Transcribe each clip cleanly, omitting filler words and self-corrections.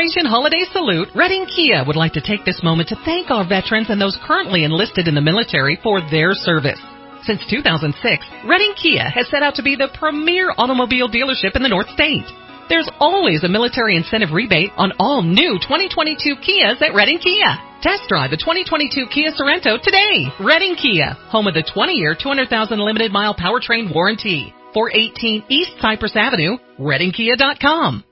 Operation Holiday Salute, Reading Kia would like to take this moment to thank our veterans and those currently enlisted in the military for their service. Since 2006, Reading Kia has set out to be the premier automobile dealership in the North State. There's always a military incentive rebate on all new 2022 Kias at Reading Kia. Test drive the 2022 Kia Sorento today. Reading Kia, home of the 20-year, 200,000 limited mile powertrain warranty. 418 East Cypress Avenue, ReadingKia.com.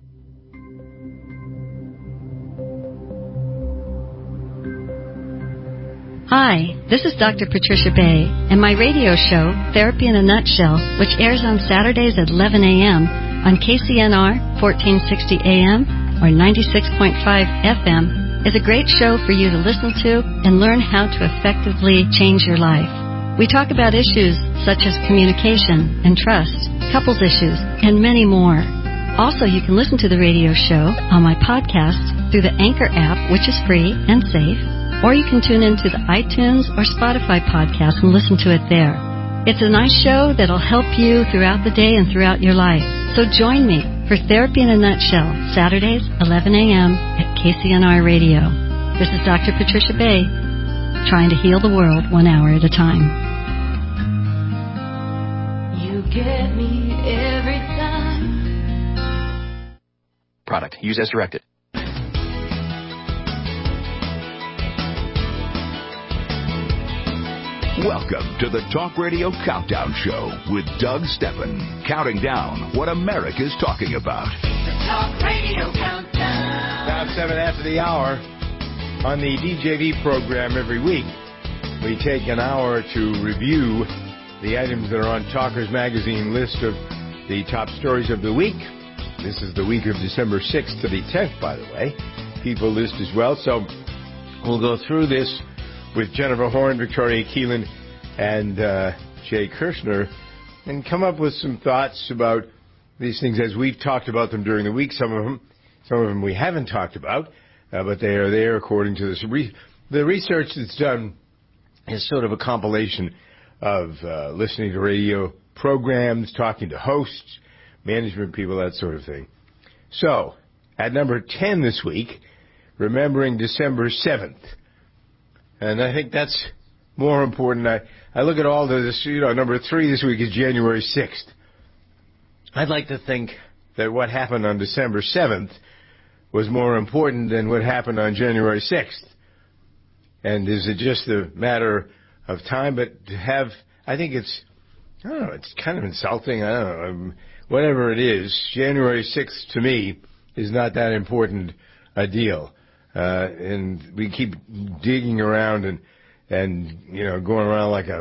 Hi, this is Dr. Patricia Bay, and my radio show, Therapy in a Nutshell, which airs on Saturdays at 11 a.m. on KCNR 1460 AM or 96.5 FM, is a great show for you to listen to and learn how to effectively change your life. We talk about issues such as communication and trust, couples issues, and many more. Also, you can listen to the radio show on my podcast through the Anchor app, which is free and safe, or you can tune into the iTunes or Spotify podcast and listen to it there. It's a nice show that'll help you throughout the day and throughout your life. So join me for Therapy in a Nutshell, Saturdays, 11 a.m. at KCNR Radio. This is Dr. Patricia Bay, trying to heal the world 1 hour at a time. You get me every time. Product. Use as directed. Welcome to the Talk Radio Countdown Show with Doug Steppen, counting down what America's talking about. The Talk Radio Countdown. About 7 after the hour on the DJV program every week. We take an hour to review the items that are on Talkers Magazine list of the top stories of the week. This is the week of December 6th to the 10th, by the way. People list as well. So we'll go through this with Jennifer Horn, Victoria Keelan, and Jay Kirshner, and come up with some thoughts about these things as we've talked about them during the week. Some of them we haven't talked about, but they are there according to this. The research that's done is sort of a compilation of listening to radio programs, talking to hosts, management people, that sort of thing. So, at number 10 this week, remembering December 7th. And I think that's more important. I look at all this, number 3 this week is January 6th. I'd like to think that what happened on December 7th was more important than what happened on January 6th. And is it just a matter of time? But to have, I think it's kind of insulting. I don't know. Whatever it is, January 6th to me is not that important a deal. And we keep digging around and going around like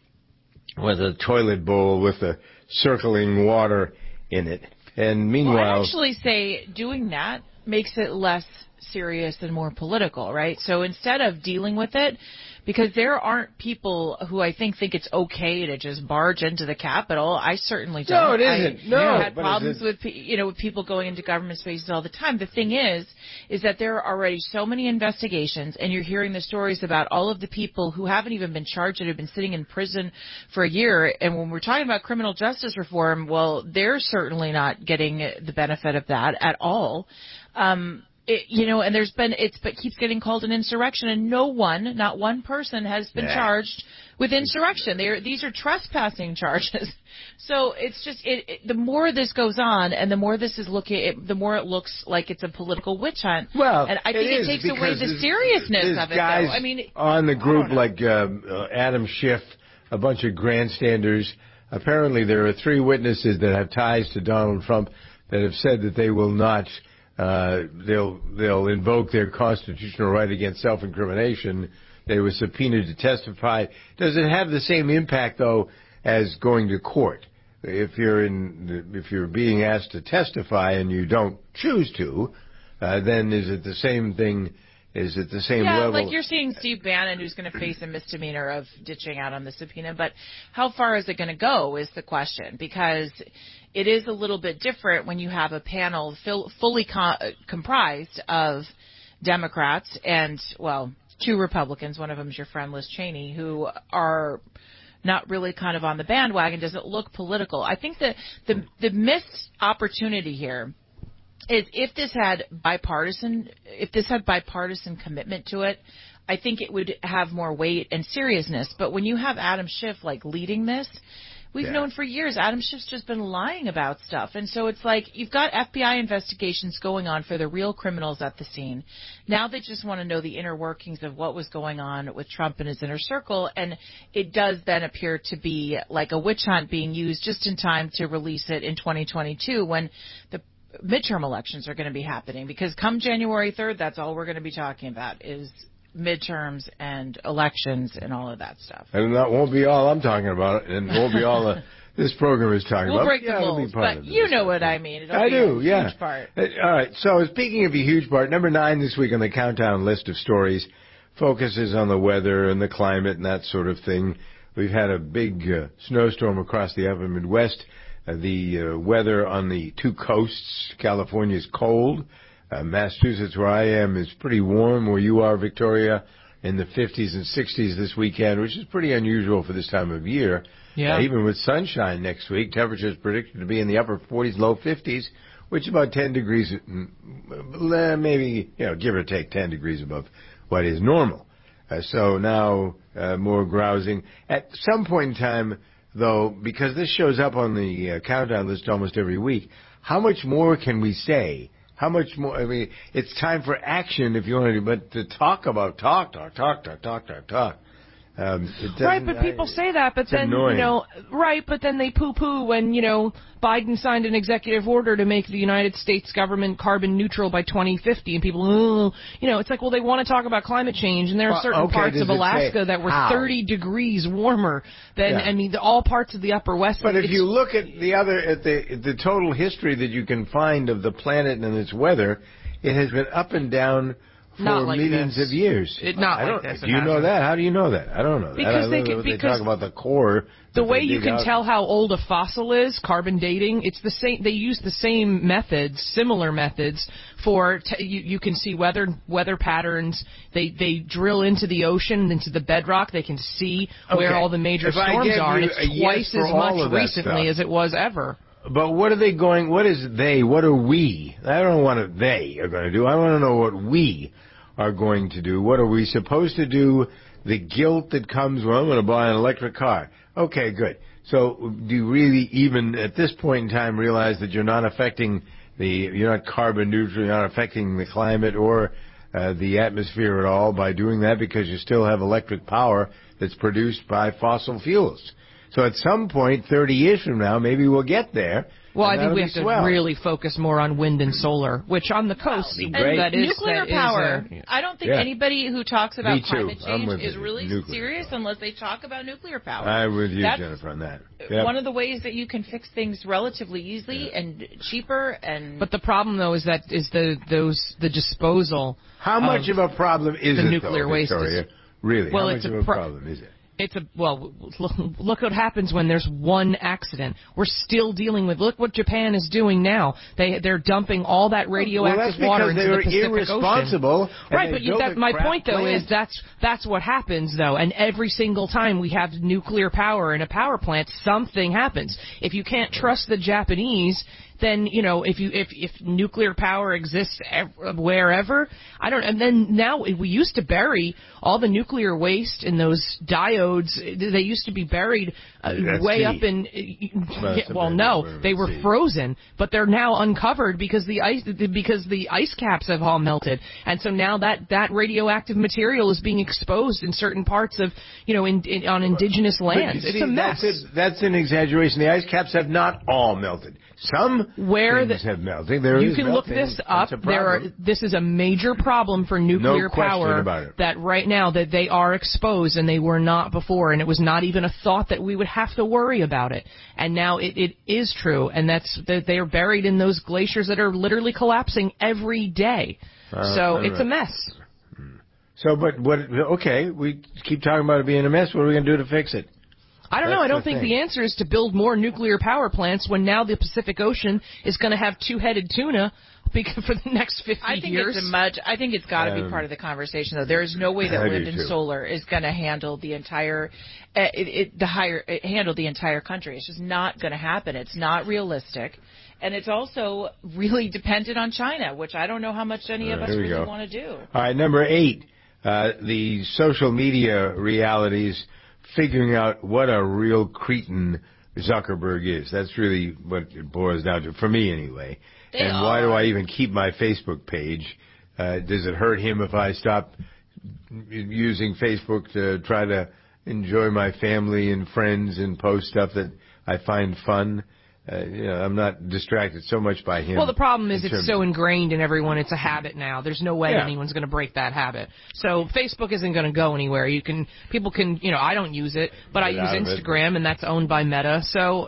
with a toilet bowl with the circling water in it. And meanwhile, I actually say doing that makes it less serious and more political, right? So instead of dealing with it, because there aren't people who I think it's okay to just barge into the Capitol. I certainly don't. No, it isn't. I've had problems with people going into government spaces all the time. The thing is that there are already so many investigations, and you're hearing the stories about all of the people who haven't even been charged and have been sitting in prison for a year. And when we're talking about criminal justice reform, well, they're certainly not getting the benefit of that at all. And it keeps getting called an insurrection, and not one person has been charged with insurrection. These are trespassing charges. So it's just, the more this goes on, and the more this is the more it looks like it's a political witch hunt. Well, and I think it takes away the seriousness of it, guys though. I mean, on the group like Adam Schiff, a bunch of grandstanders. Apparently, there are 3 witnesses that have ties to Donald Trump that have said that they will not. They'll invoke their constitutional right against self-incrimination. They were subpoenaed to testify. Does it have the same impact, though, as going to court? If you're being asked to testify and you don't choose to, then is it the same thing? Is it the same level? Yeah, like you're seeing Steve Bannon, who's going to face a misdemeanor of ditching out on the subpoena. But how far is it going to go is the question, because it is a little bit different when you have a panel fully comprised of Democrats and, 2 Republicans. One of them is your friend Liz Cheney, who are not really kind of on the bandwagon, doesn't look political. I think that the missed opportunity here is if this had bipartisan commitment to it, I think it would have more weight and seriousness. But when you have Adam Schiff leading this, we've known for years Adam Schiff's just been lying about stuff. And so it's you've got FBI investigations going on for the real criminals at the scene. Now they just want to know the inner workings of what was going on with Trump and his inner circle. And it does then appear to be like a witch hunt being used just in time to release it in 2022 when the midterm elections are going to be happening. Because come January 3rd, that's all we're going to be talking about is midterms and elections and all of that stuff. And that won't be all I'm talking about, and won't be all this program is talking about. We'll break the mold, but you know what I mean. I do, yeah. Huge part. All right, so speaking of a huge part, number 9 this week on the countdown list of stories focuses on the weather and the climate and that sort of thing. We've had a big snowstorm across the upper Midwest. The weather on the 2 coasts, California's cold. Massachusetts, where I am, is pretty warm. Where you are, Victoria, in the 50s and 60s this weekend, which is pretty unusual for this time of year. Yeah. Even with sunshine next week, temperatures predicted to be in the upper 40s, low 50s, which is about 10 degrees, maybe, give or take 10 degrees above what is normal. So now more grousing. At some point in time, though, because this shows up on the countdown list almost every week, how much more can we say? How much more? I mean, it's time for action if you want to, but to talk about talk. Right, but people say that, but then, annoying. but then they poo-poo when, Biden signed an executive order to make the United States government carbon neutral by 2050, and people, it's like, well, they want to talk about climate change, and there are certain parts of Alaska that were 30 degrees warmer than, all parts of the Upper West. But if you look at the total history that you can find of the planet and its weather, it has been up and down for millions of years. Do you know that? How do you know that? I don't know that. Because they talk about the core. The way you can tell how old a fossil is, carbon dating, it's the same. They use the same methods, similar methods for you can see weather patterns. They drill into the ocean, into the bedrock. They can see where all the major storms are, and it's twice as much recently as it was ever. But what are they going? What is they? What are we? I don't know what they are going to do. I want to know what we are going to do. What are we supposed to do? The guilt that comes, well, I'm going to buy an electric car. Okay, good. So do you really even at this point in time realize that you're not carbon neutral, you're not affecting the climate or the atmosphere at all by doing that because you still have electric power that's produced by fossil fuels? So at some point, 30 years from now, maybe we'll get there. Well, I think we have to really focus more on wind and solar, which on the coast, nuclear power. I don't think anybody who talks about climate change is really serious unless they talk about nuclear power. I'm with you, Jennifer, on that. Yep. One of the ways that you can fix things relatively easily and cheaper. But the problem, though, is the disposal. How much of a problem is the nuclear waste? Really? Well, how much of a problem is it? Look what happens when there's one accident. We're still dealing with, look what Japan is doing now. They're dumping all that radioactive water into the Pacific irresponsible, Ocean. Right, but my point, though, is that's what happens, though. And every single time we have nuclear power in a power plant, something happens. If you can't trust the Japanese, then, if nuclear power exists wherever, and then now we used to bury all the nuclear waste in those diodes. They used to be buried way up in, they were frozen, but they're now uncovered because the ice caps have all melted. And so now that radioactive material is being exposed in certain parts of, on indigenous lands. It's a mess. That's an exaggeration. The ice caps have not all melted. Some things have melted. You can look this up. This is a major problem for nuclear power. That right now that they are exposed and they were not before, and it was not even a thought that we would have to worry about it. And now it is true, and that they are buried in those glaciers that are literally collapsing every day. So it's a mess. So, we keep talking about it being a mess. What are we going to do to fix it? I don't know. I don't think the answer is to build more nuclear power plants when now the Pacific Ocean is going to have two-headed tuna for the next 50 years. I think it's got to be part of the conversation, though. There is no way that wind and solar is going to handle the entire handle the entire country. It's just not going to happen. It's not realistic. And it's also really dependent on China, which I don't know how much any of us really want to do. All right, number 8, the social media realities, figuring out what a real cretin Zuckerberg is. That's really what it boils down to, for me anyway. Why do I even keep my Facebook page? Does it hurt him if I stop using Facebook to try to enjoy my family and friends and post stuff that I find fun? I'm not distracted so much by him. Well, the problem is it's so ingrained in everyone. It's a habit now. There's no way anyone's going to break that habit. So Facebook isn't going to go anywhere. People can, I don't use it, but I use Instagram, and that's owned by Meta. So,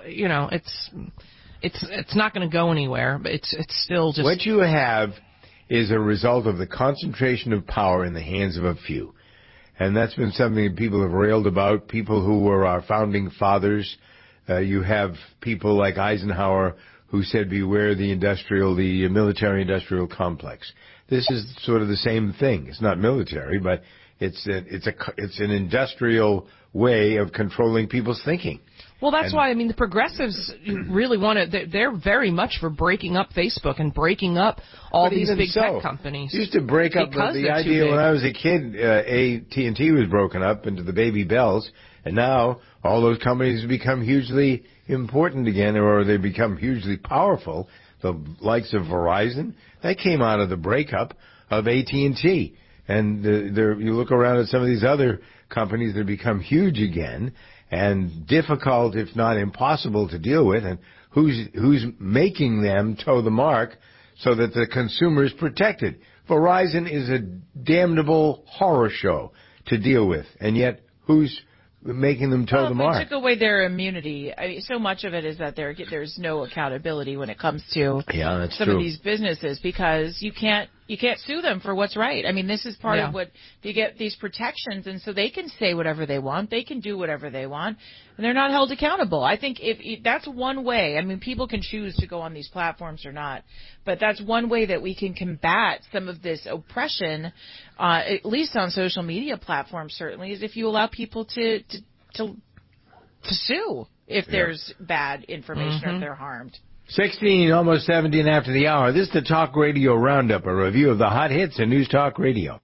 it's not going to go anywhere. But it's still just. What you have is a result of the concentration of power in the hands of a few, and that's been something that people have railed about. People who were our founding fathers. You have people like Eisenhower who said, beware the military-industrial complex. This is sort of the same thing. It's not military, but it's an industrial way of controlling people's thinking. Well, that's why, the progressives really want to, they're very much for breaking up Facebook and breaking up all these big tech companies. Used to break up the idea when I was a kid, AT&T was broken up into the baby bells, and now all those companies have become hugely important again, or they become hugely powerful. The likes of Verizon, that came out of the breakup of AT&T. And you look around at some of these other companies that have become huge again, and difficult, if not impossible, to deal with, and who's making them toe the mark so that the consumer is protected. Verizon is a damnable horror show to deal with, and yet who's making them toe the mark? They took away their immunity. So much of it is that there's no accountability when it comes to some of these businesses, because you can't sue them for what's right. This is part of what you get, these protections, and so they can say whatever they want, they can do whatever they want, and they're not held accountable. I think if that's one way. People can choose to go on these platforms or not, but that's one way that we can combat some of this oppression, at least on social media platforms. Certainly, is if you allow people to sue if there's bad information or if they're harmed. 16, almost 17 after the hour. This is the Talk Radio Roundup, a review of the hot hits in News Talk Radio.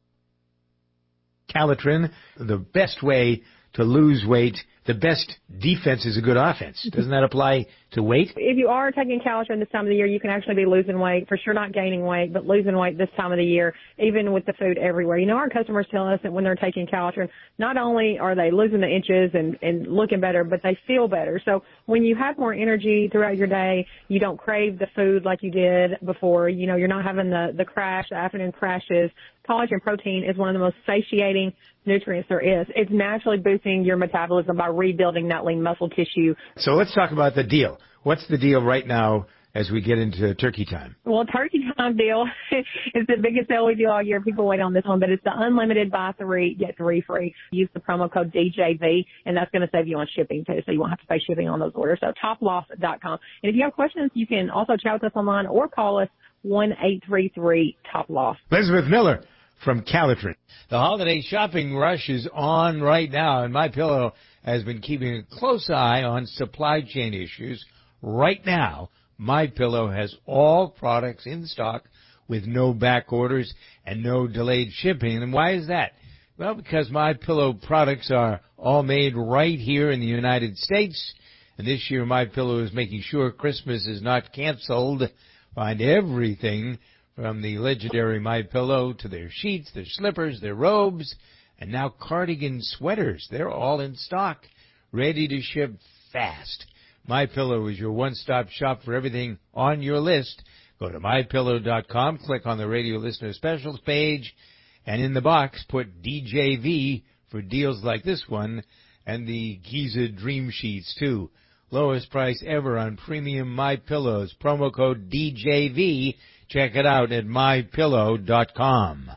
Calitrin, the best way to lose weight, the best defense is a good offense. Doesn't that apply to weight? If you are taking Calitrin this time of the year, you can actually be losing weight. For sure not gaining weight, but losing weight this time of the year, even with the food everywhere. Our customers tell us that when they're taking Calitrin, not only are they losing the inches and looking better, but they feel better. So when you have more energy throughout your day, you don't crave the food like you did before. You're not having the crash, the afternoon crashes. Collagen protein is one of the most satiating nutrients there is. It's naturally boosting your metabolism by rebuilding that lean muscle tissue. So let's talk about the deal. What's the deal right now as we get into turkey time? Well, turkey time deal is the biggest sale we do all year. People wait on this one, but it's the unlimited buy 3, get 3 free. Use the promo code DJV, and that's going to save you on shipping too, so you won't have to pay shipping on those orders. So toploss.com. And if you have questions, you can also chat with us online or call us 1-833-TOP-LOSS. Elizabeth Miller from Calitrin. The holiday shopping rush is on right now, and MyPillow has been keeping a close eye on supply chain issues. Right now, MyPillow has all products in stock with no back orders and no delayed shipping. And why is that? Well, because MyPillow products are all made right here in the United States. And this year, MyPillow is making sure Christmas is not canceled. Find everything from the legendary MyPillow to their sheets, their slippers, their robes, and now cardigan sweaters. They're all in stock, ready to ship fast. MyPillow is your one-stop shop for everything on your list. Go to MyPillow.com, click on the radio listener specials page, and in the box put DJV for deals like this one, and the Giza Dream Sheets too. Lowest price ever on premium MyPillows. Promo code DJV. Check it out at MyPillow.com.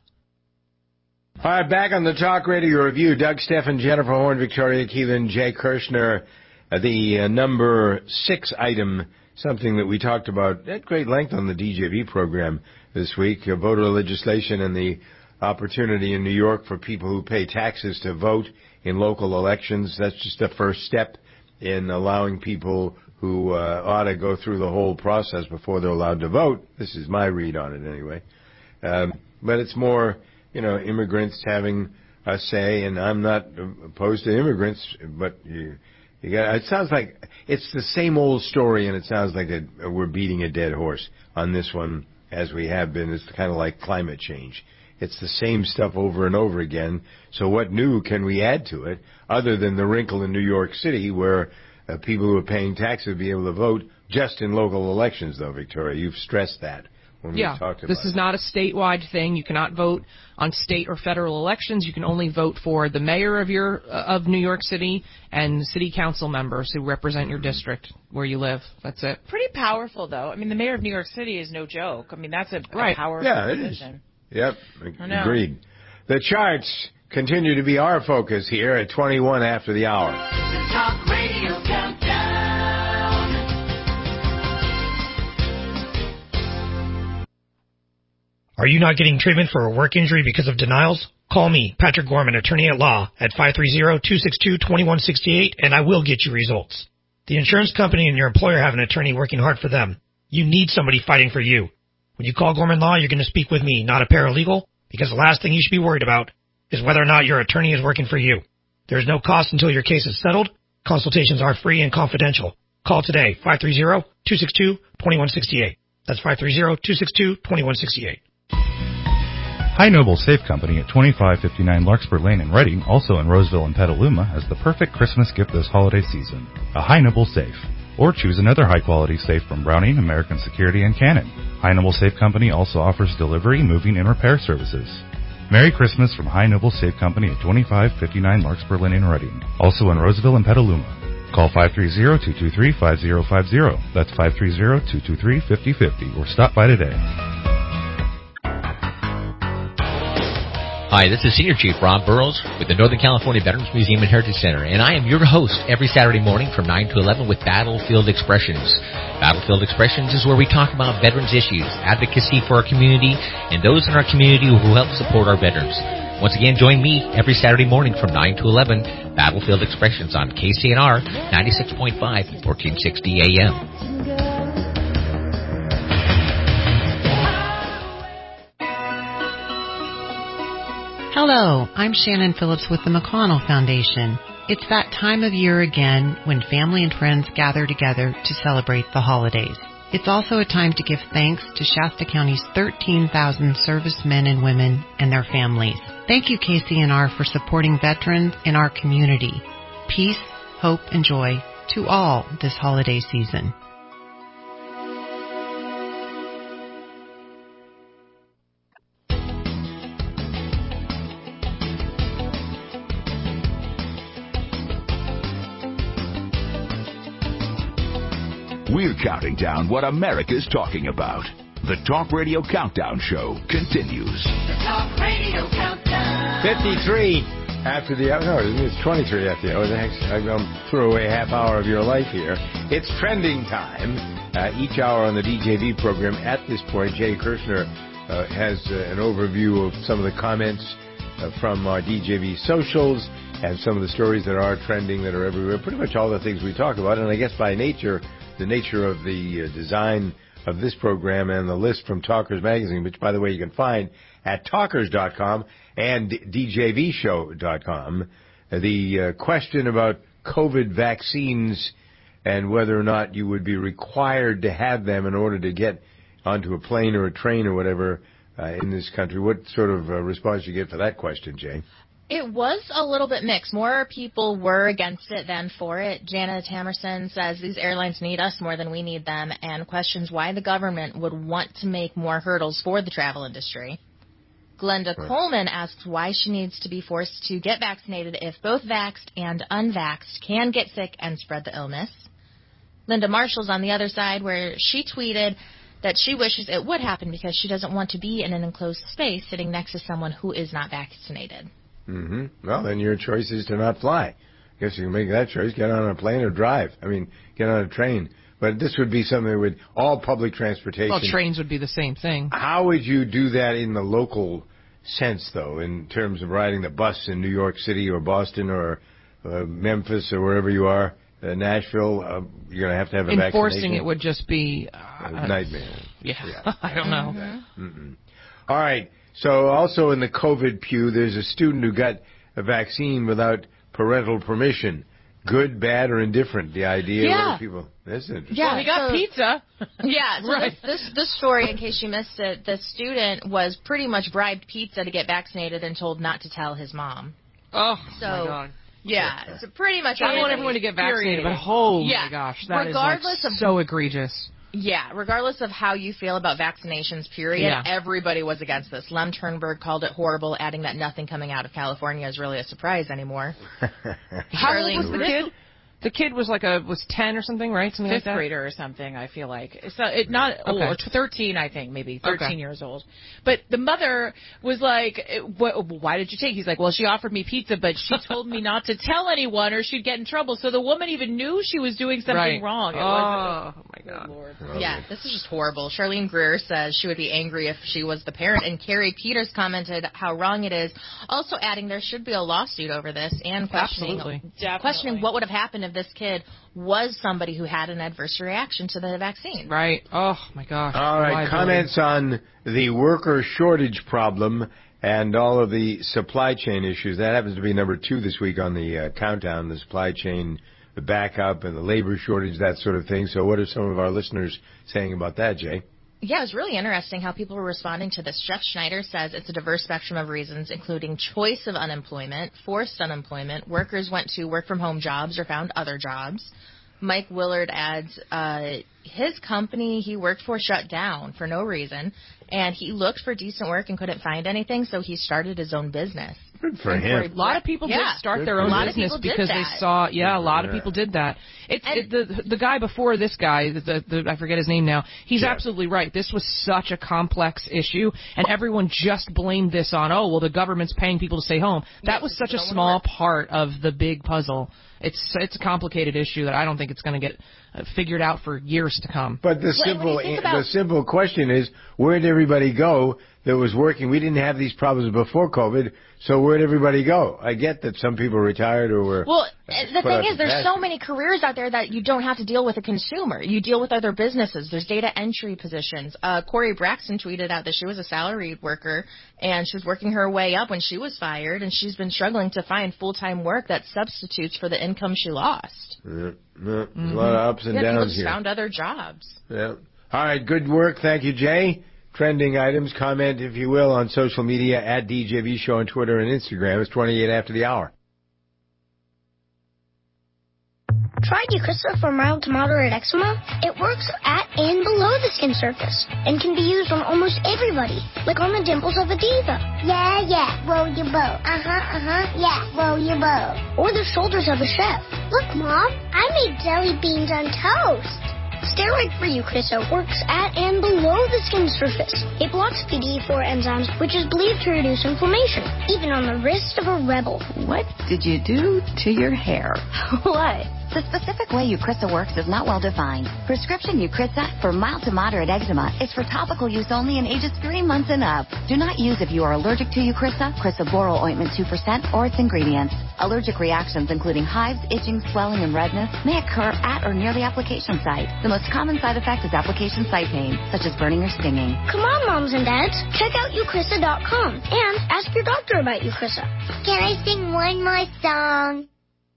All right, back on the Talk Radio Review. Doug Steffen, Jennifer Horn, Victoria Keelan, Jay Kirshner. The number 6 item, something that we talked about at great length on the DJV program this week, voter legislation and the opportunity in New York for people who pay taxes to vote in local elections. That's just a first step in allowing people who ought to go through the whole process before they're allowed to vote. This is my read on it anyway. But it's more, immigrants having a say, and I'm not opposed to immigrants, but it sounds like it's the same old story, and it sounds like we're beating a dead horse on this one, as we have been. It's kind of like climate change. It's the same stuff over and over again. So what new can we add to it, other than the wrinkle in New York City where people who are paying taxes will be able to vote just in local elections, though, Victoria? You've stressed that when we talked about it. This is not a statewide thing. You cannot vote on state or federal elections. You can only vote for the mayor of New York City and city council members who represent your district where you live. That's it. Pretty powerful, though. I mean, the mayor of New York City is no joke. I mean, that's a powerful position. Yep, agreed. The charts continue to be our focus here at 21 after the hour. The Talk Radio Countdown. Are you not getting treatment for a work injury because of denials? Call me, Patrick Gorman, attorney at law, at 530-262-2168, and I will get you results. The insurance company and your employer have an attorney working hard for them. You need somebody fighting for you. When you call Gorman Law, you're going to speak with me, not a paralegal, because the last thing you should be worried about is whether or not your attorney is working for you. There is no cost until your case is settled. Consultations are free and confidential. Call today, 530-262-2168. That's 530-262-2168. High Noble Safe Company at 2559 Larkspur Lane in Reading, also in Roseville and Petaluma, has the perfect Christmas gift this holiday season. A High Noble Safe. Or choose another high-quality safe from Browning, American Security, and Canon. High Noble Safe Company also offers delivery, moving, and repair services. Merry Christmas from High Noble Safe Company at 2559 Larkspur Lane in Reading, also in Roseville and Petaluma. Call 530-223-5050. That's 530-223-5050, or stop by today. Hi, this is Senior Chief Rob Burrows with the Northern California Veterans Museum and Heritage Center, and I am your host every Saturday morning from 9 to 11 with Battlefield Expressions. Battlefield Expressions is where we talk about veterans issues, advocacy for our community, and those in our community who help support our veterans. Once again, join me every Saturday morning from 9 to 11, Battlefield Expressions on KCNR 96.5, 1460 AM. Hello, I'm Shannon Phillips with the McConnell Foundation. It's that time of year again when family and friends gather together to celebrate the holidays. It's also a time to give thanks to Shasta County's 13,000 servicemen and women and their families. Thank you, KCNR, for supporting veterans in our community. Peace, hope, and joy to all this holiday season. We're counting down what America's talking about. The Talk Radio Countdown Show continues. The Talk Radio Countdown. 53 after the hour. No, it's 23 after the hour. I'm throw away a half hour of your life here. It's trending time. Each hour on the DJV program. At this point, Jay Kirshner has an overview of some of the comments from our DJV socials and some of the stories that are trending that are everywhere. Pretty much all the things we talk about. And I guess by nature, the nature of the design of this program and the list from Talkers Magazine, which, by the way, you can find at talkers.com and djvshow.com. The question about COVID vaccines and whether or not you would be required to have them in order to get onto a plane or a train or whatever in this country. What sort of response you get for that question, Jay? It was a little bit mixed. More people were against it than for it. Jana Tamerson says these airlines need us more than we need them and questions why the government would want to make more hurdles for the travel industry. Glenda Coleman asks why she needs to be forced to get vaccinated if both vaxxed and unvaxxed can get sick and spread the illness. Linda Marshall's on the other side, where she tweeted that she wishes it would happen because she doesn't want to be in an enclosed space sitting next to someone who is not vaccinated. Mm-hmm. Well, then your choice is to not fly. I guess you can make that choice. Get on a plane or drive. Get on a train. But this would be something that would, all public transportation. Well, trains would be the same thing. How would you do that in the local sense, though, in terms of riding the bus in New York City or Boston or Memphis or wherever you are? Nashville, you're going to have a Enforcing vaccination. it would just be a nightmare. Yeah. I don't know. Mm-mm. All right. So also in the COVID pew, there's a student who got a vaccine without parental permission. Good, bad, or indifferent? The idea. Yeah. What are people? That's interesting. Yeah, he got pizza. Yeah, so Right. this story, in case you missed it, the student was pretty much bribed pizza to get vaccinated and told not to tell his mom. Oh, so, my God. Yeah, so pretty much. I want everyone to get vaccinated, but oh my gosh, that regardless is of so egregious. Yeah, regardless of how you feel about vaccinations, period, Yeah. everybody was against this. Lem Turnberg called it horrible, adding that nothing coming out of California is really a surprise anymore. How old was the kid? The kid was was 10 or something, right? Something Fifth like that? grader or something, I feel like. So it not Okay. or 13, I think, maybe 13 Okay. years old. But the mother was like, "Why did you take?" He's like, "Well, she offered me pizza, but she told me not to tell anyone or she'd get in trouble." So the woman even knew she was doing something Right. wrong. It Oh my God. Lord. Yeah, this is just horrible. Charlene Greer says she would be angry if she was the parent, and Carrie Peters commented how wrong it is, also adding there should be a lawsuit over this and questioning what would have happened if this kid was somebody who had an adverse reaction to the vaccine. Right. Oh, my gosh. All right, comments on the worker shortage problem and all of the supply chain issues. That happens to be number 2 this week on the countdown, the supply chain, the backup, and the labor shortage, that sort of thing. So what are some of our listeners saying about that, Jay? Yeah, it was really interesting how people were responding to this. Jeff Schneider says it's a diverse spectrum of reasons, including choice of unemployment, forced unemployment, workers went to work-from-home jobs or found other jobs. Mike Willard adds his company he worked for shut down for no reason, and he looked for decent work and couldn't find anything, so he started his own business. Good for him. A lot of people did start their own business because they saw. Yeah, a lot of people did that. The guy before this guy, I forget his name now. He's absolutely right. This was such a complex issue, and everyone just blamed this on the government's paying people to stay home. That was such a small part of the big puzzle. It's a complicated issue that I don't think it's going to get figured out for years to come. But the simple question is, where did everybody go that was working? We didn't have these problems before COVID, so where did everybody go? I get that some people retired or were. Well, the thing is, there's so many careers out there that you don't have to deal with a consumer. You deal with other businesses. There's data entry positions. Corey Braxton tweeted out that she was a salaried worker, and she was working her way up when she was fired, and she's been struggling to find full-time work that substitutes for the income she lost. There's a lot of ups and people downs just here. found other jobs. Yeah. All right, good work. Thank you, Jay. Trending items, comment, if you will, on social media at DJV Show on Twitter and Instagram. It's 28 after the hour. Tried Eucrisa for mild to moderate eczema? It works at and below the skin surface and can be used on almost everybody, like on the dimples of a diva. Yeah, roll your boat. Yeah, roll your boat. Or the shoulders of a chef. Look, Mom, I made jelly beans on toast. Steroid-free Eucrisa works at and below the skin surface. It blocks PDE4 enzymes, which is believed to reduce inflammation, even on the wrist of a rebel. What did you do to your hair? What? The specific way Eucrisa works is not well defined. Prescription Eucrisa for mild to moderate eczema is for topical use only in ages 3 months and up. Do not use if you are allergic to Eucrisa, crisaborole ointment 2%, or its ingredients. Allergic reactions including hives, itching, swelling, and redness may occur at or near the application site. The most common side effect is application site pain, such as burning or stinging. Come on, moms and dads. Check out Eucrisa.com and ask your doctor about Eucrisa. Can I sing one more song?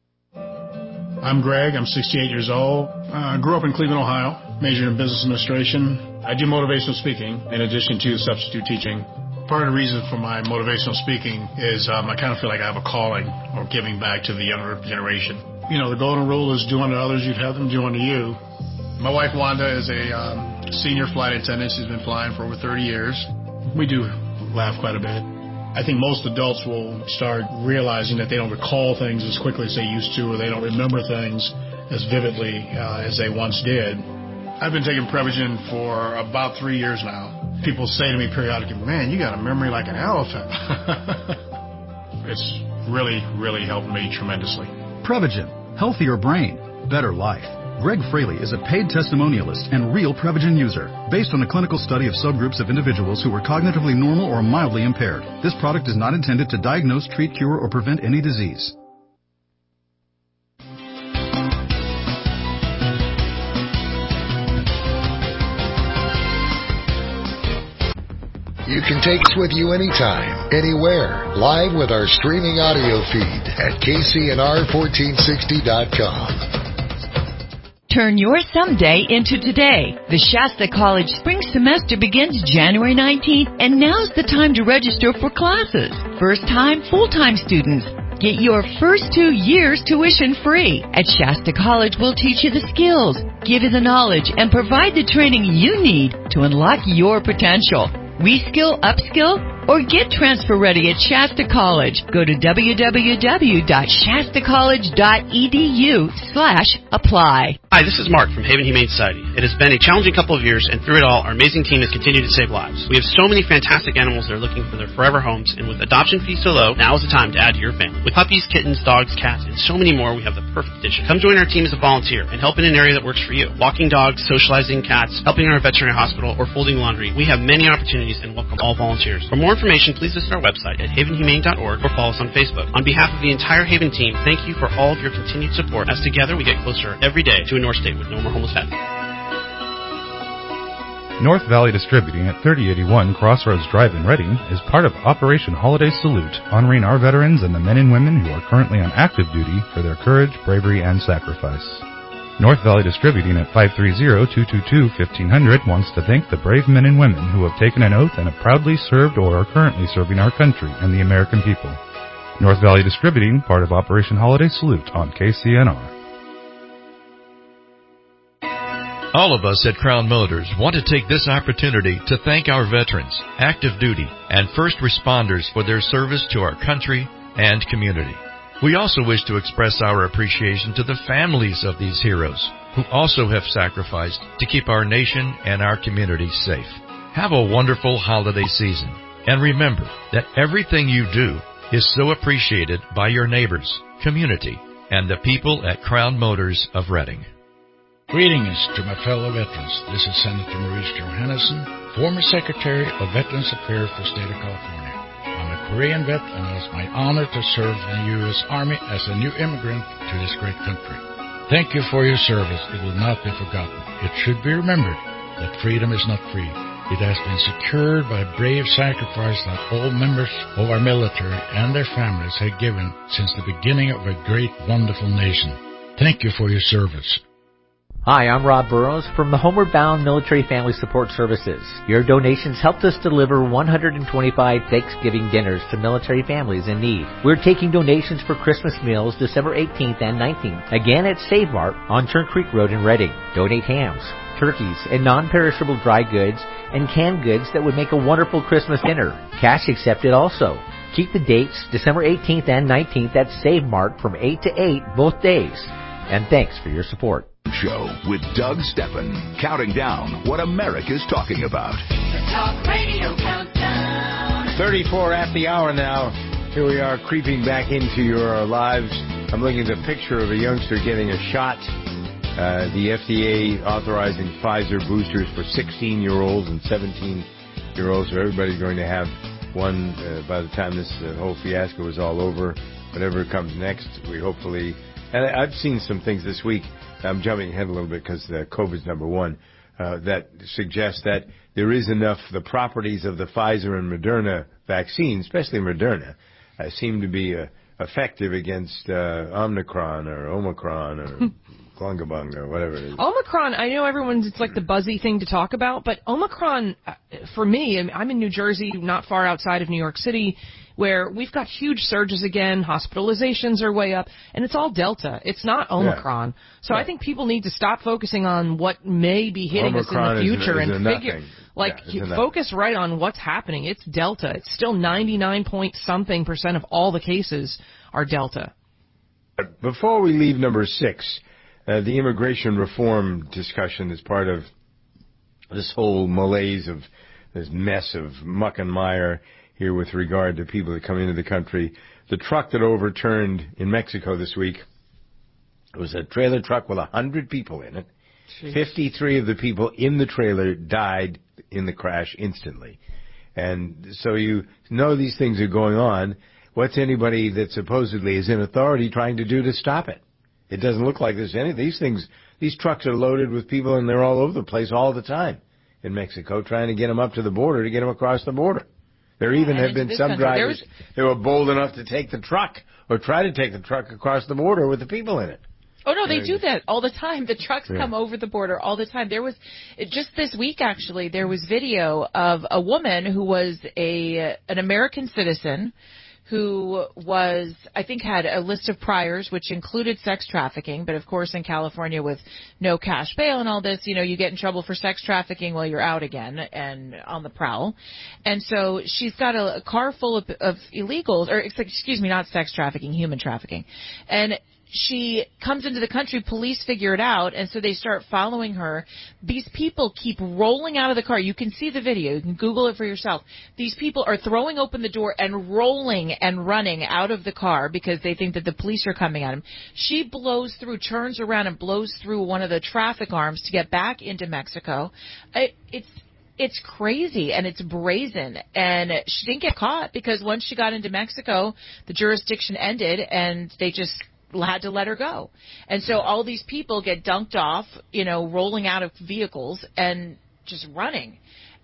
I'm Greg. I'm 68 years old. Grew up in Cleveland, Ohio. Majored in business administration. I do motivational speaking in addition to substitute teaching. Part of the reason for my motivational speaking is I kind of feel like I have a calling or giving back to the younger generation. You know, the golden rule is do unto others, you'd have them do unto you. My wife, Wanda, is a senior flight attendant. She's been flying for over 30 years. We do laugh quite a bit. I think most adults will start realizing that they don't recall things as quickly as they used to, or they don't remember things as vividly as they once did. I've been taking Prevagen for about 3 years now. People say to me periodically, man, you got a memory like an elephant. It's really, really helped me tremendously. Prevagen. Healthier brain. Better life. Greg Fraley is a paid testimonialist and real Prevagen user, based on a clinical study of subgroups of individuals who were cognitively normal or mildly impaired. This product is not intended to diagnose, treat, cure, or prevent any disease. you can take us with you anytime, anywhere, live with our streaming audio feed at KCNR1460.com. Turn your someday into today. The Shasta College spring semester begins January 19th, and now's the time to register for classes. First-time, full-time students. Get your first 2 years tuition free. At Shasta College, we'll teach you the skills, give you the knowledge, and provide the training you need to unlock your potential. Reskill, upskill, or get transfer ready at Shasta College. Go to www.shastacollege.edu/apply. Hi, this is Mark from Haven Humane Society. It has been a challenging couple of years, and through it all, our amazing team has continued to save lives. We have so many fantastic animals that are looking for their forever homes, and with adoption fees so low, now is the time to add to your family. With puppies, kittens, dogs, cats, and so many more, we have the perfect addition. Come join our team as a volunteer and help in an area that works for you. Walking dogs, socializing cats, helping in our veterinary hospital, or folding laundry. We have many opportunities and welcome all volunteers. For more information, please visit our website at havenhumane.org or follow us on Facebook. On behalf of the entire Haven team, thank you for all of your continued support, as together we get closer every day to a North State with no more homeless pets. North Valley Distributing at 3081 Crossroads Drive in Reading is part of Operation Holiday Salute, honoring our veterans and the men and women who are currently on active duty for their courage, bravery, and sacrifice. North Valley Distributing at 530-222-1500 wants to thank the brave men and women who have taken an oath and have proudly served or are currently serving our country and the American people. North Valley Distributing, part of Operation Holiday Salute on KCNR. All of us at Crown Motors want to take this opportunity to thank our veterans, active duty, and first responders for their service to our country and community. We also wish to express our appreciation to the families of these heroes who also have sacrificed to keep our nation and our community safe. Have a wonderful holiday season, and remember that everything you do is so appreciated by your neighbors, community, and the people at Crown Motors of Reading. Greetings to my fellow veterans. This is Senator Maurice Johannesson, former Secretary of Veterans Affairs for the State of California. I'm a Korean vet, and it is my honor to serve in the U.S. Army as a new immigrant to this great country. Thank you for your service. It will not be forgotten. It should be remembered that freedom is not free. It has been secured by brave sacrifice that all members of our military and their families have given since the beginning of a great, wonderful nation. Thank you for your service. Hi, I'm Rob Burrows from the Homeward Bound Military Family Support Services. Your donations helped us deliver 125 Thanksgiving dinners to military families in need. We're taking donations for Christmas meals December 18th and 19th, again at Save Mart on Turn Creek Road in Reading. Donate hams, turkeys, and non-perishable dry goods and canned goods that would make a wonderful Christmas dinner. Cash accepted also. Keep the dates December 18th and 19th at Save Mart from 8 to 8 both days. And thanks for your support. Show with Doug Steppen, counting down what America's talking about. The Talk Radio Countdown. 34 at the hour now. Here we are creeping back into your lives. I'm looking at the picture of a youngster getting a shot. The FDA authorizing Pfizer boosters for 16-year-olds and 17-year-olds. So everybody's going to have one by the time this whole fiasco is all over. Whatever comes next, we hopefully... And I've seen some things this week. I'm jumping ahead a little bit because COVID's number one, that suggests that there is enough, the properties of the Pfizer and Moderna vaccines, especially Moderna, seem to be effective against Omicron or Klungabung or whatever it is. Omicron, I know it's like the buzzy thing to talk about, but Omicron, for me, I'm in New Jersey, not far outside of New York City, where we've got huge surges again, hospitalizations are way up, and it's all Delta. It's not Omicron. Yeah. So I think people need to stop focusing on what may be hitting Omicron us in the future and figure, focus right on what's happening. It's Delta. It's still 99-point-something% of all the cases are Delta. Before we leave number 6, the immigration reform discussion is part of this whole malaise of this mess of muck and mire here with regard to people that come into the country. The truck that overturned in Mexico this week was a trailer truck with 100 people in it. Jeez. 53 of the people in the trailer died in the crash instantly. And so you know these things are going on. What's anybody that supposedly is in authority trying to do to stop it? It doesn't look like there's any. These trucks are loaded with people and they're all over the place all the time. in Mexico, trying to get them up to the border, to get them across the border. There even have been some drivers that were bold enough to take the truck or try to take the truck across the border with the people in it. Oh, no, they do that all the time. The trucks come over the border all the time. There was, just this week, actually, there was video of a woman who was an American citizen who was, I think, had a list of priors, which included sex trafficking. But, of course, in California with no cash bail and all this, you get in trouble for sex trafficking while you're out again and on the prowl. And so she's got a car full of illegals, or excuse me, not sex trafficking, human trafficking. And she comes into the country, police figure it out, and so they start following her. These people keep rolling out of the car. You can see the video. You can Google it for yourself. These people are throwing open the door and rolling and running out of the car because they think that the police are coming at them. She blows through, turns around and blows through one of the traffic arms to get back into Mexico. It's crazy, and it's brazen, and she didn't get caught because once she got into Mexico, the jurisdiction ended, and they just had to let her go. And so all these people get dunked off, rolling out of vehicles and just running.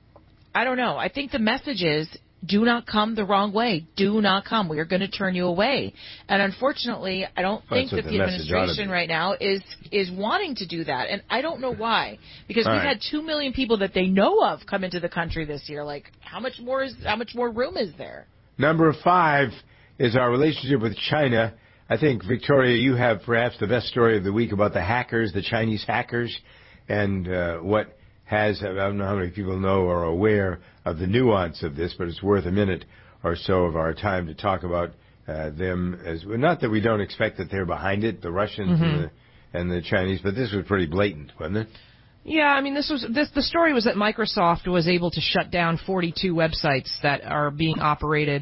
I don't know. I think the message is, do not come the wrong way. Do not come. We are going to turn you away. And unfortunately, I don't think that the administration right now is wanting to do that. And I don't know why. Because we've had 2 million people that they know of come into the country this year. Like, how much more room is there? Number 5 is our relationship with China. I think, Victoria, you have perhaps the best story of the week about the hackers, the Chinese hackers, and what has, I don't know how many people know or are aware of the nuance of this, but it's worth a minute or so of our time to talk about them. Not that we don't expect that they're behind it, the Russians and the Chinese, but this was pretty blatant, wasn't it? Yeah, I mean, the story was that Microsoft was able to shut down 42 websites that are being operated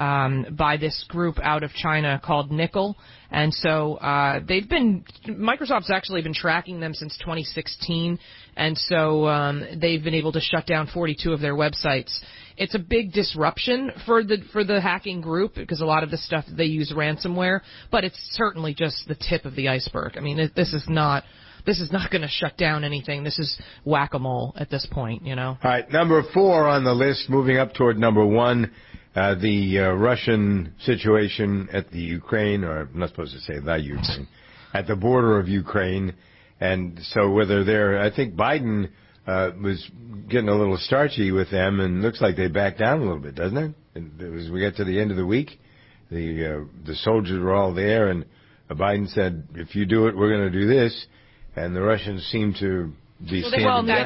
by this group out of China called Nickel. And so Microsoft's actually been tracking them since 2016, and so they've been able to shut down 42 of their websites. It's a big disruption for the hacking group because a lot of the stuff they use ransomware, but it's certainly just the tip of the iceberg. I mean, this is not going to shut down anything. This is whack-a-mole at this point, All right, number 4 on the list, moving up toward number 1. The Russian situation at the Ukraine, or I'm not supposed to say the Ukraine, at the border of Ukraine. And so I think Biden was getting a little starchy with them, and looks like they backed down a little bit, doesn't it? And as we get to the end of the week, the soldiers were all there, and Biden said, if you do it, we're going to do this. And the Russians seem to be standing down. The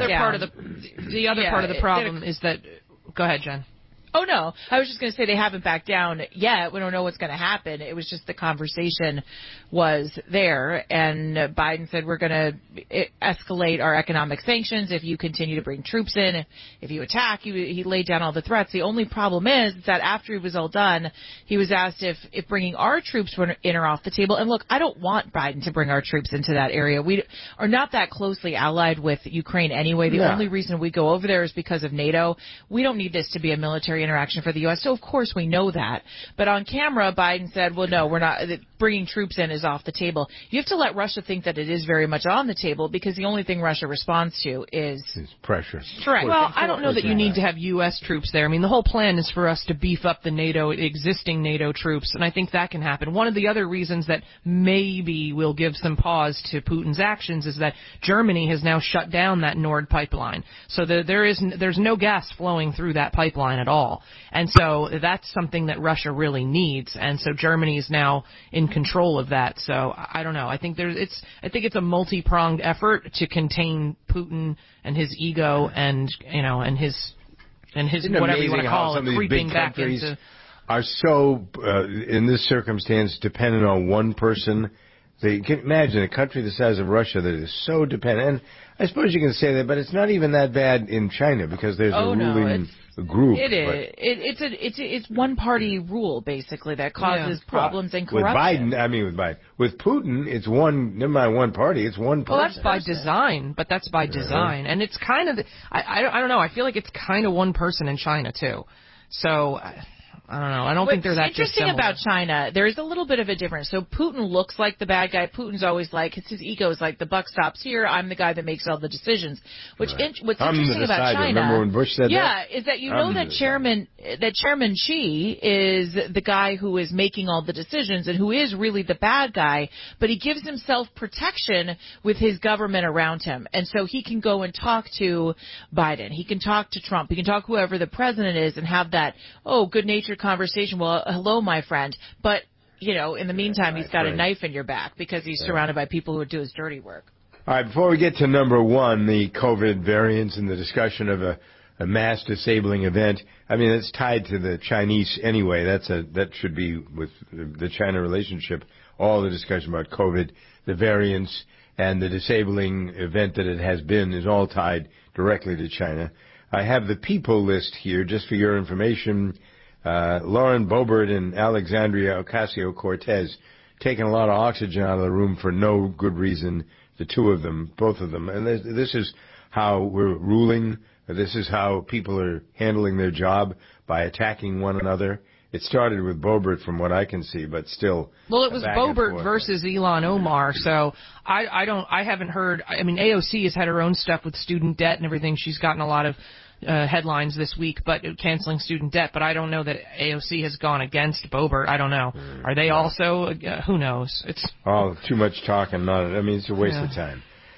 other part of the problem is that, go ahead, Jen. Oh, no. I was just going to say they haven't backed down yet. We don't know what's going to happen. It was just the conversation was there, and Biden said we're going to escalate our economic sanctions if you continue to bring troops in. If you attack, he laid down all the threats. The only problem is that after it was all done, he was asked if bringing our troops were in or off the table. And look, I don't want Biden to bring our troops into that area. We are not that closely allied with Ukraine anyway. The only reason we go over there is because of NATO. We don't need this to be a military interaction for the U.S., so of course we know that. But on camera, Biden said, well, no, we're not. Bringing troops in is off the table. You have to let Russia think that it is very much on the table because the only thing Russia responds to is pressure. Correct. Well, I don't know that you need to have U.S. troops there. I mean, the whole plan is for us to beef up the existing NATO troops, and I think that can happen. One of the other reasons that maybe will give some pause to Putin's actions is that Germany has now shut down that Nord pipeline. So there's no gas flowing through that pipeline at all. And so that's something that Russia really needs. And so Germany is now in control of that. So I don't know. I think it's a multi-pronged effort to contain Putin and his ego and his whatever you want to call it, creeping back into. Are so in this circumstance dependent on one person. They can imagine a country the size of Russia that is so dependent. And I suppose you can say that, but it's not even that bad in China because there's a ruling group. It is. It's one party rule basically that causes problems and corruption. With Putin, it's never mind one party, it's one person. Well, that's by design, but that's by design, and it's kind of I don't know. I feel like it's kind of one person in China too. So I don't know. I don't think they're that interesting dissimilar. about China, there is a little bit of a difference. So Putin looks like the bad guy. Putin's always like, his ego is like, the buck stops here. I'm the guy that makes all the decisions. What's interesting about China, remember when Bush said that? is that that Chairman Xi is the guy who is making all the decisions and who is really the bad guy, but he gives himself protection with his government around him. And so he can go and talk to Biden. He can talk to Trump. He can talk to whoever the president is and have that, good-natured conversation. Well, hello, my friend. But, in the meantime, he's got a knife in your back because he's surrounded by people who do his dirty work. All right, before we get to number one, the COVID variants and the discussion of a mass disabling event, I mean, it's tied to the Chinese anyway. That should be with the China relationship, all the discussion about COVID, the variants, and the disabling event that it has been is all tied directly to China. I have the people list here just for your information. Lauren Boebert and Alexandria Ocasio-Cortez taking a lot of oxygen out of the room for no good reason, the two of them, both of them. And this is how we're ruling. This is how people are handling their job, by attacking one another. It started with Boebert from what I can see, but still. Well, it was Boebert versus Ilhan Omar, so I haven't heard. I mean, AOC has had her own stuff with student debt and everything. She's gotten a lot of headlines this week, but canceling student debt. But I don't know that AOC has gone against Boebert. I don't know. Are they also? Who knows? It's too much talking. It's a waste of time.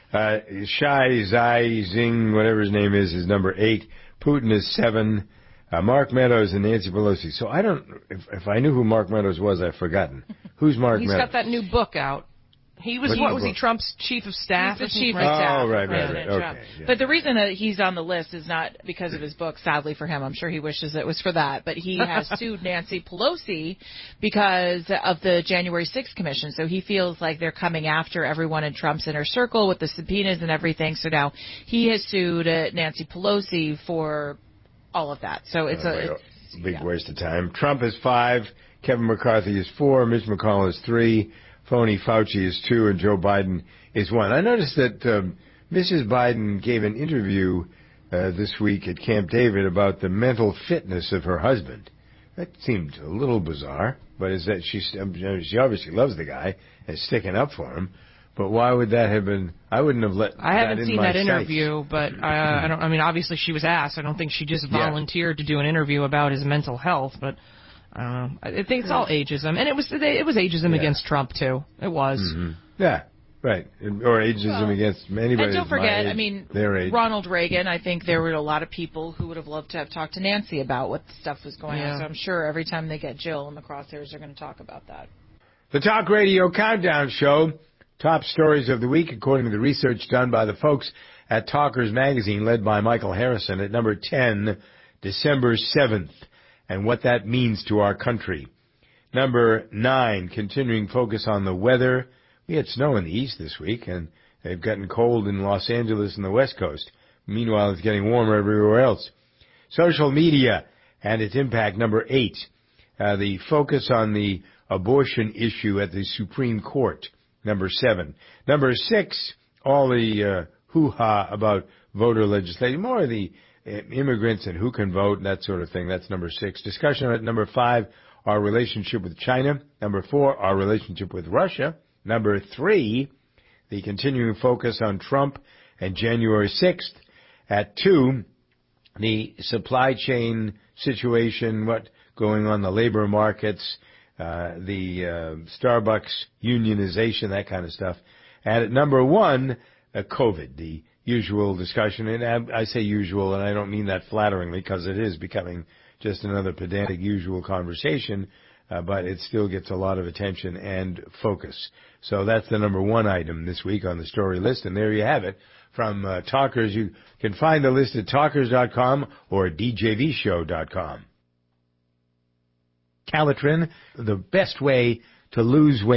Shai Zai Zing, whatever his name is number 8. Putin is 7. Mark Meadows and Nancy Pelosi. So I don't. If I knew who Mark Meadows was, I've forgotten. Who's Mark Meadows? He's got that new book out. He was he Trump's chief of staff? He's the chief of staff. Oh, right. Okay. Yeah. But the reason that he's on the list is not because of his book, sadly for him. I'm sure he wishes it was for that. But he has sued Nancy Pelosi because of the January 6th commission. So he feels like they're coming after everyone in Trump's inner circle with the subpoenas and everything. So now he has sued Nancy Pelosi for all of that. So it's a big waste of time. Trump is 5. Kevin McCarthy is 4. Mitch McConnell is 3. Phony Fauci is 2, and Joe Biden is 1. I noticed that Mrs. Biden gave an interview this week at Camp David about the mental fitness of her husband. That seemed a little bizarre, but is that she obviously loves the guy and is sticking up for him. But why would that have been? I wouldn't have let. I haven't seen that interview, but I don't. I mean, obviously she was asked. I don't think she just volunteered to do an interview about his mental health, but. I don't know. I think it's all ageism, and it was ageism against Trump too. It was. Mm-hmm. Yeah, right. Or ageism against anybody. And don't forget, their age. Ronald Reagan. I think there were a lot of people who would have loved to have talked to Nancy about what stuff was going on. So I'm sure every time they get Jill in the crosshairs, they're going to talk about that. The Talk Radio Countdown Show. Top stories of the week, according to the research done by the folks at Talkers Magazine, led by Michael Harrison, at number 10, December 7th. And what that means to our country. Number 9, continuing focus on the weather. We had snow in the east this week, and they've gotten cold in Los Angeles and the West Coast. Meanwhile, it's getting warmer everywhere else. Social media and its impact, number 8. The focus on the abortion issue at the Supreme Court, number 7. Number 6, all the hoo-ha about voter legislation, more of the immigrants and who can vote and that sort of thing. That's number 6. Discussion at number 5, our relationship with China. Number 4, our relationship with Russia. Number 3, the continuing focus on Trump and January 6th. At 2, the supply chain situation, what going on the labor markets, the Starbucks unionization, that kind of stuff. And at number 1, COVID, the usual discussion, and I say usual, and I don't mean that flatteringly, because it is becoming just another pedantic usual conversation, but it still gets a lot of attention and focus. So that's the number 1 item this week on the story list, and there you have it from Talkers. You can find the list at talkers.com or djvshow.com. Calitrin, the best way to lose weight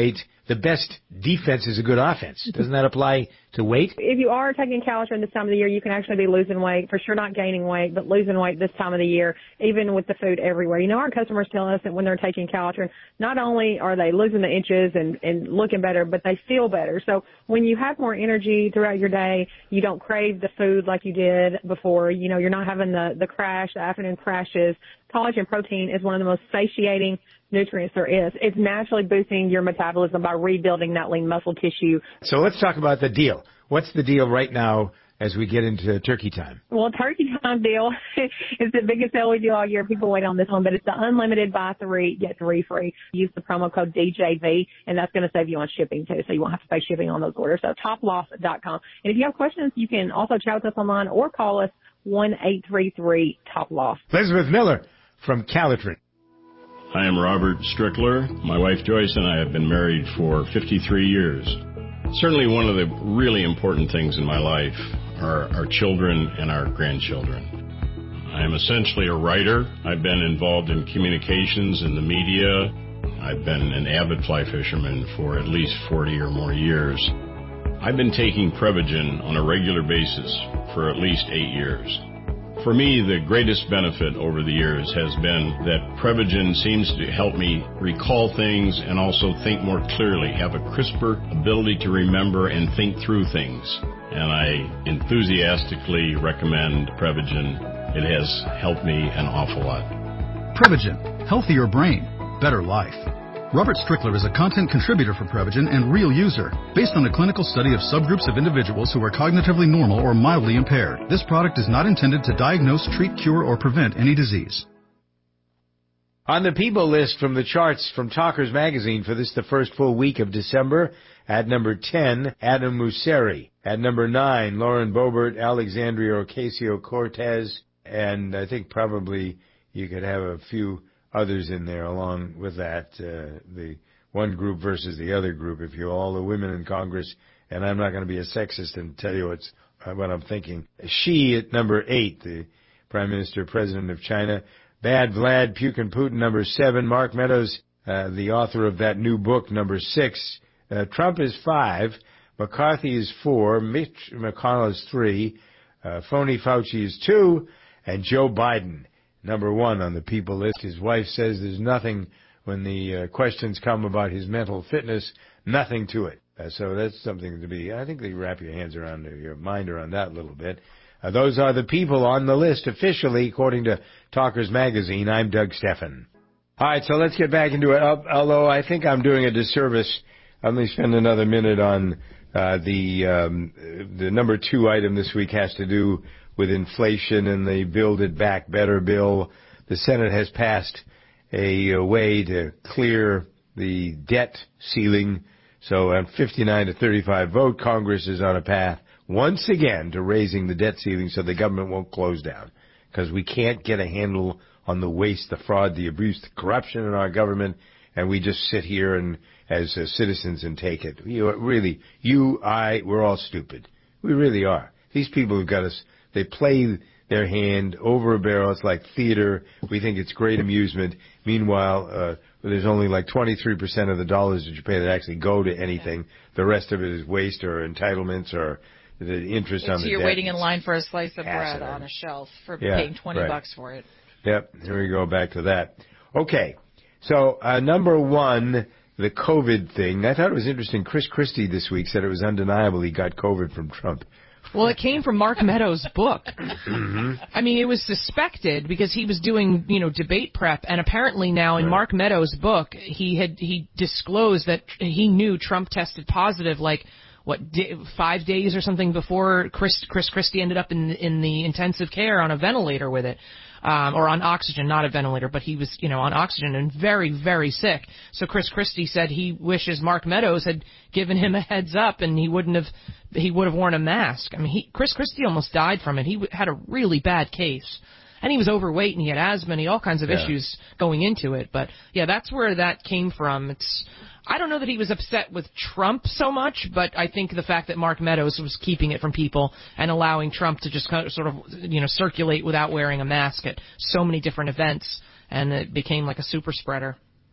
the best defense is a good offense. Doesn't that apply to weight? If you are taking Calitrin this time of the year, you can actually be losing weight. For sure not gaining weight, but losing weight this time of the year, even with the food everywhere. You know, our customers tell us that when they're taking Calitrin, not only are they losing the inches and looking better, but they feel better. So when you have more energy throughout your day, you don't crave the food like you did before. You know, you're not having the crash, the afternoon crashes. Collagen protein is one of the most satiating nutrients there is. It's naturally boosting your metabolism by rebuilding that lean muscle tissue. So let's talk about the deal. What's the deal right now as we get into turkey time? Well, turkey time deal is the biggest sale we do all year. People wait on this one, but it's the unlimited buy 3, get 3 free. Use the promo code DJV, and that's going to save you on shipping too, so you won't have to pay shipping on those orders. So toploss.com. And if you have questions, you can also chat with us online or call us 1-833-TOP-LOSS. Elizabeth Miller from Calitrin. I am Robert Strickler. My wife Joyce and I have been married for 53 years. Certainly one of the really important things in my life are our children and our grandchildren. I am essentially a writer. I've been involved in communications in the media. I've been an avid fly fisherman for at least 40 or more years. I've been taking Prevagen on a regular basis for at least 8 years. For me, the greatest benefit over the years has been that Prevagen seems to help me recall things and also think more clearly, have a crisper ability to remember and think through things. And I enthusiastically recommend Prevagen. It has helped me an awful lot. Prevagen, healthier brain, better life. Robert Strickler is a content contributor for Prevagen and real user, based on a clinical study of subgroups of individuals who are cognitively normal or mildly impaired. This product is not intended to diagnose, treat, cure, or prevent any disease. On the people list from the charts from Talkers Magazine for this, the first full week of December, at number 10, Adam Mosseri. At number 9, Lauren Boebert, Alexandria Ocasio-Cortez, and I think probably you could have a few others in there along with that, the one group versus the other group, if you all the women in Congress, and I'm not going to be a sexist and tell you what I'm thinking. Xi at number 8, the Prime Minister, President of China. Bad Vlad Putin, number 7. Mark Meadows, the author of that new book, number 6. Trump is 5. McCarthy is 4. Mitch McConnell is 3. Phony Fauci is 2. And Joe Biden, number 1 on the people list. His wife says there's nothing, when the questions come about his mental fitness, nothing to it. So that's something to be, I think they wrap your hands around, your mind around that a little bit. Those are the people on the list officially, according to Talkers Magazine. I'm Doug Steffen. All right, so let's get back into it. Although I think I'm doing a disservice, I'm going to spend another minute on the number 2 item this week has to do with inflation and the Build It Back Better bill. The Senate has passed a way to clear the debt ceiling. So on 59 to 35 vote, Congress is on a path once again to raising the debt ceiling so the government won't close down, because we can't get a handle on the waste, the fraud, the abuse, the corruption in our government, and we just sit here and as citizens and take it. We're all stupid. We really are. These people who've got us, they play their hand over a barrel. It's like theater. We think it's great amusement. Meanwhile, there's only like 23% of the dollars that you pay that actually go to anything. The rest of it is waste or entitlements or the interest on the debt. So you're waiting in line for a slice of bread on a shelf for paying $20 for it. Yep, here we go back to that. Okay, so number 1, the COVID thing. I thought it was interesting. Chris Christie this week said it was undeniable he got COVID from Trump. Well, it came from Mark Meadows' book. Mm-hmm. I mean, it was suspected because he was doing, debate prep, and apparently now in Mark Meadows' book, he disclosed that he knew Trump tested positive 5 days or something before Chris Christie ended up in the intensive care on a ventilator with it. Or on oxygen, not a ventilator, but he was, on oxygen and very, very sick. So Chris Christie said he wishes Mark Meadows had given him a heads up and he would have worn a mask. I mean, Chris Christie almost died from it. He had a really bad case. And he was overweight and he had asthma and all kinds of issues going into it. But yeah, that's where that came from. I don't know that he was upset with Trump so much, but I think the fact that Mark Meadows was keeping it from people and allowing Trump to just kind of sort of, circulate without wearing a mask at so many different events, and it became like a super spreader.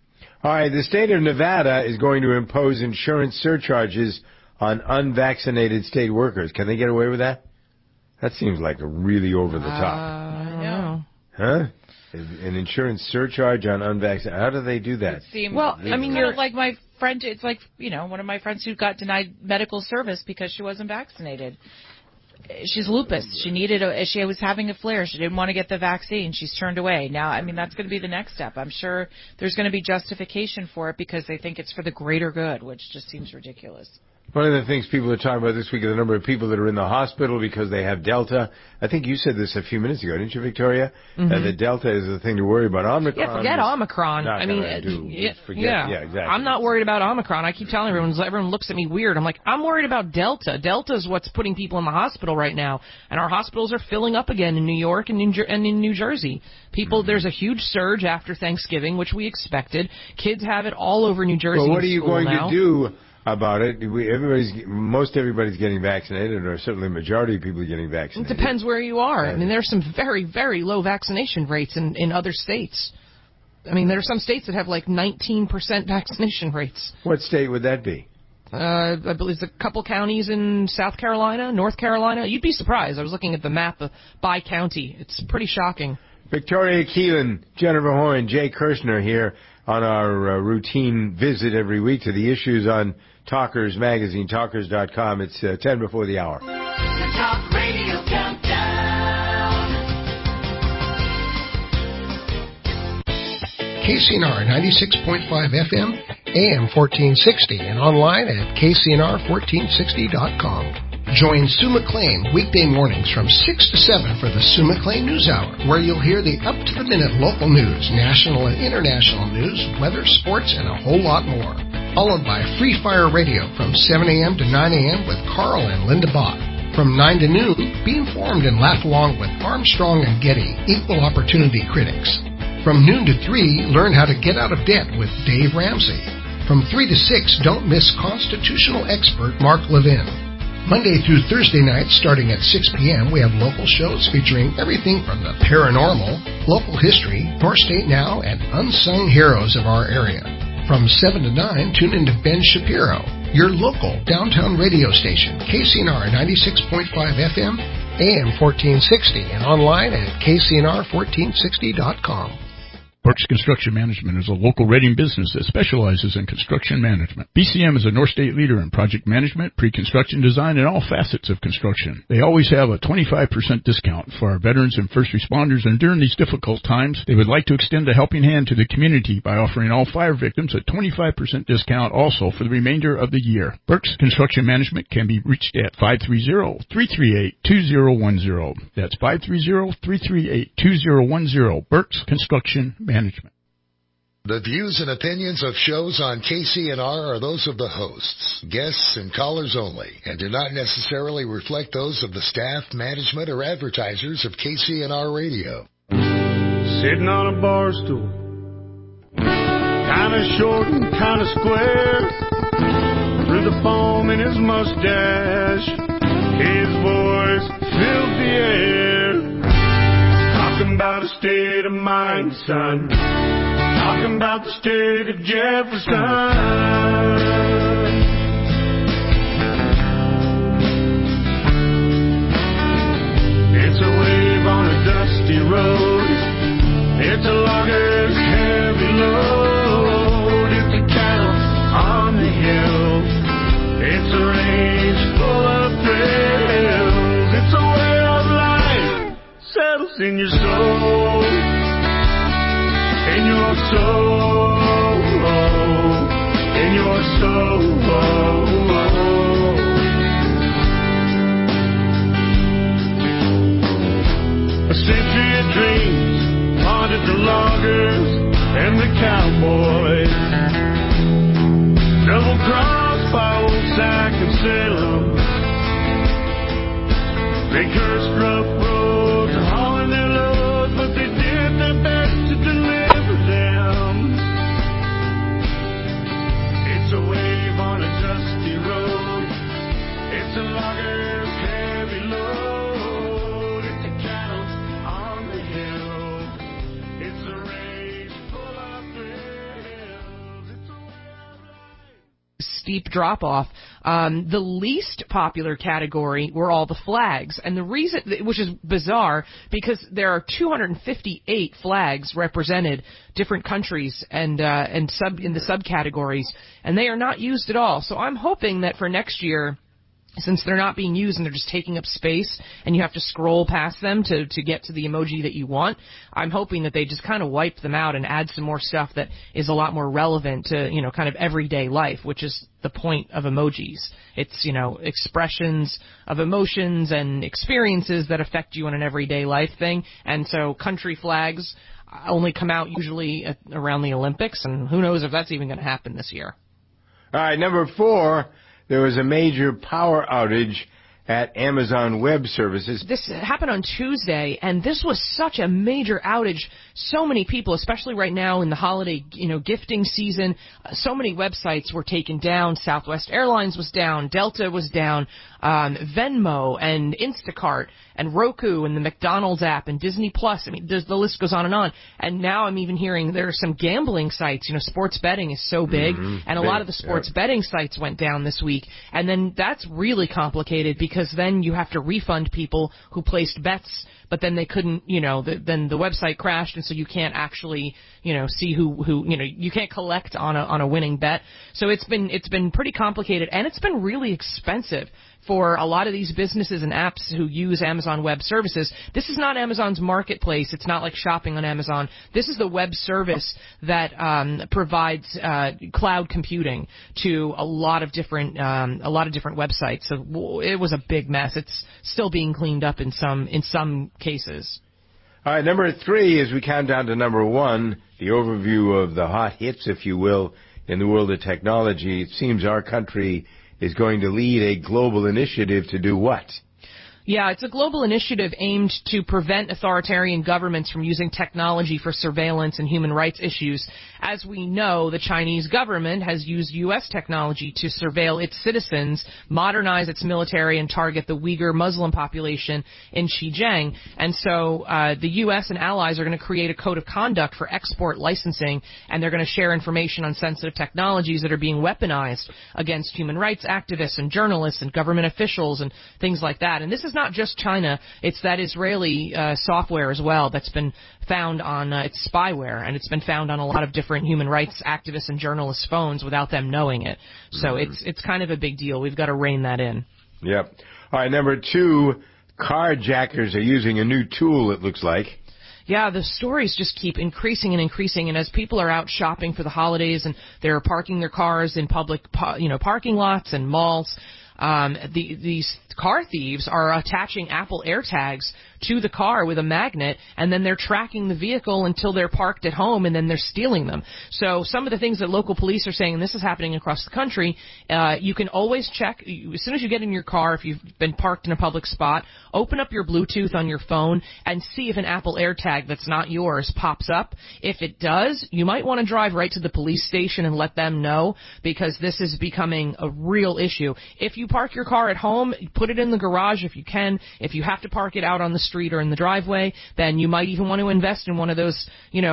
All right, the state of Nevada is going to impose insurance surcharges on unvaccinated state workers. Can they get away with that? That seems like a really over-the-top. I know. Huh? An insurance surcharge on unvaccinated. How do they do that? Well, I mean, you're like my friend. It's like, one of my friends who got denied medical service because she wasn't vaccinated. She's lupus. She was having a flare. She didn't want to get the vaccine. She's turned away. Now, I mean, that's going to be the next step. I'm sure there's going to be justification for it because they think it's for the greater good, which just seems ridiculous. One of the things people are talking about this week is the number of people that are in the hospital because they have Delta. I think you said this a few minutes ago, didn't you, Victoria? Mm-hmm. The Delta is the thing to worry about. Omicron. Yeah, forget Omicron. I mean, yeah, exactly. I'm not worried about Omicron. I keep telling everyone looks at me weird. I'm like, I'm worried about Delta. Delta is what's putting people in the hospital right now, and our hospitals are filling up again in New York and in New Jersey. There's a huge surge after Thanksgiving, which we expected. Kids have it all over New Jersey. Well, what are you going to do about it? Most everybody's getting vaccinated, or certainly a majority of people are getting vaccinated. It depends where you are. I mean, there's some very, very low vaccination rates in other states. I mean, there are some states that have like 19% vaccination rates. What state would that be? I believe it's a couple counties in South Carolina, North Carolina. You'd be surprised. I was looking at the map by county. It's pretty shocking. Victoria Keelan, Jennifer Horn, Jay Kirshner here on our routine visit every week to the issues on Talkers Magazine, talkers.com. It's 10 before the hour. The Talk Radio Countdown. KCNR 96.5 FM, AM 1460, and online at KCNR1460.com. Join Sue McLean weekday mornings from 6 to 7 for the Sue McLean News Hour, where you'll hear the up-to-the-minute local news, national and international news, weather, sports, and a whole lot more. Followed by Free Fire Radio from 7 a.m. to 9 a.m. with Carl and Linda Bach. From 9 to noon, be informed and laugh along with Armstrong and Getty, equal opportunity critics. From noon to 3, learn how to get out of debt with Dave Ramsey. From 3 to 6, don't miss constitutional expert Mark Levin. Monday through Thursday nights, starting at 6 p.m., we have local shows featuring everything from the paranormal, local history, North State Now, and unsung heroes of our area. From 7 to 9, tune into Ben Shapiro, your local downtown radio station, KCNR 96.5 FM, AM 1460, and online at KCNR1460.com. Burks Construction Management is a local Reading business that specializes in construction management. BCM is a North State leader in project management, pre-construction design, and all facets of construction. They always have a 25% discount for our veterans and first responders, and during these difficult times, they would like to extend a helping hand to the community by offering all fire victims a 25% discount also for the remainder of the year. Burks Construction Management can be reached at 530-338-2010. That's 530-338-2010. Burks Construction Management. The views and opinions of shows on KCNR are those of the hosts, guests, and callers only, and do not necessarily reflect those of the staff, management, or advertisers of KCNR Radio. Sitting on a bar stool, kinda short and kinda square, through the foam in his mustache, his voice filled the air. Talking about a state of mind, son. Talking about the state of Jefferson. It's a wave on a dusty road. It's a logger's heavy load. It's a cattle on the hill. It's a range full of thrills. It's a way of life settles in your soul, in your soul, in your soul. A century of dreams haunted the loggers and the cowboys. Double crossed by Old Sack and Salem. They cursed rough roads, hauling their loads, but they did their best to deliver them. It's a wave on a dusty road. It's a logger's heavy load. It's a cattle on the hill. It's a race full of thrills. steep drop-off. The least popular category were all the flags, and the reason, which is bizarre, because there are 258 flags represented, different countries and in the subcategories, and they are not used at all. So I'm hoping that for next year, since they're not being used and they're just taking up space and you have to scroll past them to get to the emoji that you want, I'm hoping that they just kind of wipe them out and add some more stuff that is a lot more relevant to, kind of everyday life, which is the point of emojis. It's, expressions of emotions and experiences that affect you in an everyday life thing. And so country flags only come out usually around the Olympics, and who knows if that's even going to happen this year. All right, number 4. There was a major power outage at Amazon Web Services. This happened on Tuesday, and this was such a major outage. So many people, especially right now in the holiday, gifting season, so many websites were taken down. Southwest Airlines was down, Delta was down, Venmo and Instacart and Roku and the McDonald's app and Disney Plus. I mean, the list goes on. And now I'm even hearing there are some gambling sites. Sports betting is so big, and a lot of the sports betting sites went down this week. And then that's really complicated because then you have to refund people who placed bets, but then they couldn't, then the website crashed, and so you can't actually, see who, you can't collect on a winning bet. So it's been pretty complicated, and it's been really expensive for a lot of these businesses and apps who use Amazon Web Services. This is not Amazon's marketplace. It's not like shopping on Amazon. This is the web service that provides cloud computing to a lot of different websites. So it was a big mess. It's still being cleaned up in some cases. All right, number 3, as we count down to number 1, the overview of the hot hits, if you will, in the world of technology. It seems our country is going to lead a global initiative to do what? Yeah, it's a global initiative aimed to prevent authoritarian governments from using technology for surveillance and human rights issues. As we know, the Chinese government has used U.S. technology to surveil its citizens, modernize its military, and target the Uyghur Muslim population in Xinjiang. And so the U.S. and allies are going to create a code of conduct for export licensing, and they're going to share information on sensitive technologies that are being weaponized against human rights activists and journalists and government officials and things like that. And this is not just China, it's that Israeli software as well that's been found on, it's spyware, and it's been found on a lot of different human rights activists and journalists' phones without them knowing it. So it's kind of a big deal. We've got to rein that in. Yep. All right, number 2, carjackers are using a new tool, it looks like. Yeah, the stories just keep increasing and increasing, and as people are out shopping for the holidays and they're parking their cars in public, parking lots and malls, these car thieves are attaching Apple AirTags to the car with a magnet, and then they're tracking the vehicle until they're parked at home, and then they're stealing them. So some of the things that local police are saying, and this is happening across the country, you can always check, as soon as you get in your car, if you've been parked in a public spot, open up your Bluetooth on your phone and see if an Apple AirTag that's not yours pops up. If it does, you might want to drive right to the police station and let them know, because this is becoming a real issue. If you park your car at home, put it in the garage if you can. If you have to park it out on the street or in the driveway, then you might even want to invest in one of those,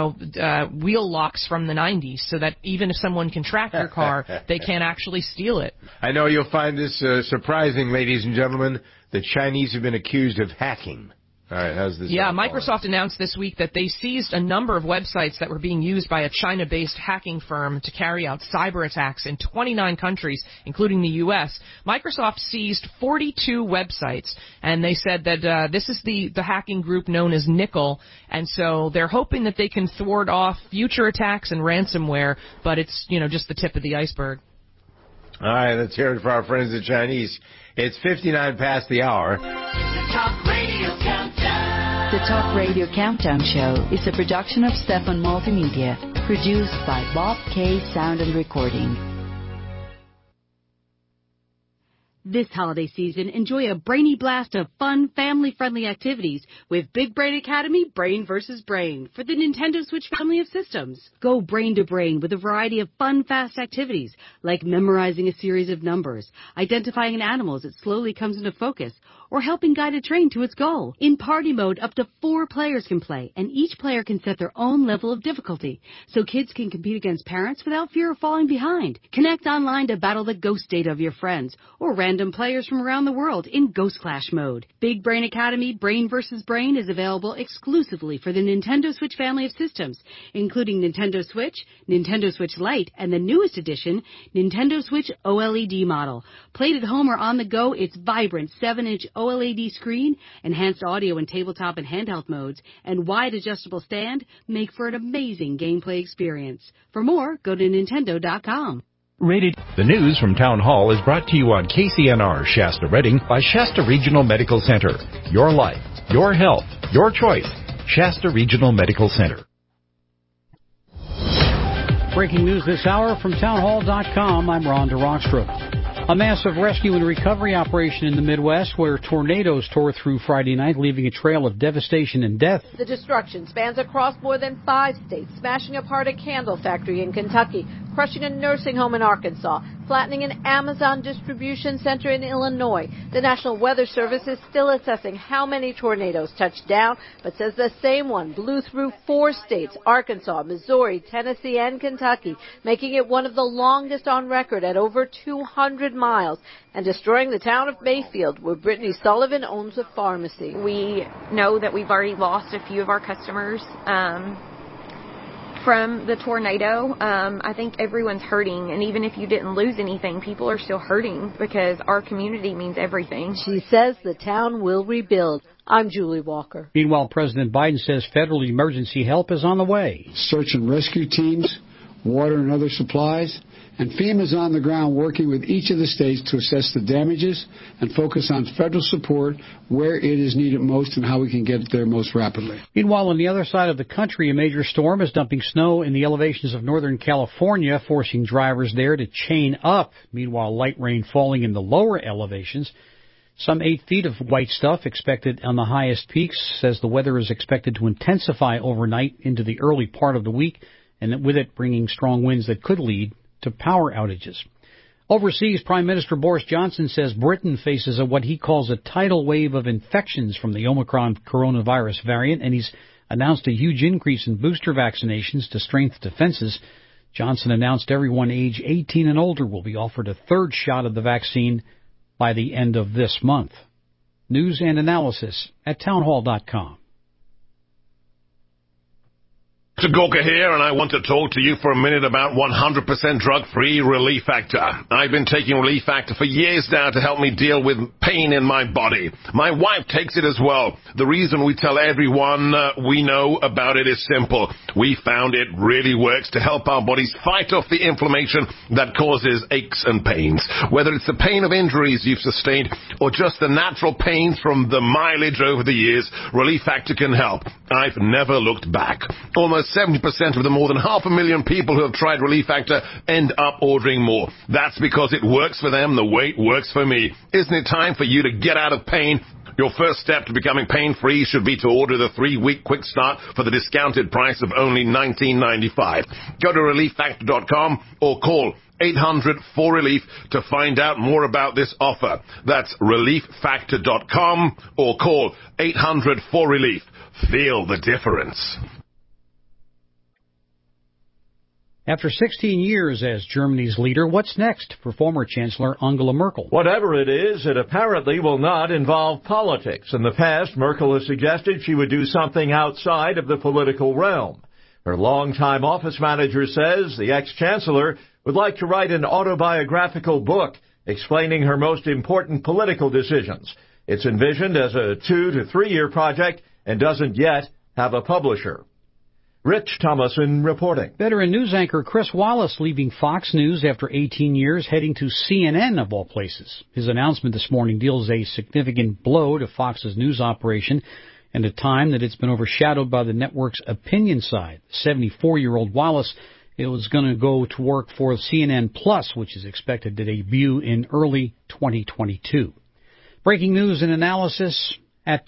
wheel locks from the 90s, so that even if someone can track your car, they can't actually steal it. I know you'll find this surprising, ladies and gentlemen. The Chinese have been accused of hacking. All right, how's this? Yeah, Microsoft announced this week that they seized a number of websites that were being used by a China-based hacking firm to carry out cyber attacks in 29 countries, including the U.S. Microsoft seized 42 websites, and they said that this is the hacking group known as Nickel, and so they're hoping that they can thwart off future attacks and ransomware, but it's, just the tip of the iceberg. All right, let's hear it for our friends the Chinese. It's 59 past the hour. The Talk Radio Countdown Show is a production of Stefan Multimedia, produced by Bob K. Sound and Recording. This holiday season, enjoy a brainy blast of fun, family-friendly activities with Big Brain Academy Brain vs. Brain for the Nintendo Switch family of systems. Go brain to brain with a variety of fun, fast activities like memorizing a series of numbers, identifying an animal as it slowly comes into focus, or helping guide a train to its goal. In party mode, up to 4 players can play, and each player can set their own level of difficulty, so kids can compete against parents without fear of falling behind. Connect online to battle the ghost data of your friends, or random players from around the world in Ghost Clash mode. Big Brain Academy Brain vs. Brain is available exclusively for the Nintendo Switch family of systems, including Nintendo Switch, Nintendo Switch Lite, and the newest edition, Nintendo Switch OLED model. Played at home or on the go, its vibrant 7-inch OLED screen, enhanced audio in tabletop and handheld modes, and wide adjustable stand make for an amazing gameplay experience. For more, go to Nintendo.com. Rated. The news from Town Hall is brought to you on KCNR Shasta Redding by Shasta Regional Medical Center. Your life, your health, your choice. Shasta Regional Medical Center. Breaking news this hour from townhall.com. I'm Rhonda Rockstrop. A massive rescue and recovery operation in the Midwest where tornadoes tore through Friday night, leaving a trail of devastation and death. The destruction spans across more than 5 states, smashing apart a candle factory in Kentucky, crushing a nursing home in Arkansas, flattening an Amazon distribution center in Illinois. The National Weather Service is still assessing how many tornadoes touched down, but says the same one blew through 4 states, Arkansas, Missouri, Tennessee, and Kentucky, making it one of the longest on record at over 200 miles, and destroying the town of Mayfield, where Brittany Sullivan owns a pharmacy. We know that we've already lost a few of our customers from the tornado. I think everyone's hurting, and even if you didn't lose anything, people are still hurting because our community means everything. She says the town will rebuild. I'm Julie Walker. Meanwhile, President Biden says federal emergency help is on the way. Search and rescue teams, water and other supplies, and FEMA's on the ground working with each of the states to assess the damages and focus on federal support where it is needed most and how we can get it there most rapidly. Meanwhile, on the other side of the country, a major storm is dumping snow in the elevations of Northern California, forcing drivers there to chain up. Meanwhile, light rain falling in the lower elevations. Some 8 feet of white stuff expected on the highest peaks, says the weather is expected to intensify overnight into the early part of the week, and with it bringing strong winds that could lead to power outages. Overseas, Prime Minister Boris Johnson says Britain faces what he calls a tidal wave of infections from the Omicron coronavirus variant, and he's announced a huge increase in booster vaccinations to strengthen defenses. Johnson announced everyone age 18 and older will be offered a 3rd shot of the vaccine by the end of this month. News and analysis at townhall.com. Dr. Gorka here, and I want to talk to you for a minute about 100% drug-free Relief Factor. I've been taking Relief Factor for years now to help me deal with pain in my body. My wife takes it as well. The reason we tell everyone we know about it is simple. We found it really works to help our bodies fight off the inflammation that causes aches and pains. Whether it's the pain of injuries you've sustained or just the natural pains from the mileage over the years, Relief Factor can help. I've never looked back. Almost 70% of the more than 500,000 people who have tried Relief Factor end up ordering more. That's because it works for them the way it works for me. Isn't it time for you to get out of pain? Your first step to becoming pain-free should be to order the 3-week quick start for the discounted price of only $19.95. Go to ReliefFactor.com or call 800-4RELIEF to find out more about this offer. That's ReliefFactor.com or call 800-4RELIEF. Feel the difference. After 16 years as Germany's leader, what's next for former Chancellor Angela Merkel? Whatever it is, it apparently will not involve politics. In the past, Merkel has suggested she would do something outside of the political realm. Her longtime office manager says the ex-chancellor would like to write an autobiographical book explaining her most important political decisions. It's envisioned as a 2 to 3 year project and doesn't yet have a publisher. Rich Thomason reporting. Veteran news anchor Chris Wallace leaving Fox News after 18 years, heading to CNN of all places. His announcement this morning deals a significant blow to Fox's news operation and a time that it's been overshadowed by the network's opinion side. 74-year-old Wallace was going to go to work for CNN Plus, which is expected to debut in early 2022. Breaking news and analysis at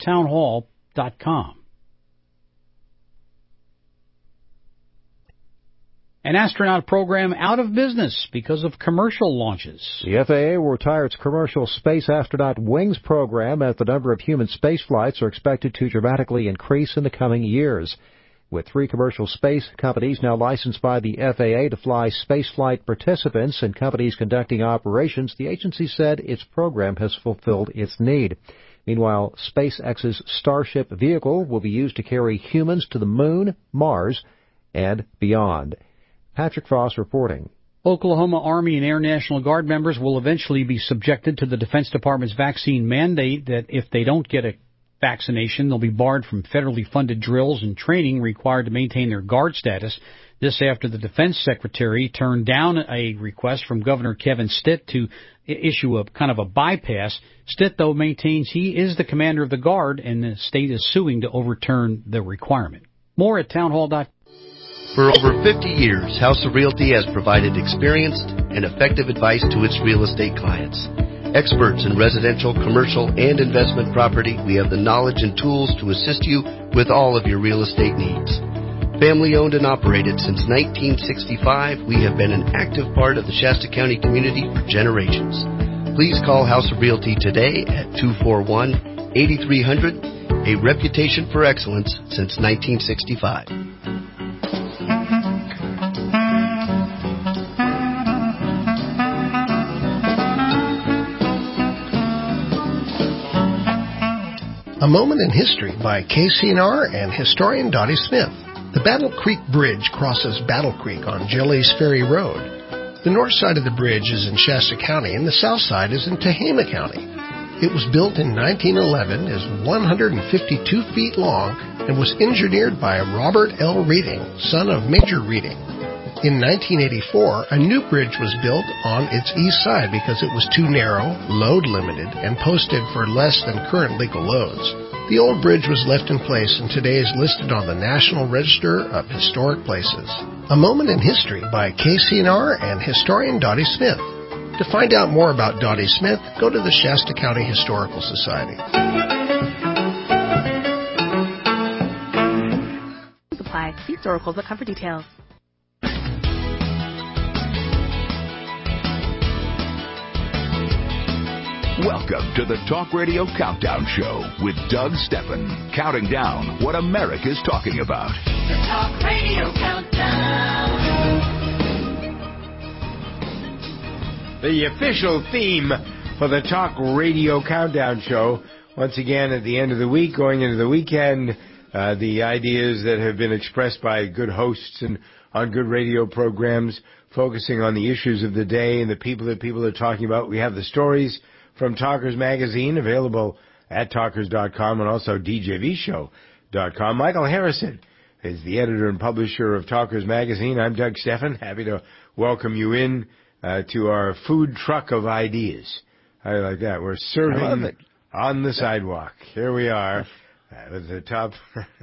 townhall.com. An astronaut program out of business because of commercial launches. The FAA will retire its commercial space astronaut wings program as the number of human space flights are expected to dramatically increase in the coming years. With 3 commercial space companies now licensed by the FAA to fly spaceflight participants and companies conducting operations, the agency said its program has fulfilled its need. Meanwhile, SpaceX's Starship vehicle will be used to carry humans to the Moon, Mars, and beyond. Patrick Frost reporting. Oklahoma Army and Air National Guard members will eventually be subjected to the Defense Department's vaccine mandate that if they don't get a vaccination, they'll be barred from federally funded drills and training required to maintain their Guard status. This after the Defense Secretary turned down a request from Governor Kevin Stitt to issue a kind of a bypass. Stitt, though, maintains he is the commander of the Guard, and the state is suing to overturn the requirement. More at townhall.com. For over 50 years, House of Realty has provided experienced and effective advice to its real estate clients. Experts in residential, commercial, and investment property, we have the knowledge and tools to assist you with all of your real estate needs. Family owned and operated since 1965, we have been an active part of the Shasta County community for generations. Please call House of Realty today at 241-8300, a reputation for excellence since 1965. A Moment in History by KCNR and historian Dottie Smith. The Battle Creek Bridge crosses Battle Creek on Gillies Ferry Road. The north side of the bridge is in Shasta County and the south side is in Tehama County. It was built in 1911, is 152 feet long, and was engineered by Robert L. Reading, son of Major Reading. In 1984, a new bridge was built on its east side because it was too narrow, load limited, and posted for less than current legal loads. The old bridge was left in place and today is listed on the National Register of Historic Places. A Moment in History by KCNR and historian Dottie Smith. To find out more about Dottie Smith, go to the Shasta County Historical Society. Supply. See Historical.com for details. Welcome to the Talk Radio Countdown Show with Doug Steffen, counting down what America's talking about. The Talk Radio Countdown. The official theme for the Talk Radio Countdown Show. Once again, at the end of the week, going into the weekend, the ideas that have been expressed by good hosts and on good radio programs, focusing on the issues of the day and the people that people are talking about. We have the stories from Talkers Magazine, available at talkers.com and also djvshow.com. Michael Harrison is the editor and publisher of Talkers Magazine. I'm Doug Steffen. Happy to welcome you in to our food truck of ideas. I like that. We're serving on the sidewalk. Here we are at the top.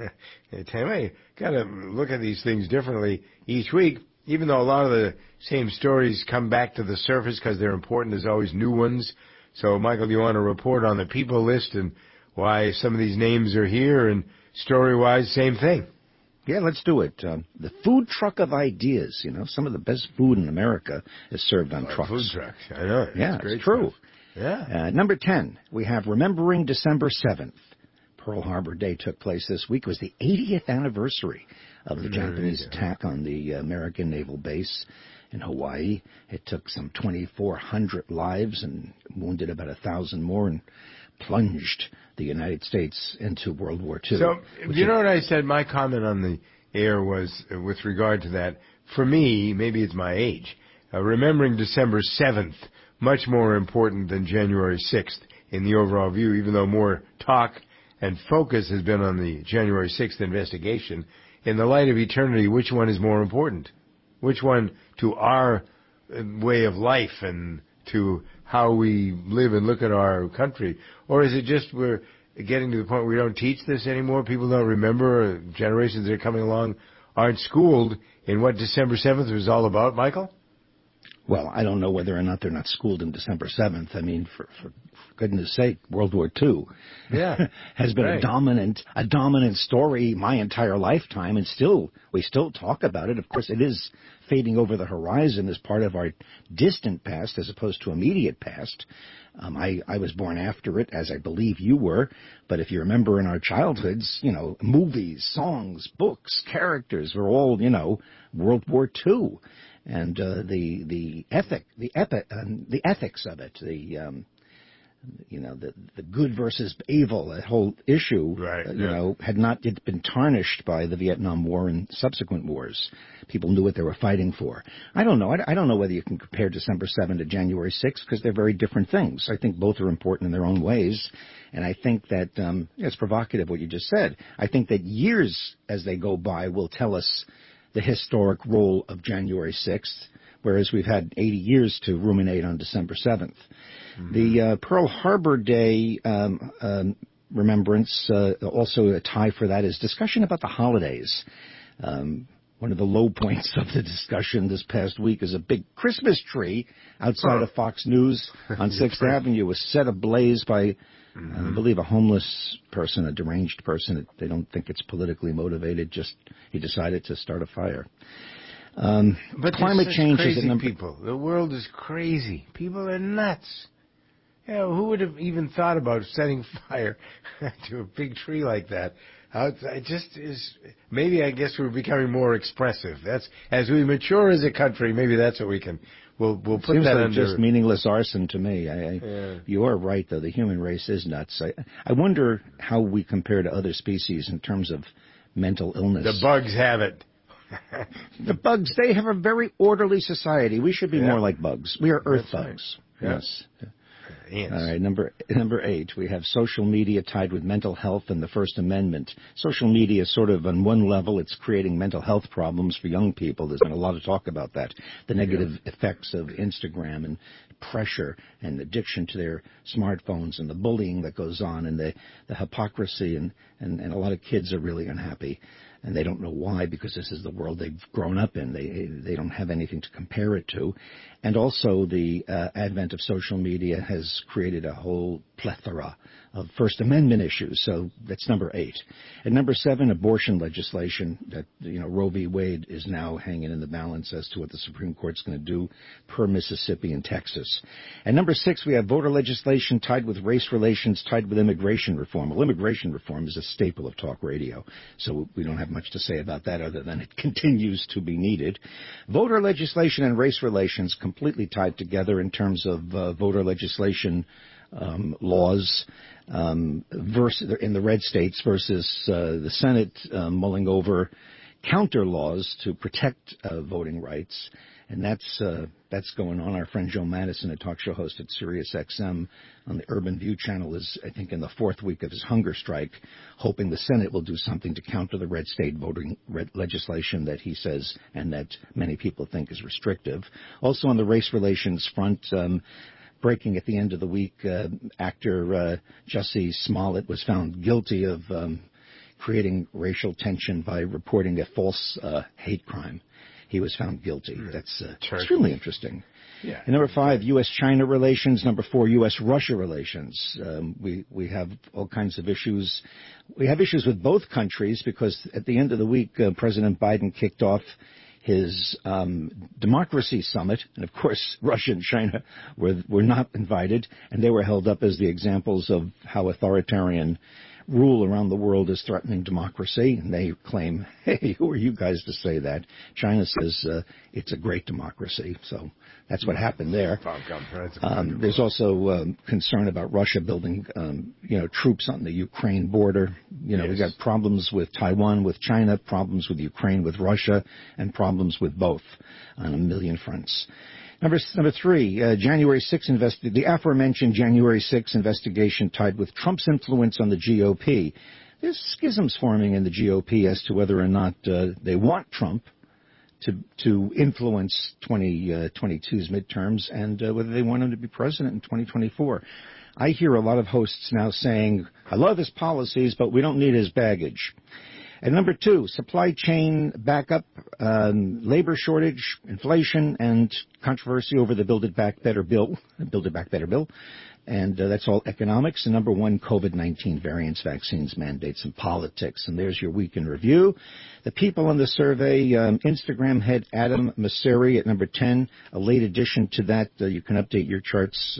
I got to look at these things differently each week, even though a lot of the same stories come back to the surface because they're important. There's always new ones. So, Michael, do you want to report on the people list and why some of these names are here, and story-wise, same thing? Yeah, let's do it. The food truck of ideas. You know, some of the best food in America is served on trucks. Food trucks, I know. Yeah, it's true. Stuff. Yeah. Number 10, we have Remembering December 7th. Pearl Harbor Day took place this week. It was the 80th anniversary of the Japanese attack on the American naval base in Hawaii. It took some 2,400 lives and wounded about 1,000 more and plunged the United States into World War II. So, you know what I said? My comment on the air was, with regard to that, for me, maybe it's my age, remembering December 7th, much more important than January 6th in the overall view, even though more talk and focus has been on the January 6th investigation. In the light of eternity, which one is more important? Which one to our way of life and to how we live and look at our country? Or is it just we're getting to the point where we don't teach this anymore? People don't remember. Generations that are coming along aren't schooled in what December 7th was all about, Michael? Well, I don't know whether or not they're not schooled in December 7th. I mean, for goodness sake, World War II has been a dominant story my entire lifetime, and we still talk about it. Of course, it is fading over the horizon as part of our distant past as opposed to immediate past. I was born after it, as I believe you were, but if you remember in our childhoods, movies, songs, books, characters were all, World War II. And the ethics of it, the good versus evil, that whole issue, had not yet been tarnished by the Vietnam War and subsequent wars. People knew what they were fighting for. I don't know. I don't know whether you can compare December 7th to January 6th because they're very different things. I think both are important in their own ways. And I think that it's provocative what you just said. I think that years as they go by will tell us the historic role of January 6th, whereas we've had 80 years to ruminate on December 7th. Mm-hmm. The Pearl Harbor Day remembrance, also a tie for that, is discussion about the holidays. One of the low points of the discussion this past week is a big Christmas tree outside of Fox News on 6th Avenue was set ablaze by, I believe, a homeless person, a deranged person. They don't think it's politically motivated, just he decided to start a fire. But climate change crazy is a number. People. The world is crazy. People are nuts. Who would have even thought about setting fire to a big tree like that? It just is. Maybe I guess we're becoming more expressive. That's as we mature as a country. Maybe that's what we can. We'll put Seems that like under. Just meaningless arson to me. You are right, though. The human race is nuts. I wonder how we compare to other species in terms of mental illness. The bugs have it. The bugs, they have a very orderly society. We should be more like bugs. We are earth bugs. Right. Yes. All right, number 8, we have social media tied with mental health and the First Amendment. Social media sort of on one level, it's creating mental health problems for young people. There's been a lot of talk about that. The negative effects of Instagram and pressure and addiction to their smartphones and the bullying that goes on and the hypocrisy and a lot of kids are really unhappy. And they don't know why, because this is the world they've grown up in. They don't have anything to compare it to. And also the advent of social media has created a whole plethora of First Amendment issues. So that's number 8. And number 7, abortion legislation that, Roe v. Wade is now hanging in the balance as to what the Supreme Court's going to do per Mississippi and Texas. And number 6, we have voter legislation tied with race relations, tied with immigration reform. Well, immigration reform is a staple of talk radio, so we don't have much to say about that other than it continues to be needed. Voter legislation and race relations completely tied together in terms of voter legislation laws versus in the red states versus the Senate mulling over counter laws to protect voting rights. And that's going on. Our friend Joe Madison, a talk show host at Sirius XM on the Urban View channel, is, I think, in the 4th week of his hunger strike, hoping the Senate will do something to counter the red state voting legislation that he says and that many people think is restrictive. Also on the race relations front, breaking at the end of the week, actor Jussie Smollett was found guilty of creating racial tension by reporting a false hate crime. He was found guilty. That's extremely interesting. Yeah. And number 5, U.S.-China relations. Number 4, U.S.-Russia relations. We have all kinds of issues. We have issues with both countries because at the end of the week, President Biden kicked off his democracy summit, and of course Russia and China were not invited, and they were held up as the examples of how authoritarian rule around the world is threatening democracy, and they claim, hey, who are you guys to say that? China says it's a great democracy, so that's what happened there. There's also concern about Russia building, troops on the Ukraine border. We've got problems with Taiwan, with China, problems with Ukraine, with Russia, and problems with both on a million fronts. Number 3, January 6 the aforementioned January 6 investigation tied with Trump's influence on the GOP. There's schisms forming in the GOP as to whether or not they want Trump to influence 2022's midterms and whether they want him to be president in 2024. I hear a lot of hosts now saying, I love his policies, but we don't need his baggage. And number 2, supply chain backup, labor shortage, inflation, and controversy over the Build It Back Better bill. And that's all economics. And number 1, COVID-19 variants, vaccines, mandates, and politics. And there's your week in review. The people on the survey, Instagram head Adam Mosseri at number 10. A late addition to that, you can update your charts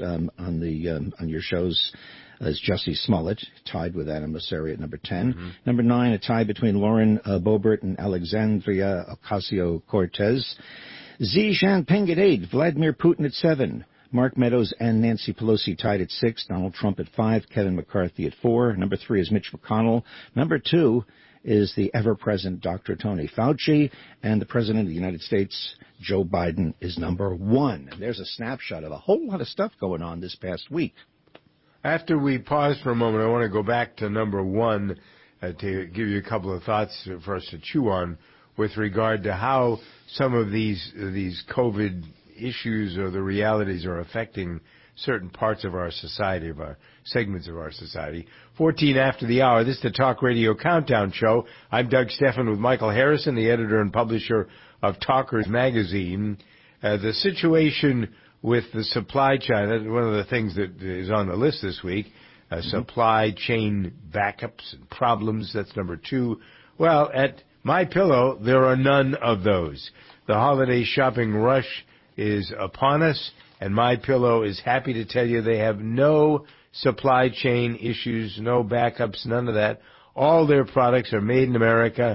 on your shows as Jussie Smollett, tied with Adam Mosseri at number 10. Mm-hmm. Number 9, a tie between Lauren Boebert and Alexandria Ocasio-Cortez. Xi Jinping at 8, Vladimir Putin at 7. Mark Meadows and Nancy Pelosi tied at 6. Donald Trump at 5. Kevin McCarthy at 4. Number 3 is Mitch McConnell. Number 2 is the ever-present Dr. Tony Fauci. And the President of the United States, Joe Biden, is number 1. And there's a snapshot of a whole lot of stuff going on this past week. After we pause for a moment, I want to go back to number 1 to give you a couple of thoughts for us to chew on with regard to how some of these COVID issues or the realities are affecting certain parts of our society, of our segments of our society. 14 after the hour, this is the Talk Radio Countdown Show. I'm Doug Stephan with Michael Harrison, the editor and publisher of Talkers Magazine. The situation with the supply chain, one of the things that is on the list this week, supply chain backups and problems, that's number 2. Well, at MyPillow, there are none of those. The holiday shopping rush is upon us, and MyPillow is happy to tell you they have no supply chain issues, no backups, none of that. All their products are made in America.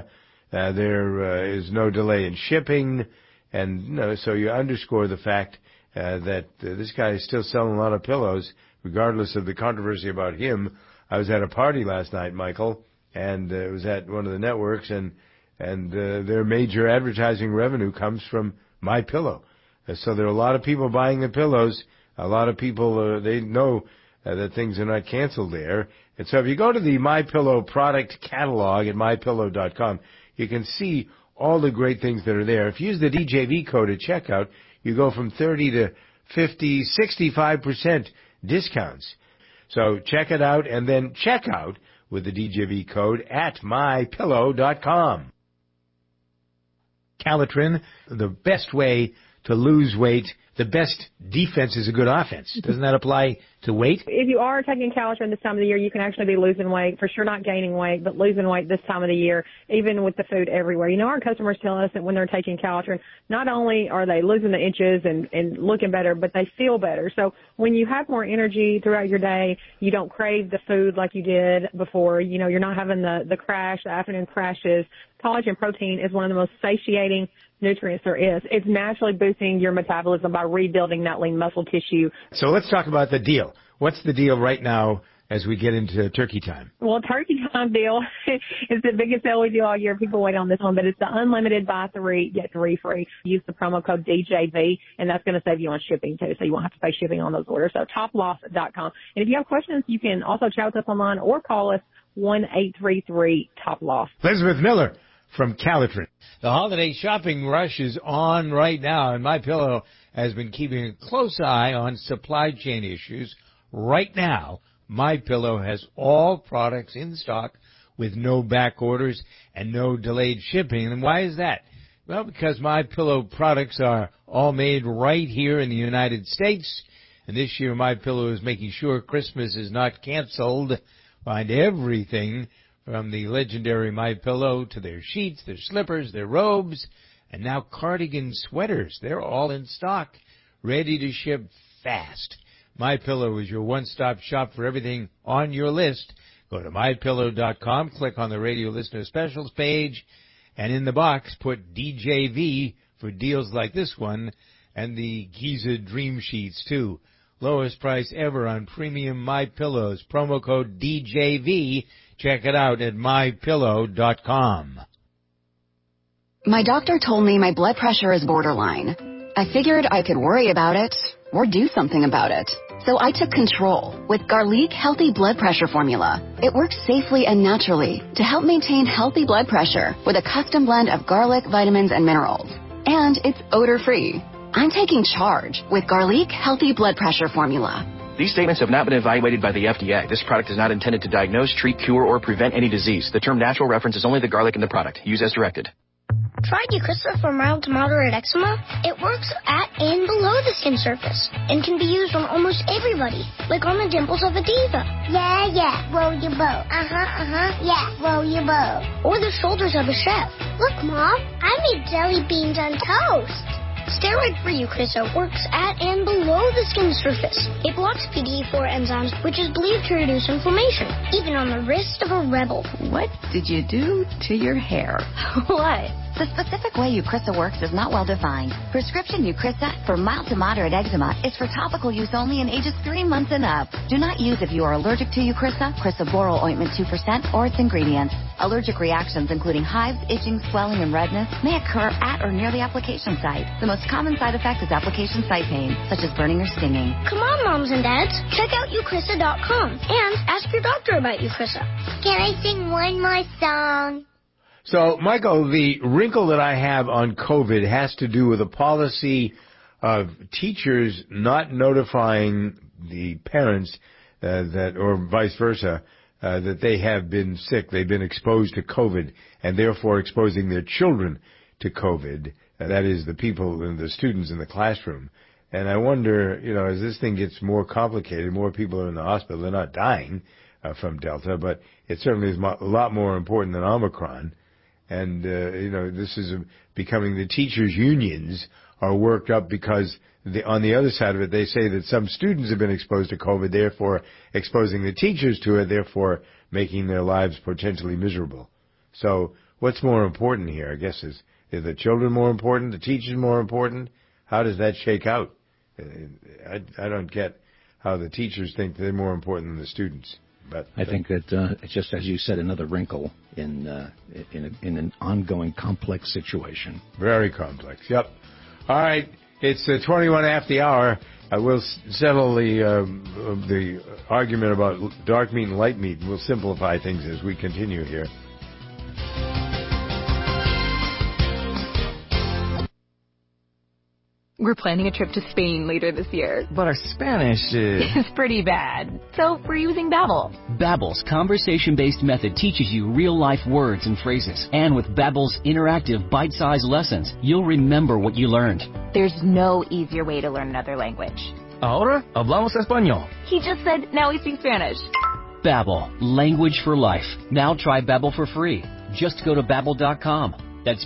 There is no delay in shipping, and so you underscore the fact that this guy is still selling a lot of pillows, regardless of the controversy about him. I was at a party last night, Michael, and it was at one of the networks, and their major advertising revenue comes from MyPillow. So there are a lot of people buying the pillows. A lot of people, they know that things are not canceled there. And so if you go to the MyPillow product catalog at MyPillow.com, you can see all the great things that are there. If you use the DJV code at checkout, you go from 30 to 50, 65% discounts. So check it out and then check out with the DJV code at MyPillow.com. Calitrin, the best way to lose weight, the best defense is a good offense. Doesn't that apply to weight? If you are taking Calitrin this time of the year, you can actually be losing weight. For sure not gaining weight, but losing weight this time of the year, even with the food everywhere. You know, our customers tell us that when they're taking Calitrin, not only are they losing the inches and looking better, but they feel better. So when you have more energy throughout your day, you don't crave the food like you did before. You know, you're not having the crash, the afternoon crashes. Collagen protein is one of the most satiating nutrients there is. It's naturally boosting your metabolism by rebuilding that lean muscle tissue. So let's talk about the deal. What's the deal right now as we get into turkey time? Well, turkey time deal is the biggest sale we do all year. People wait on this one, but it's the unlimited buy 3, get 3 free. Use the promo code DJV, and that's going to save you on shipping too, so you won't have to pay shipping on those orders. So toploss.com. And if you have questions, you can also chat with us online or call us 1-833-TOP-LOSS. Elizabeth Miller from Calitrin. The holiday shopping rush is on right now, and MyPillow has been keeping a close eye on supply chain issues. Right now, MyPillow has all products in stock with no back orders and no delayed shipping. And why is that? Well, because MyPillow products are all made right here in the United States. And this year, MyPillow is making sure Christmas is not canceled. Find everything from the legendary MyPillow to their sheets, their slippers, their robes, and now cardigan sweaters. They're all in stock, ready to ship fast. MyPillow is your one-stop shop for everything on your list. Go to MyPillow.com, click on the Radio Listener Specials page, and in the box put DJV for deals like this one, and the Giza Dream Sheets, too. Lowest price ever on premium MyPillows. Promo code DJV. Check it out at MyPillow.com. My doctor told me my blood pressure is borderline. I figured I could worry about it or do something about it. So I took control with Garlic Healthy Blood Pressure Formula. It works safely and naturally to help maintain healthy blood pressure with a custom blend of garlic, vitamins, and minerals. And it's odor-free. I'm taking charge with Garlic Healthy Blood Pressure Formula. These statements have not been evaluated by the FDA. This product is not intended to diagnose, treat, cure, or prevent any disease. The term natural references only the garlic in the product. Use as directed. Tried Eucrisa for mild to moderate eczema? It works at and below the skin surface and can be used on almost everybody, like on the dimples of a diva. Yeah, roll your boat. Yeah, roll your boat. Or the shoulders of a chef. Look, Mom, I made jelly beans on toast. Steroid-free Eucrisa works at and below the skin surface. It blocks PDE4 enzymes, which is believed to reduce inflammation, even on the wrist of a rebel. What did you do to your hair? What? The specific way Eucrisa works is not well defined. Prescription Eucrisa for mild to moderate eczema is for topical use only in ages 3 months and up. Do not use if you are allergic to Eucrisa, Crisaborole ointment 2%, or its ingredients. Allergic reactions including hives, itching, swelling, and redness may occur at or near the application site. The most common side effect is application site pain, such as burning or stinging. Come on, moms and dads. Check out Eucrisa.com and ask your doctor about Eucrisa. Can I sing one more song? So, Michael, the wrinkle that I have on COVID has to do with a policy of teachers not notifying the parents or vice versa, that they have been sick, they've been exposed to COVID, and therefore exposing their children to COVID. That is, the people and the students in the classroom. And I wonder, as this thing gets more complicated, more people are in the hospital. They're not dying from Delta, but it certainly is a lot more important than Omicron. And, this is becoming the teachers' unions are worked up because on the other side of it, they say that some students have been exposed to COVID, therefore exposing the teachers to it, therefore making their lives potentially miserable. So what's more important here, I guess, is the children more important, the teachers more important? How does that shake out? I don't get how the teachers think they're more important than the students. But I think that it's just, as you said, another wrinkle in an ongoing complex situation. Very complex. Yep. All right. It's 21 after the hour. We'll settle the argument about dark meat and light meat, and we'll simplify things as we continue here. We're planning a trip to Spain later this year. But our Spanish is pretty bad. So we're using Babbel. Babbel's conversation-based method teaches you real-life words and phrases. And with Babbel's interactive bite-sized lessons, you'll remember what you learned. There's no easier way to learn another language. Ahora hablamos español. He just said, now we speak Spanish. Babbel, language for life. Now try Babbel for free. Just go to Babbel.com. That's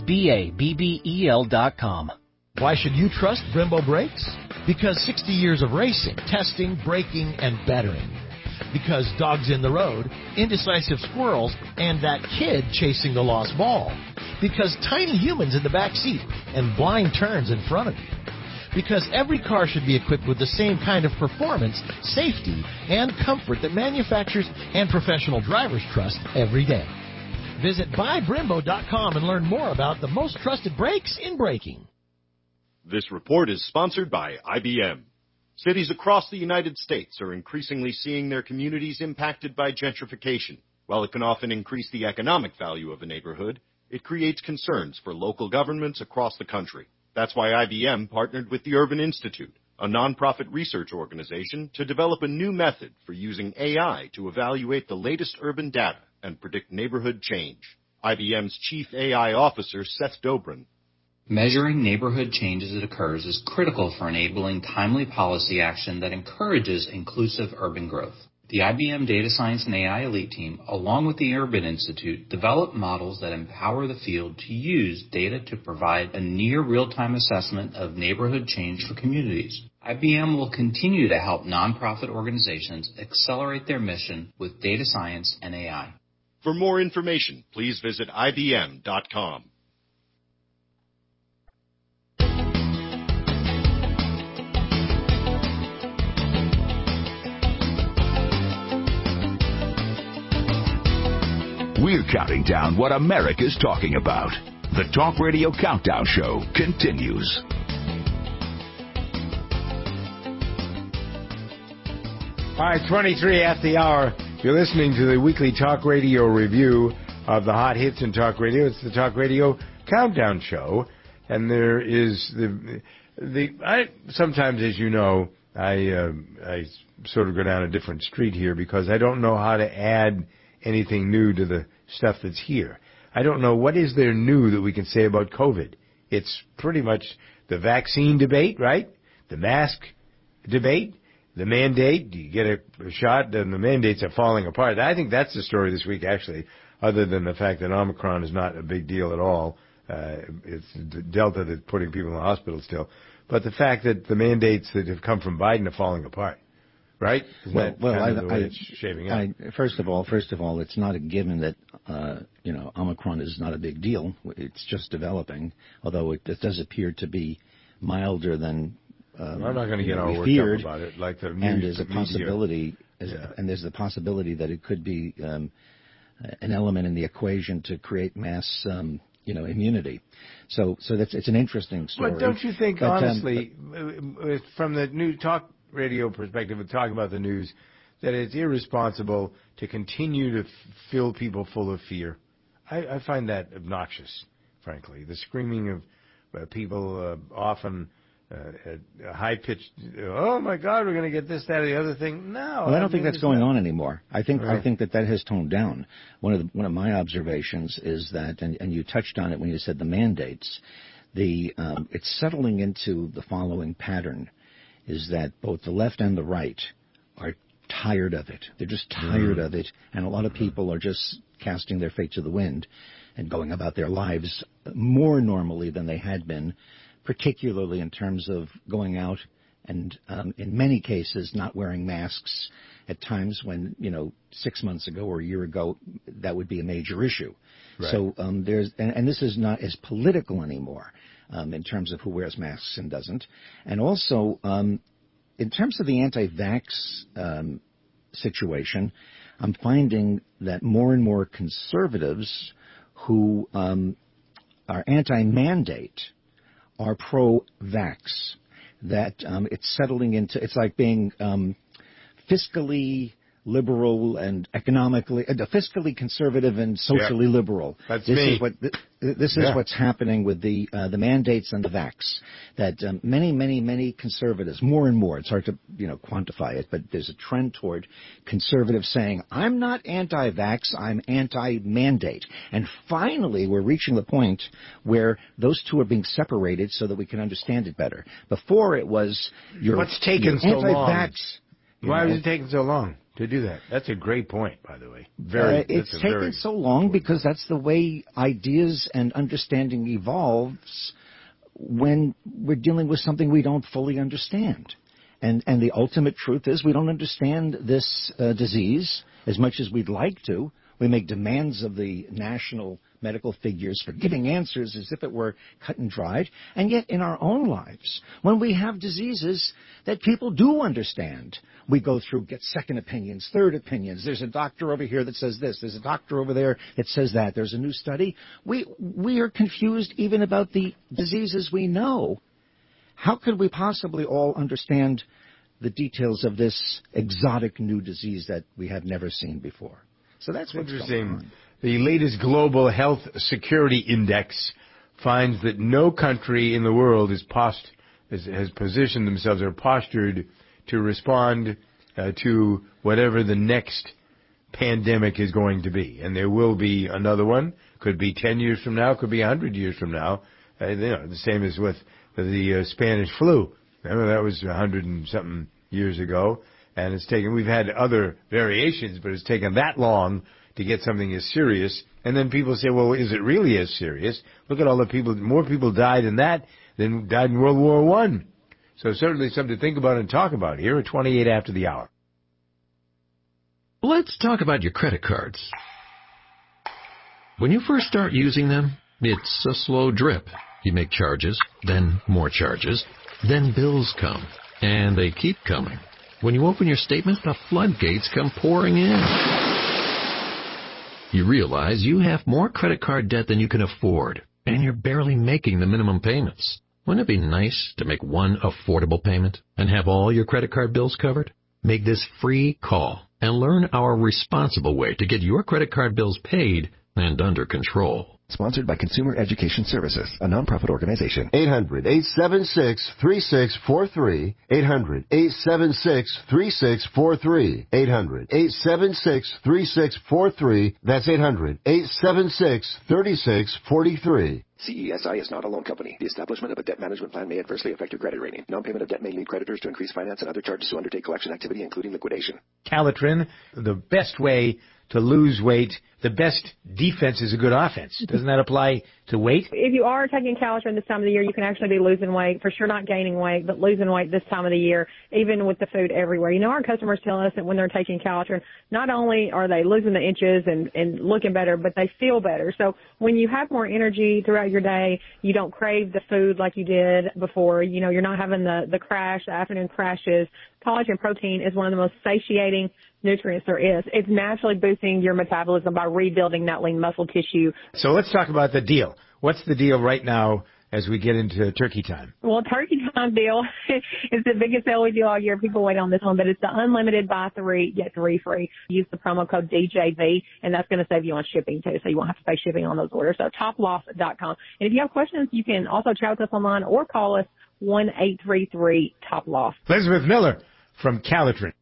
Babbel.com. Why should you trust Brembo brakes? Because 60 years of racing, testing, braking, and bettering. Because dogs in the road, indecisive squirrels, and that kid chasing the lost ball. Because tiny humans in the back seat and blind turns in front of you. Because every car should be equipped with the same kind of performance, safety, and comfort that manufacturers and professional drivers trust every day. Visit buybrembo.com and learn more about the most trusted brakes in braking. This report is sponsored by IBM. Cities across the United States are increasingly seeing their communities impacted by gentrification. While it can often increase the economic value of a neighborhood, it creates concerns for local governments across the country. That's why IBM partnered with the Urban Institute, a nonprofit research organization, to develop a new method for using AI to evaluate the latest urban data and predict neighborhood change. IBM's Chief AI Officer, Seth Dobrin. Measuring neighborhood change as it occurs is critical for enabling timely policy action that encourages inclusive urban growth. The IBM Data Science and AI Elite Team, along with the Urban Institute, developed models that empower the field to use data to provide a near real-time assessment of neighborhood change for communities. IBM will continue to help nonprofit organizations accelerate their mission with data science and AI. For more information, please visit IBM.com. We're counting down what America's talking about. The Talk Radio Countdown Show continues. All right, 23 after the hour. You're listening to the weekly Talk Radio review of the hot hits in Talk Radio. It's the Talk Radio Countdown Show. And there is sometimes, as you know, I sort of go down a different street here because I don't know how to add anything new to the stuff that's here. I don't know what is there new that we can say about COVID. It's pretty much the vaccine debate, right? The mask debate, the mandate. Do you get a shot? And the mandates are falling apart. I think that's the story this week, actually, other than the fact that Omicron is not a big deal at all. It's Delta that's putting people in the hospital still. But the fact that the mandates that have come from Biden are falling apart, right? Isn't that kind of the way it's shaping up? First of all, it's not a given that Omicron is not a big deal. It's just developing, although it does appear to be milder than I'm not going to get all worked up about it. Like the news, and there's a possibility, and there's the possibility that it could be an element in the equation to create mass immunity. So it's an interesting story. But don't you think, honestly, from the new talk radio perspective of talking about the news, that it's irresponsible to continue to fill people full of fear? I find that obnoxious, frankly. The screaming of people often at a high-pitched, oh, my God, we're going to get this, that, or the other thing. No. Well, I don't think that's going on anymore. I think that has toned down. One of my observations is that, and you touched on it when you said the mandates, it's settling into the following pattern, is that both the left and the right are tired of it. They're just tired of it, and a lot of people are just casting their fate to the wind and going about their lives more normally than they had been, particularly in terms of going out and, in many cases, not wearing masks at times when, 6 months ago or a year ago, that would be a major issue. Right. So and this is not as political anymore in terms of who wears masks and doesn't. And also, in terms of the anti-vax situation, I'm finding that more and more conservatives who are anti-mandate are pro-vax, that it's settling into, it's like being fiscally liberal and economically, fiscally conservative and socially liberal. That's me. This is what's happening with the mandates and the vax. That many conservatives, more and more, it's hard to quantify it, but there's a trend toward conservatives saying, I'm not anti-vax, I'm anti-mandate. And finally, we're reaching the point where those two are being separated so that we can understand it better. Before it was, what's taken so anti-vax. Long? Why was it taking so long to do that? That's a great point, by the way. It's taken so long because that's the way ideas and understanding evolves when we're dealing with something we don't fully understand. And the ultimate truth is we don't understand this disease as much as we'd like to. We make demands of the national medical figures for giving answers as if it were cut and dried. And yet in our own lives, when we have diseases that people do understand, we go through, get second opinions, third opinions. There's a doctor over here that says this. There's a doctor over there that says that. There's a new study. We are confused even about the diseases we know. How could we possibly all understand the details of this exotic new disease that we have never seen before? So that's what's interesting. Going on. The latest Global Health Security Index finds that no country in the world has positioned themselves or postured to respond to whatever the next pandemic is going to be. And there will be another one. Could be 10 years from now. Could be 100 years from now. The same as with the Spanish flu. Remember, that was 100 and something years ago. And we've had other variations, but it's taken that long to get something as serious. And then people say, well, is it really as serious? Look at all the people, more people died in that than died in World War I. So certainly something to think about and talk about here at 28 after the hour. Let's talk about your credit cards. When you first start using them, it's a slow drip. You make charges, then more charges, then bills come, and they keep coming. When you open your statement, the floodgates come pouring in. You realize you have more credit card debt than you can afford, and you're barely making the minimum payments. Wouldn't it be nice to make one affordable payment and have all your credit card bills covered? Make this free call and learn our responsible way to get your credit card bills paid and under control. Sponsored by Consumer Education Services, a nonprofit organization. 800-876-3643. 800-876-3643. 800-876-3643. That's 800-876-3643. CESI is not a loan company. The establishment of a debt management plan may adversely affect your credit rating. Non-payment of debt may lead creditors to increase finance and other charges to undertake collection activity, including liquidation. Calitrin, the best way to lose weight, the best defense is a good offense. Doesn't that apply to weight? If you are taking Calitrin this time of the year, you can actually be losing weight. For sure not gaining weight, but losing weight this time of the year, even with the food everywhere. You know, our customers tell us that when they're taking Calitrin, not only are they losing the inches and looking better, but they feel better. So when you have more energy throughout your day, you don't crave the food like you did before. You know, you're not having the crash, the afternoon crashes. Collagen protein is one of the most satiating nutrients there is. It's naturally boosting your metabolism by rebuilding that lean muscle tissue. So let's talk about the deal. What's the deal right now as we get into turkey time? Well, turkey time deal is the biggest sale we do all year. People wait on this one, but it's the unlimited buy 3, get 3 free. Use the promo code DJV, and that's going to save you on shipping, too, so you won't have to pay shipping on those orders. So toploss.com. And if you have questions, you can also chat with us online or call us 1-833-TOP-LOSS. Elizabeth Miller from Calitrin.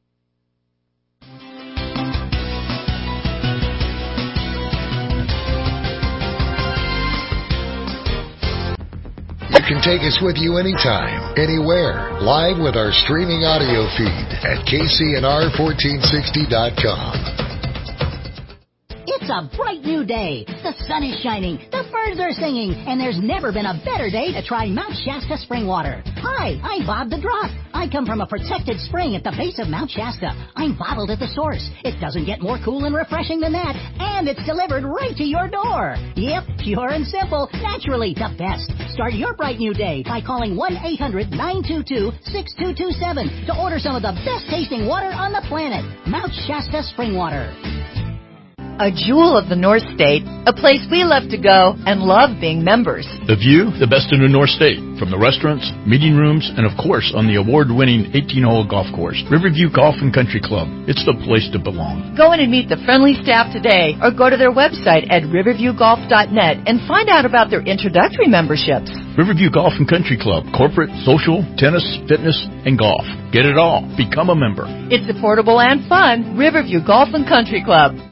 You can take us with you anytime, anywhere, live with our streaming audio feed at KCNR1460.com. It's a bright new day. The sun is shining, the birds are singing, and there's never been a better day to try Mount Shasta spring water. Hi, I'm Bob the Drop. I come from a protected spring at the base of Mount Shasta. I'm bottled at the source. It doesn't get more cool and refreshing than that, and it's delivered right to your door. Yep, pure and simple, naturally the best. Start your bright new day by calling 1-800-922-6227 to order some of the best tasting water on the planet. Mount Shasta spring water. A jewel of the North State, a place we love to go and love being members. The view, the best in the North State, from the restaurants, meeting rooms, and of course on the award-winning 18-hole golf course, Riverview Golf and Country Club. It's the place to belong. Go in and meet the friendly staff today or go to their website at riverviewgolf.net and find out about their introductory memberships. Riverview Golf and Country Club, corporate, social, tennis, fitness, and golf. Get it all. Become a member. It's affordable and fun. Riverview Golf and Country Club.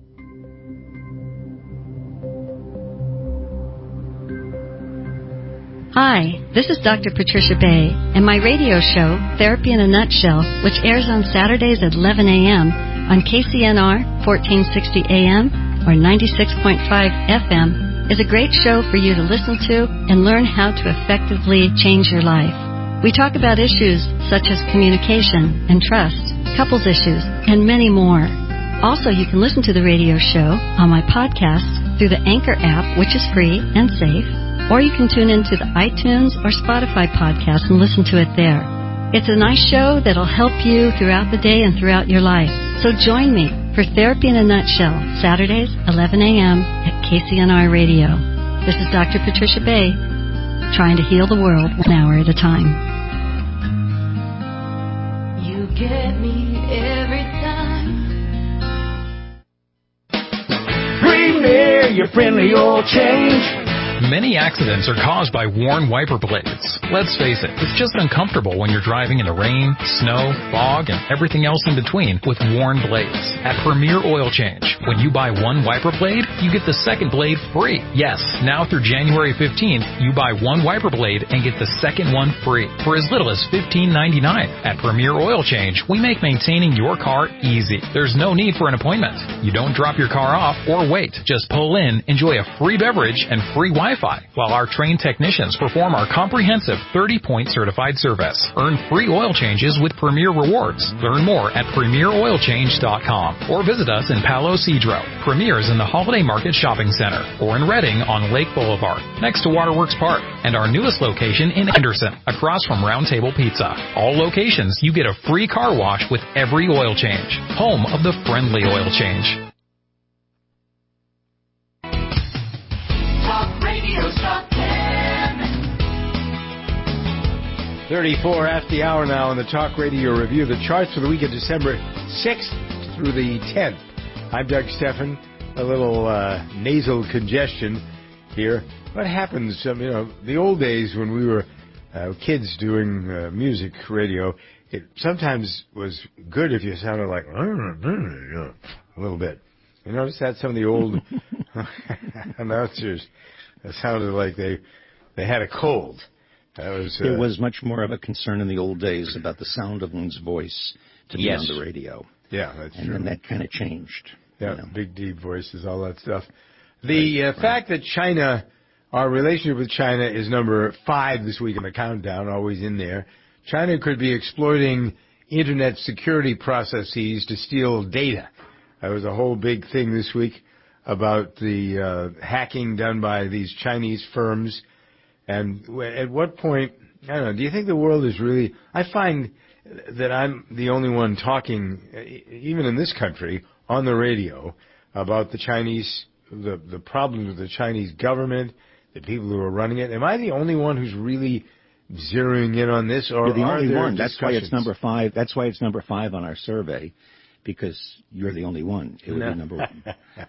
Hi, this is Dr. Patricia Bay, and my radio show, Therapy in a Nutshell, which airs on Saturdays at 11 a.m. on KCNR 1460 AM or 96.5 FM, is a great show for you to listen to and learn how to effectively change your life. We talk about issues such as communication and trust, couples issues, and many more. Also, you can listen to the radio show on my podcast through the Anchor app, which is free and safe, or you can tune into the iTunes or Spotify podcast and listen to it there. It's a nice show that'll help you throughout the day and throughout your life. So join me for Therapy in a Nutshell, Saturdays, 11 a.m. at KCNR Radio. This is Dr. Patricia Bay, trying to heal the world 1 hour at a time. You get me every time. Premier, your friendly oil change. Many accidents are caused by worn wiper blades. Let's face it, it's just uncomfortable when you're driving in the rain, snow, fog, and everything else in between with worn blades. At Premier Oil Change, when you buy one wiper blade, you get the second blade free. Yes, now through January 15th, you buy one wiper blade and get the second one free for as little as $15.99. At Premier Oil Change, we make maintaining your car easy. There's no need for an appointment. You don't drop your car off or wait. Just pull in, enjoy a free beverage and free Wi-Fi while our trained technicians perform our comprehensive 30-point certified service. Earn free oil changes with Premier Rewards. Learn more at premieroilchange.com or visit us in Palo Cedro. Premier is in the Holiday Market Shopping Center or in Redding on Lake Boulevard next to Waterworks Park, and our newest location in Henderson across from Round Table Pizza. All locations you get a free car wash with every oil change. Home of the friendly oil change. 34 after the hour now on the Talk Radio Review. The charts for the week of December 6th through the 10th. I'm Doug Stephan. A little nasal congestion here. What happens, the old days when we were kids doing music radio, it sometimes was good if you sounded like a little bit. You notice that some of the old announcers sounded like they had a cold. There was much more of a concern in the old days about the sound of one's voice to be on the radio. Yeah, that's true. And then that kind of changed. Yeah, big, deep voices, all that stuff. The fact that China, our relationship with China is number 5 this week in the countdown, always in there. China could be exploiting Internet security processes to steal data. There was a whole big thing this week about the hacking done by these Chinese firms. And at what point, I don't know, do you think the world is really... I find that I'm the only one talking, even in this country, on the radio about the Chinese, the problems with the Chinese government, the people who are running it. Am I the only one who's really zeroing in on this, or you're the are only there one? That's why it's discussions? number 5. That's why it's number 5 on our survey, because you're the only one. It would be number 1.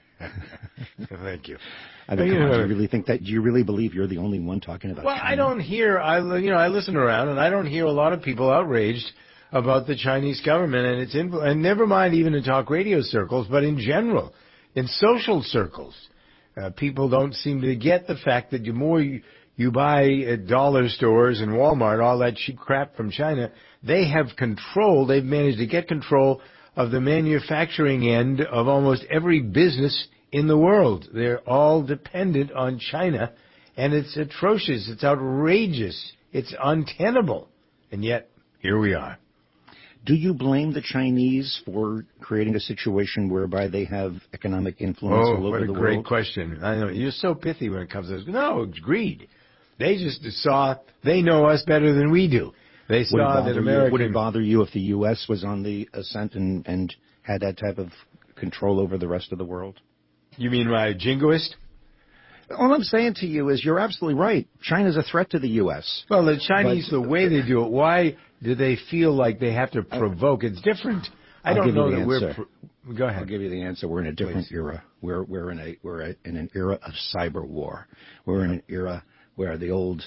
Thank you. I mean, do you really think that? Do you really believe you're the only one talking about? Well, China? I don't hear. I listen around, and I don't hear a lot of people outraged about the Chinese government and its influence. And never mind even in talk radio circles, but in general, in social circles, people don't seem to get the fact that the more you buy at dollar stores and Walmart, all that cheap crap from China, they have control. They've managed to get control of the manufacturing end of almost every business in the world. They're all dependent on China, and it's atrocious. It's outrageous. It's untenable. And yet, here we are. Do you blame the Chinese for creating a situation whereby they have economic influence all over the world? What a great question. I know. You're so pithy when it comes to this. No, it's greed. They just saw, they know us better than we do. They saw that America... Would it bother you if the U.S. was on the ascent and had that type of control over the rest of the world? You mean my jingoist? All I'm saying to you is you're absolutely right. China's a threat to the U.S. Well, the Chinese, the way they do it, why do they feel like they have to provoke? It's different. I don't know that we're... Go ahead. I'll give you the answer. We're in a different era. We're in an era of cyber war. We're in an era where the old,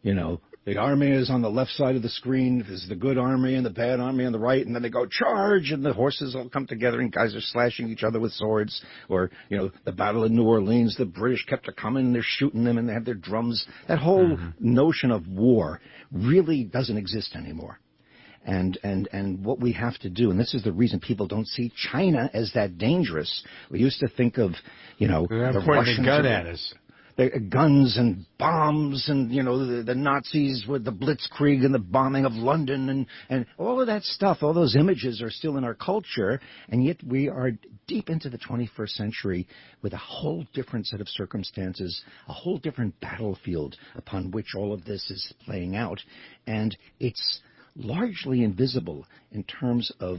the army is on the left side of the screen. There's the good army and the bad army on the right, and then they go charge, and the horses all come together, and guys are slashing each other with swords. Or, the Battle of New Orleans, the British kept coming, and they're shooting them, and they have their drums. That whole notion of war really doesn't exist anymore. And what we have to do, and this is the reason people don't see China as that dangerous. We used to think of, the Russians a gun at us. Guns and bombs and, the Nazis with the Blitzkrieg and the bombing of London and all of that stuff, all those images are still in our culture, and yet we are deep into the 21st century with a whole different set of circumstances, a whole different battlefield upon which all of this is playing out, and it's largely invisible in terms of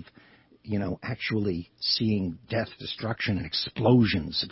actually seeing death, destruction, and explosions.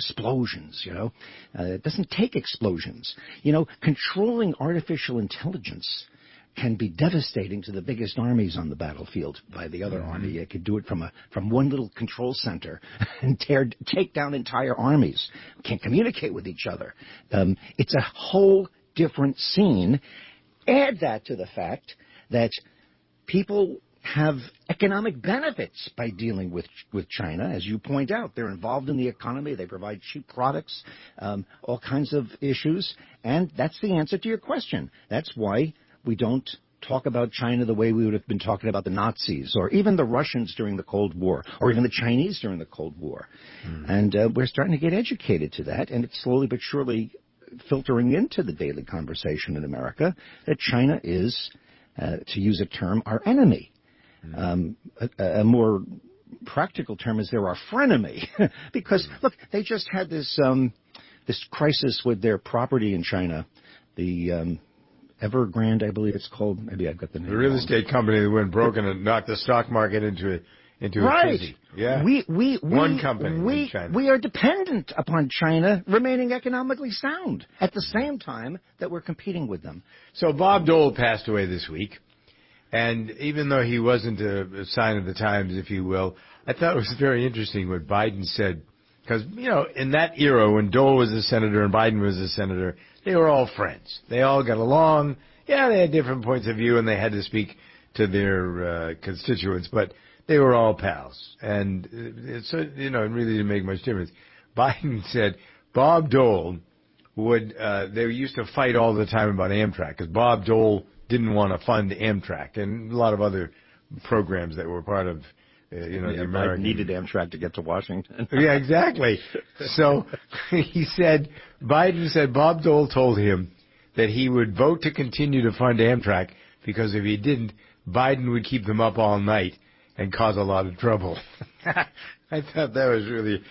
It doesn't take explosions. Controlling artificial intelligence can be devastating to the biggest armies on the battlefield by the other army. It could do it from one little control center and take down entire armies. Can't communicate with each other. It's a whole different scene. Add that to the fact that people have economic benefits by dealing with China. As you point out, they're involved in the economy. They provide cheap products, all kinds of issues. And that's the answer to your question. That's why we don't talk about China the way we would have been talking about the Nazis or even the Russians during the Cold War or even the Chinese during the Cold War. And we're starting to get educated to that, and it's slowly but surely filtering into the daily conversation in America that China is, to use a term, our enemy. A more practical term is they're our frenemy. Because, look, they just had this crisis with their property in China, the Evergrande, I believe it's called. Maybe I've got the name. The real estate company that went broke and knocked the stock market into a tizzy. Yeah. One company in China. We are dependent upon China remaining economically sound at the same time that we're competing with them. So Bob Dole passed away this week. And even though he wasn't a sign of the times, if you will, I thought it was very interesting what Biden said Because, in that era when Dole was a senator and Biden was a senator, they were all friends. They all got along. Yeah, they had different points of view and they had to speak to their constituents, but they were all pals. And it really didn't make much difference. Biden said Bob Dole they used to fight all the time about Amtrak because Bob Dole didn't want to fund Amtrak and a lot of other programs that were part of, the American. Biden needed Amtrak to get to Washington. Yeah, exactly. So Biden said Bob Dole told him that he would vote to continue to fund Amtrak because if he didn't, Biden would keep them up all night and cause a lot of trouble. I thought that was really,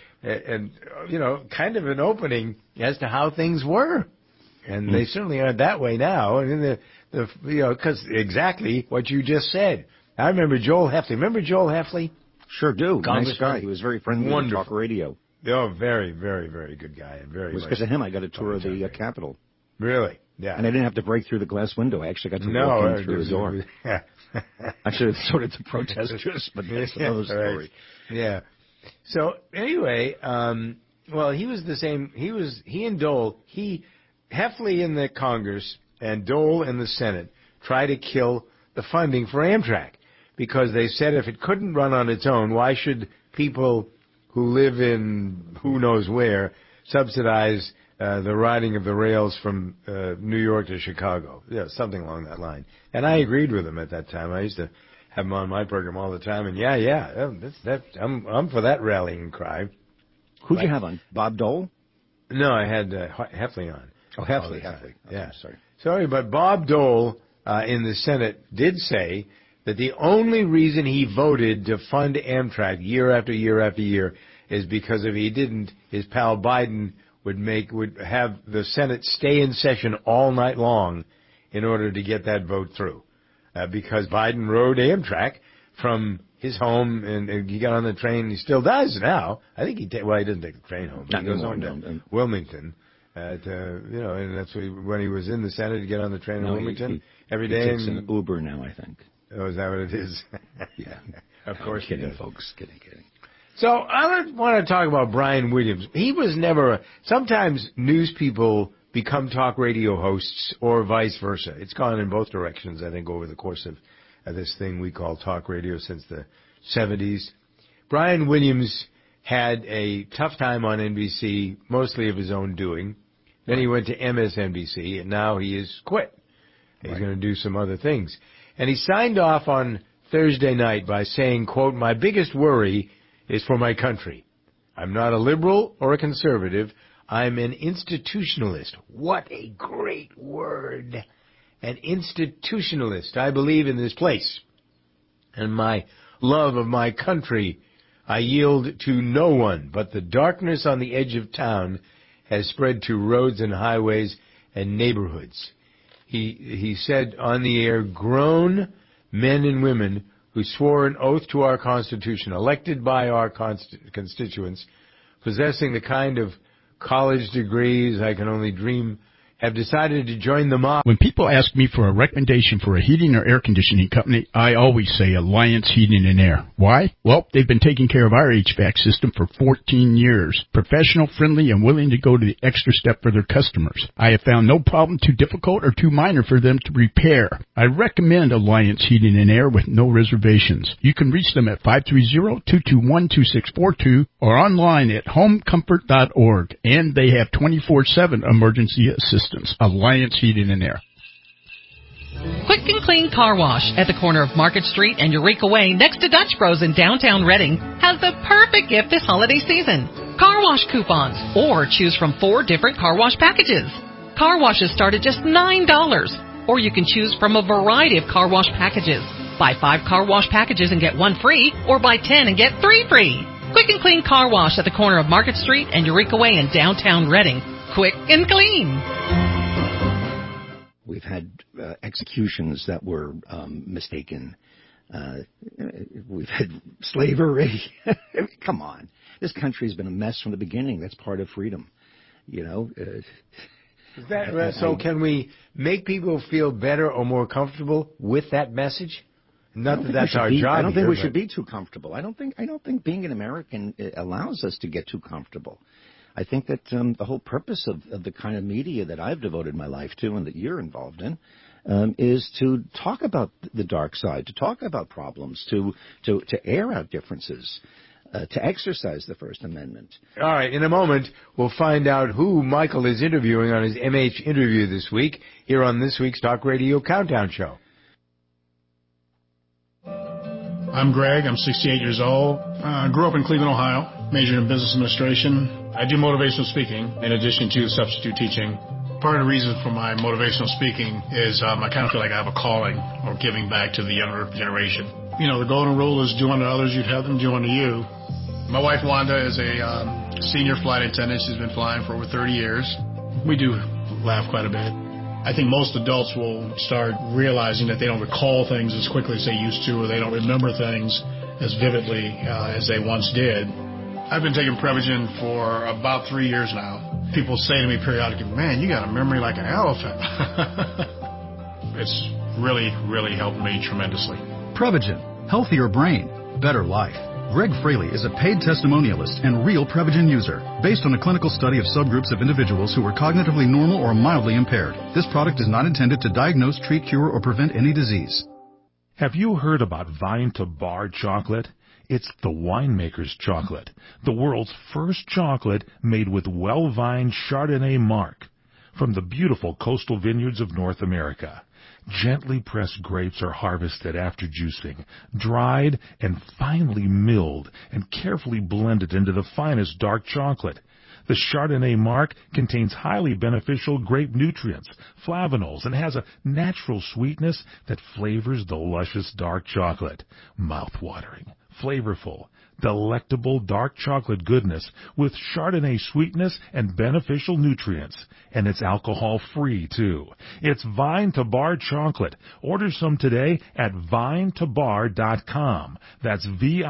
kind of an opening as to how things were. And they certainly aren't that way now. And because exactly what you just said. I remember Joel Heffley. Remember Joel Heffley? Sure do. Nice guy. He was very friendly on talk radio. Oh, very, very, very good guy. It was because of him I got a tour of the Capitol. Really? Yeah. And I didn't have to break through the glass window. I actually got to walk in through the door. Yeah. I should have sorted the protesters, but that's another story. Right. Yeah. So anyway, he was the same. He and Dole, Heffley in the Congress and Dole in the Senate tried to kill the funding for Amtrak because they said if it couldn't run on its own, why should people who live in who knows where subsidize the riding of the rails from New York to Chicago? Yeah, something along that line. And I agreed with him at that time. I used to have him on my program all the time. And I'm for that rallying cry. Who'd you have on? Bob Dole? No, I had Heffley on. Oh, Heffley. Okay, yeah, sorry. Sorry, but Bob Dole in the Senate did say that the only reason he voted to fund Amtrak year after year after year is because if he didn't, his pal Biden would have the Senate stay in session all night long in order to get that vote through. Because Biden rode Amtrak from his home and he got on the train. He still does now. I think he doesn't take the train home. He goes on to Wilmington. And that's when he was in the Senate to get on the train in Wilmington every day. He takes an Uber now, I think. Oh, is that what it is? Yeah. Of course. Kidding, folks. Kidding. So I want to talk about Brian Williams. He was never. Sometimes news people become talk radio hosts or vice versa. It's gone in both directions, I think, over the course of this thing we call talk radio since the 70s. Brian Williams had a tough time on NBC, mostly of his own doing. Then he went to MSNBC, and now he has quit. He's going to do some other things. And he signed off on Thursday night by saying, quote, "My biggest worry is for my country. I'm not a liberal or a conservative. I'm an institutionalist." What a great word. An institutionalist. I believe in this place. And my love of my country, I yield to no one, but the darkness on the edge of town has spread to roads and highways and neighborhoods. He said on the air, grown men and women who swore an oath to our Constitution, elected by our constituents, possessing the kind of college degrees I can only dream, have decided to join the mob. When people ask me for a recommendation for a heating or air conditioning company, I always say Alliance Heating and Air. Why? Well, they've been taking care of our HVAC system for 14 years. Professional, friendly, and willing to go to the extra step for their customers. I have found no problem too difficult or too minor for them to repair. I recommend Alliance Heating and Air with no reservations. You can reach them at 530-221-2642 or online at homecomfort.org. And they have 24/7 emergency assistance. Alliance Heating and Air. Quick and Clean Car Wash at the corner of Market Street and Eureka Way next to Dutch Bros in downtown Reading has the perfect gift this holiday season. Car wash coupons, or choose from 4 different car wash packages. Car washes start at just $9, or you can choose from a variety of car wash packages. Buy 5 car wash packages and get 1 free, or buy 10 and get 3 free. Quick and Clean Car Wash at the corner of Market Street and Eureka Way in downtown Reading. Quick and clean. We've had executions that were mistaken. We've had slavery. Come on. This country's been a mess from the beginning. That's part of freedom. So can we make people feel better or more comfortable with that message? Not that that's our job. I don't think here, we should be too comfortable. I don't think being an American allows us to get too comfortable. I think that the whole purpose of the kind of media that I've devoted my life to and that you're involved in is to talk about the dark side, to talk about problems, to air out differences, to exercise the First Amendment. All right, in a moment, we'll find out who Michael is interviewing on his MH interview this week here on this week's Talk Radio Countdown Show. I'm Greg. I'm 68 years old. Grew up in Cleveland, Ohio. Majored in business administration. I do motivational speaking in addition to substitute teaching. Part of the reason for my motivational speaking is I kind of feel like I have a calling or giving back to the younger generation. You know, the golden rule is do unto others, you'd have them do unto you. My wife, Wanda, is a senior flight attendant. She's been flying for over 30 years. We do laugh quite a bit. I think most adults will start realizing that they don't recall things as quickly as they used to, or they don't remember things as vividly as they once did. I've been taking Prevagen for about 3 years now. People say to me periodically, man, you got a memory like an elephant. It's really, really helped me tremendously. Prevagen. Healthier brain. Better life. Greg Fraley is a paid testimonialist and real Prevagen user, based on a clinical study of subgroups of individuals who were cognitively normal or mildly impaired. This product is not intended to diagnose, treat, cure, or prevent any disease. Have you heard about Vine to Bar chocolate? It's the winemaker's chocolate, the world's first chocolate made with well-vined Chardonnay marc from the beautiful coastal vineyards of North America. Gently pressed grapes are harvested after juicing, dried and finely milled and carefully blended into the finest dark chocolate. The Chardonnay marc contains highly beneficial grape nutrients, flavanols, and has a natural sweetness that flavors the luscious dark chocolate. Mouth-watering, flavorful, delectable dark chocolate goodness with Chardonnay sweetness and beneficial nutrients. And it's alcohol-free, too. It's Vine to Bar chocolate. Order some today at vinetobar.com. That's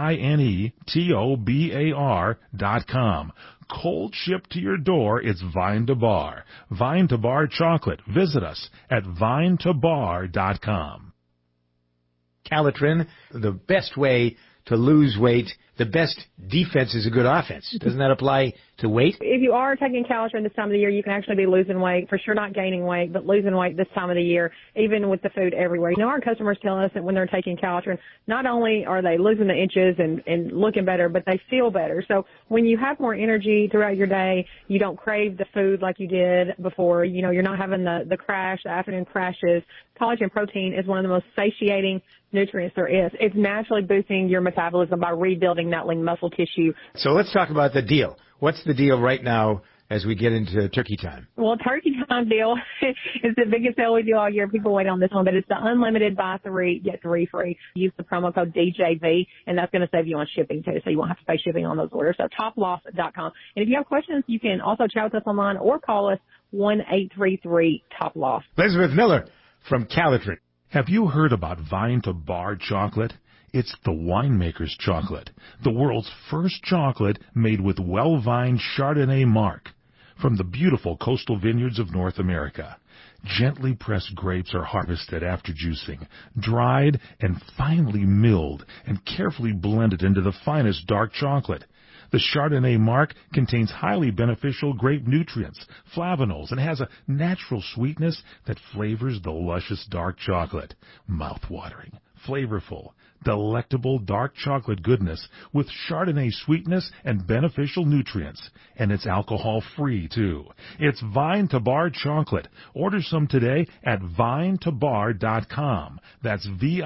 VINETOBAR.com. Cold shipped to your door, it's Vine to Bar. Vine to Bar chocolate. Visit us at vinetobar.com. Calitrin, the best way to lose weight, the best defense is a good offense. Doesn't that apply to weight? If you are taking Calitrin this time of the year, you can actually be losing weight. For sure not gaining weight, but losing weight this time of the year, even with the food everywhere. You know, our customers tell us that when they're taking Calitrin, not only are they losing the inches and looking better, but they feel better. So when you have more energy throughout your day, you don't crave the food like you did before. You know, you're not having the crash, the afternoon crashes. Collagen protein is one of the most satiating nutrients there is. It's naturally boosting your metabolism by rebuilding that lean muscle tissue. So let's talk about the deal. What's the deal right now as we get into turkey time? Well, turkey time deal is the biggest sale we do all year. People wait on this one, but it's the unlimited buy 3, get 3 free. Use the promo code DJV, and that's going to save you on shipping too, so you won't have to pay shipping on those orders. So toploss.com. And if you have questions, you can also chat with us online or call us 1-833-TOP-LOSS. Elizabeth Miller from Calitrin. Have you heard about Vine to Bar chocolate? It's the winemaker's chocolate, the world's first chocolate made with well-vined Chardonnay marc from the beautiful coastal vineyards of North America. Gently pressed grapes are harvested after juicing, dried and finely milled and carefully blended into the finest dark chocolate. The Chardonnay marc contains highly beneficial grape nutrients, flavanols, and has a natural sweetness that flavors the luscious dark chocolate. Mouth-watering, flavorful, delectable dark chocolate goodness with Chardonnay sweetness and beneficial nutrients. And it's alcohol-free, too. It's Vine to Bar chocolate. Order some today at vinetobar.com. That's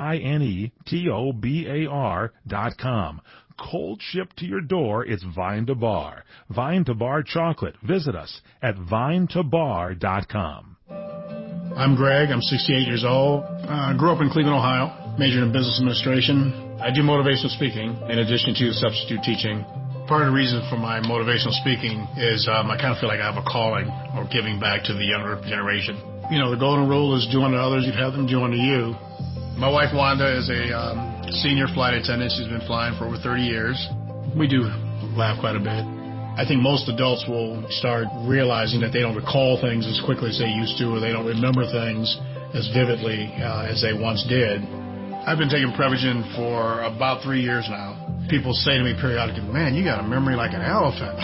VINETOBAR.com. Cold shipped to your door, it's Vine to Bar. Vine to Bar chocolate. Visit us at vinetobar.com. I'm Greg. I'm 68 years old. Grew up in Cleveland, Ohio. Majored in business administration. I do motivational speaking in addition to substitute teaching. Part of the reason for my motivational speaking is I kind of feel like I have a calling or giving back to the younger generation. You know, the golden rule is do unto others, you'd have them do unto you. My wife, Wanda, is a senior flight attendant. She's been flying for over 30 years. We do laugh quite a bit. I think most adults will start realizing that they don't recall things as quickly as they used to, or they don't remember things as vividly as they once did. I've been taking Prevagen for about 3 years now. People say to me periodically, man, you got a memory like an elephant.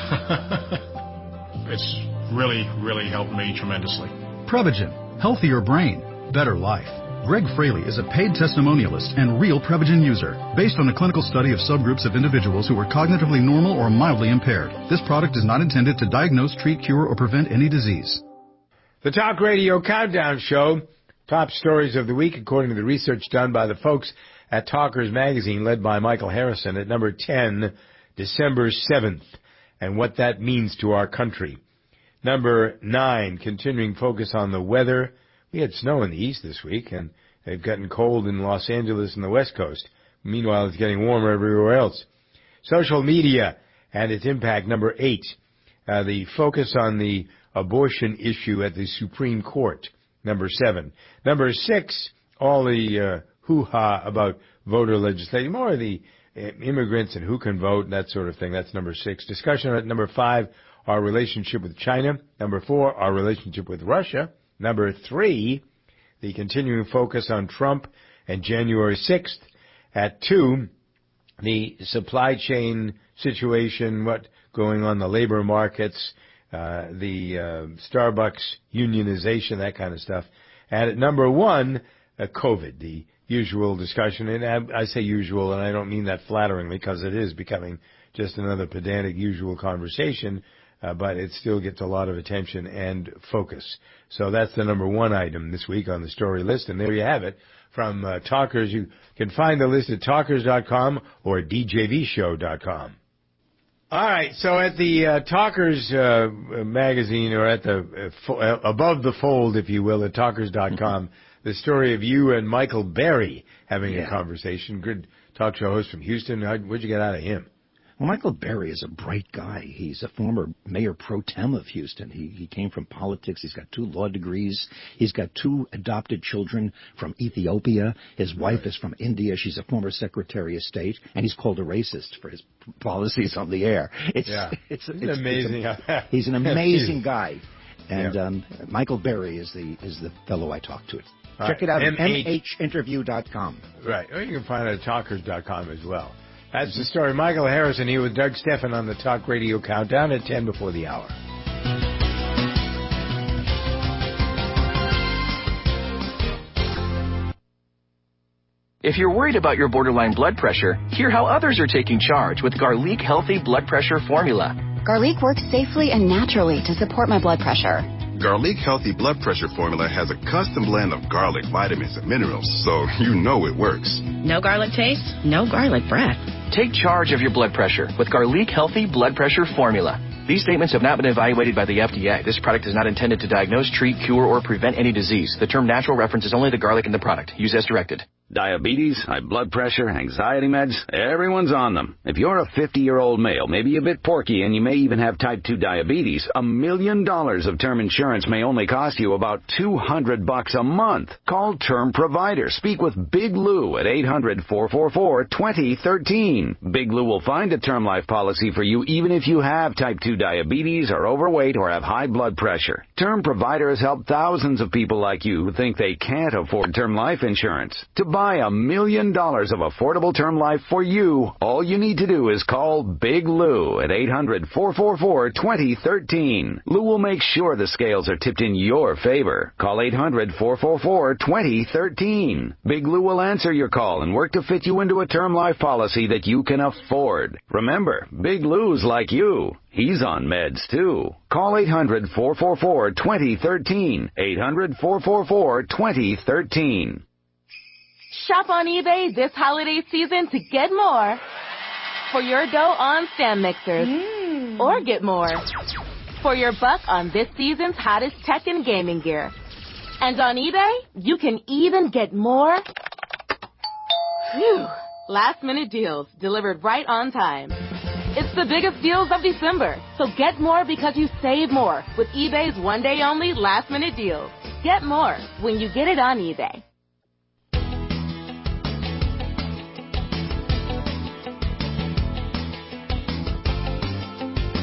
It's really helped me tremendously. Prevagen. Healthier brain. Better life. Greg Fraley is a paid testimonialist and real Prevagen user, based on a clinical study of subgroups of individuals who were cognitively normal or mildly impaired. This product is not intended to diagnose, treat, cure, or prevent any disease. The Talk Radio Countdown Show. Top stories of the week, according to the research done by the folks at Talkers Magazine, led by Michael Harrison, at number 10, December 7th, and what that means to our country. Number 9, continuing focus on the weather. We had snow in the east this week, and they've gotten cold in Los Angeles and the West Coast. Meanwhile, it's getting warmer everywhere else. Social media and its impact, number 8. The focus on the abortion issue at the Supreme Court, number 7. Number 6, all the hoo-ha about voter legislation, more of the immigrants and who can vote and that sort of thing. That's number 6. Discussion at number 5, our relationship with China. Number 4, our relationship with Russia. Number 3, the continuing focus on Trump and January 6th. At 2, the supply chain situation, what going on in the labor markets, the Starbucks unionization, that kind of stuff. And at number 1, COVID, the usual discussion. And I say usual, and I don't mean that flatteringly, because it is becoming just another pedantic usual conversation, but it still gets a lot of attention and focus. So that's the number 1 item this week on the story list, and there you have it from Talkers. You can find the list at talkers.com or djvshow.com. All right, so at the Talkers magazine, or at the above the fold, if you will, at talkers.com, the story of you and Michael Berry having a conversation. Good talk show host from Houston. What'd you get out of him? Well, Michael Berry is a bright guy. He's a former mayor pro tem of Houston. He came from politics. He's got 2 law degrees. He's got 2 adopted children from Ethiopia. His wife is from India. She's a former Secretary of State, and he's called a racist for his policies on the air. It's amazing. He's an amazing guy. And Michael Berry is the fellow I talked to. Check it out at mhinterview.com. Right. Or you can find it at talkers.com as well. That's the story. Michael Harrison here with Doug Stephan on the Talk Radio Countdown at 10 before the hour. If you're worried about your borderline blood pressure, hear how others are taking charge with Garlic Healthy Blood Pressure Formula. Garlic works safely and naturally to support my blood pressure. Garlic Healthy Blood Pressure Formula has a custom blend of garlic, vitamins, and minerals, so you know it works. No garlic taste, no garlic breath. Take charge of your blood pressure with Garlic Healthy Blood Pressure Formula. These statements have not been evaluated by the FDA. This product is not intended to diagnose, treat, cure, or prevent any disease. The term natural references only the garlic in the product. Use as directed. Diabetes, high blood pressure, anxiety meds, everyone's on them. If you're a 50-year-old male, maybe a bit porky, and you may even have type 2 diabetes, $1 million of term insurance may only cost you about $200 a month. Call Term Provider. Speak with Big Lou at 800-444-2013. Big Lou will find a term life policy for you even if you have type 2 diabetes, are overweight, or have high blood pressure. Term Provider has helped thousands of people like you who think they can't afford term life insurance. To buy $1 million of affordable term life for you, all you need to do is call Big Lou at 800-444-2013. Lou will make sure the scales are tipped in your favor. Call 800-444-2013. Big Lou will answer your call and work to fit you into a term life policy that you can afford. Remember, Big Lou's like you. He's on meds, too. Call 800-444-2013. 800-444-2013. Shop on eBay this holiday season to get more for your dough on stand mixers. Or get more for your buck on this season's hottest tech and gaming gear. And on eBay, you can even get more last-minute deals delivered right on time. It's the biggest deals of December, so get more because you save more with eBay's one-day-only last-minute deals. Get more when you get it on eBay.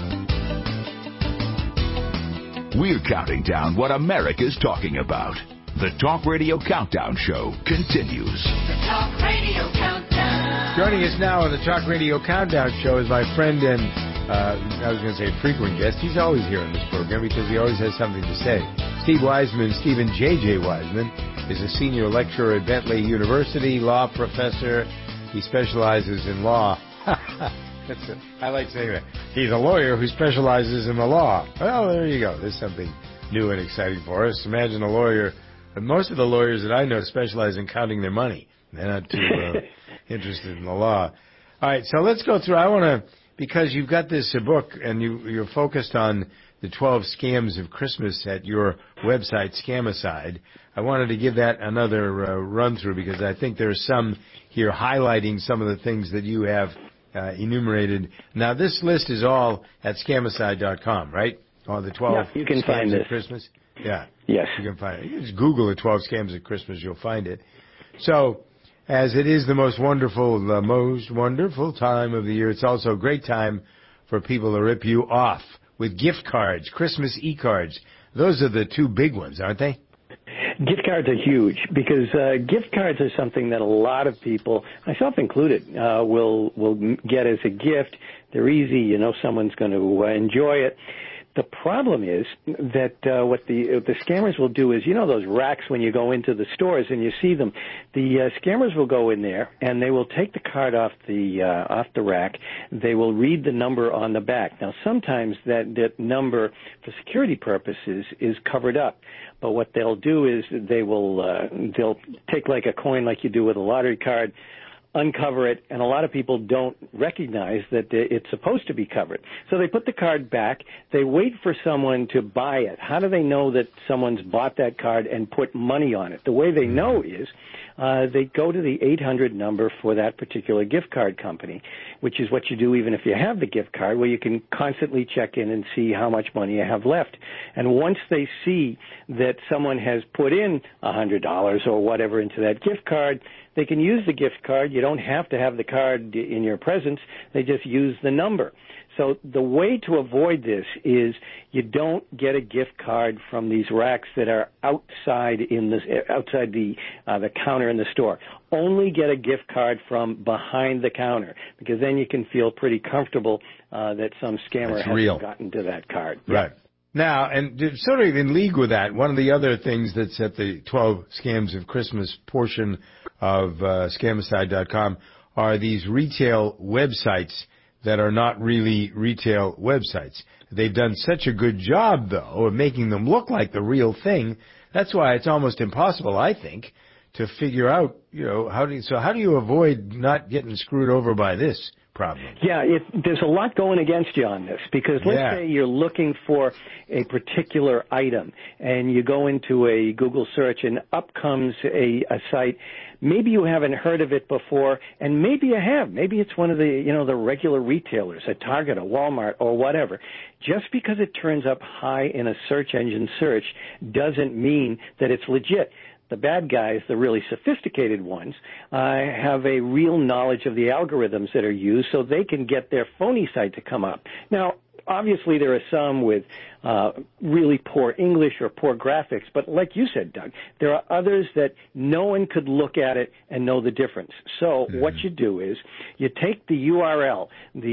We're counting down what America's talking about. The Talk Radio Countdown Show continues. The Talk Radio Countdown. Joining us now on the Talk Radio Countdown Show is my friend and, I was going to say frequent guest. He's always here on this program because he always has something to say. Steve Wiseman, Stephen J.J. Wiseman, is a senior lecturer at Bentley University, law professor. He specializes in law. I like saying that. He's a lawyer who specializes in the law. Well, there you go. There's something new and exciting for us. Imagine a lawyer. Most of the lawyers that I know specialize in counting their money. They're not too interested in the law. All right, so let's go through. I want to, because you've got this book and you're focused on the 12 scams of Christmas at your website, Scamicide. I wanted to give that another run through because I think there's some here highlighting some of the things that you have enumerated. Now, this list is all at Scamicide.com, right? All the 12 you can scams find at it. Christmas. Yeah. Yes. You can find it. You just Google the 12 scams at Christmas, you'll find it. So, as it is the most wonderful time of the year, it's also a great time for people to rip you off with gift cards, Christmas e-cards. Those are the two big ones, aren't they? Gift cards are huge because gift cards are something that a lot of people, myself included, will get as a gift. They're easy. You know someone's going to enjoy it. The problem is that what the scammers will do is, you know those racks when you go into the stores and you see them, the scammers will go in there and they will take the card off the rack. They will read the number on the back. Now sometimes that number for security purposes is covered up. But what they'll do is they'll take like a coin like you do with a lottery card, uncover it, and a lot of people don't recognize that it's supposed to be covered. So they put the card back. They wait for someone to buy it. How do they know that someone's bought that card and put money on it? The way they know is they go to the 800 number for that particular gift card company, which is what you do even if you have the gift card, where you can constantly check in and see how much money you have left. And once they see that someone has put in $100 or whatever into that gift card, they can use the gift card. You don't have to have the card in your presence. They just use the number. So the way to avoid this is you don't get a gift card from these racks that are outside the counter in the store. Only get a gift card from behind the counter, because then you can feel pretty comfortable that some scammer hasn't gotten to that card. Right. Now, and sort of in league with that, one of the other things that's at the 12 Scams of Christmas portion of Scamicide.com are these retail websites that are not really retail websites. They've done such a good job, though, of making them look like the real thing. That's why it's almost impossible, I think, to figure out, how do you avoid not getting screwed over by this problem? Yeah, there's a lot going against you on this, because let's say you're looking for a particular item and you go into a Google search and up comes a site. Maybe you haven't heard of it before, and maybe you have. Maybe it's one of the, the regular retailers, a Target, a Walmart, or whatever. Just because it turns up high in a search engine search doesn't mean that it's legit. The bad guys, the really sophisticated ones, have a real knowledge of the algorithms that are used, so they can get their phony site to come up. Now, obviously, there are some with really poor English or poor graphics, but like you said, Doug, there are others that no one could look at it and know the difference. So what you do is you take the URL,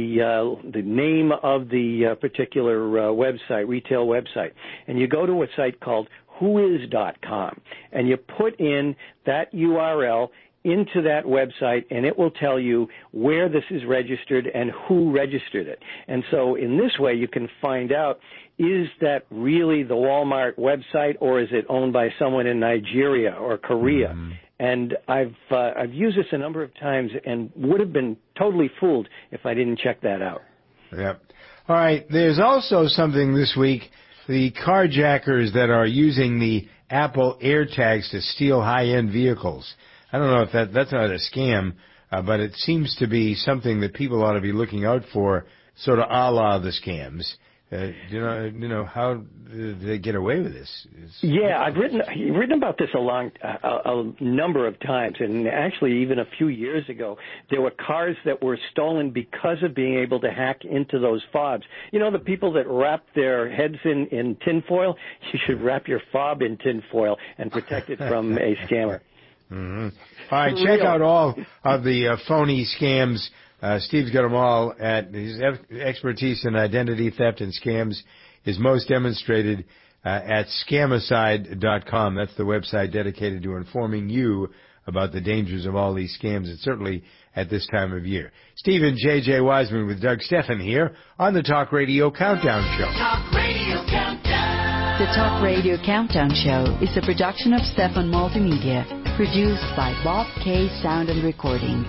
the name of the particular website, retail website, and you go to a site called whois.com, and you put in that URL into that website, and it will tell you where this is registered and who registered it. And so in this way, you can find out, is that really the Walmart website, or is it owned by someone in Nigeria or Korea? And I've used this a number of times and would have been totally fooled if I didn't check that out. Yep. All right. There's also something this week. The carjackers that are using the Apple AirTags to steal high-end vehicles. I don't know if that's not a scam, but it seems to be something that people ought to be looking out for, sort of a la the scams. How did they get away with this? Yeah, I've written about this a number of times, and actually even a few years ago, there were cars that were stolen because of being able to hack into those fobs. You know, the people that wrap their heads in tinfoil? You should wrap your fob in tinfoil and protect it from a scammer. Mm-hmm. All right, check out all of the phony scams. Steve's got them all. His expertise in identity theft and scams is most demonstrated at scamicide.com. That's the website dedicated to informing you about the dangers of all these scams, and certainly at this time of year. Steve and J.J. Wiseman with Doug Stephan here on the Talk Radio Countdown Show. Talk Radio Countdown. The Talk Radio Countdown Show is a production of Stephan Multimedia, produced by Bob K. Sound and Recording.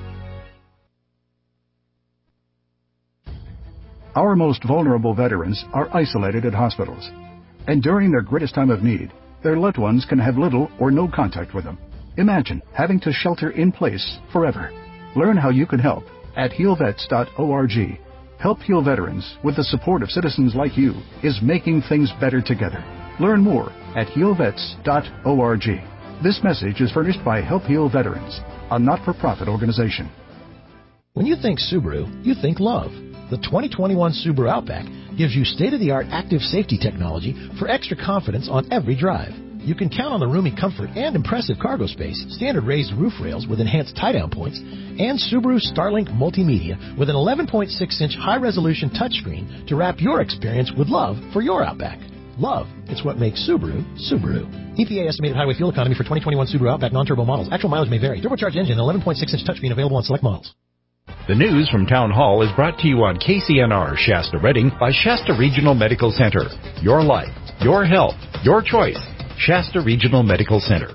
Our most vulnerable veterans are isolated at hospitals, and during their greatest time of need, their loved ones can have little or no contact with them. Imagine having to shelter in place forever. Learn how you can help at healvets.org. Help Heal Veterans with the support of citizens like you is making things better together. Learn more at healvets.org. This message is furnished by Help Heal Veterans, a not-for-profit organization. When you think Subaru, you think love. The 2021 Subaru Outback gives you state-of-the-art active safety technology for extra confidence on every drive. You can count on the roomy comfort and impressive cargo space, standard raised roof rails with enhanced tie-down points, and Subaru Starlink Multimedia with an 11.6-inch high-resolution touchscreen to wrap your experience with love for your Outback. Love, it's what makes Subaru, Subaru. EPA estimated highway fuel economy for 2021 Subaru Outback non-turbo models. Actual mileage may vary. Turbocharged engine, 11.6-inch touchscreen available on select models. The news from Town Hall is brought to you on KCNR Shasta Redding by Shasta Regional Medical Center. Your life, your health, your choice. Shasta Regional Medical Center.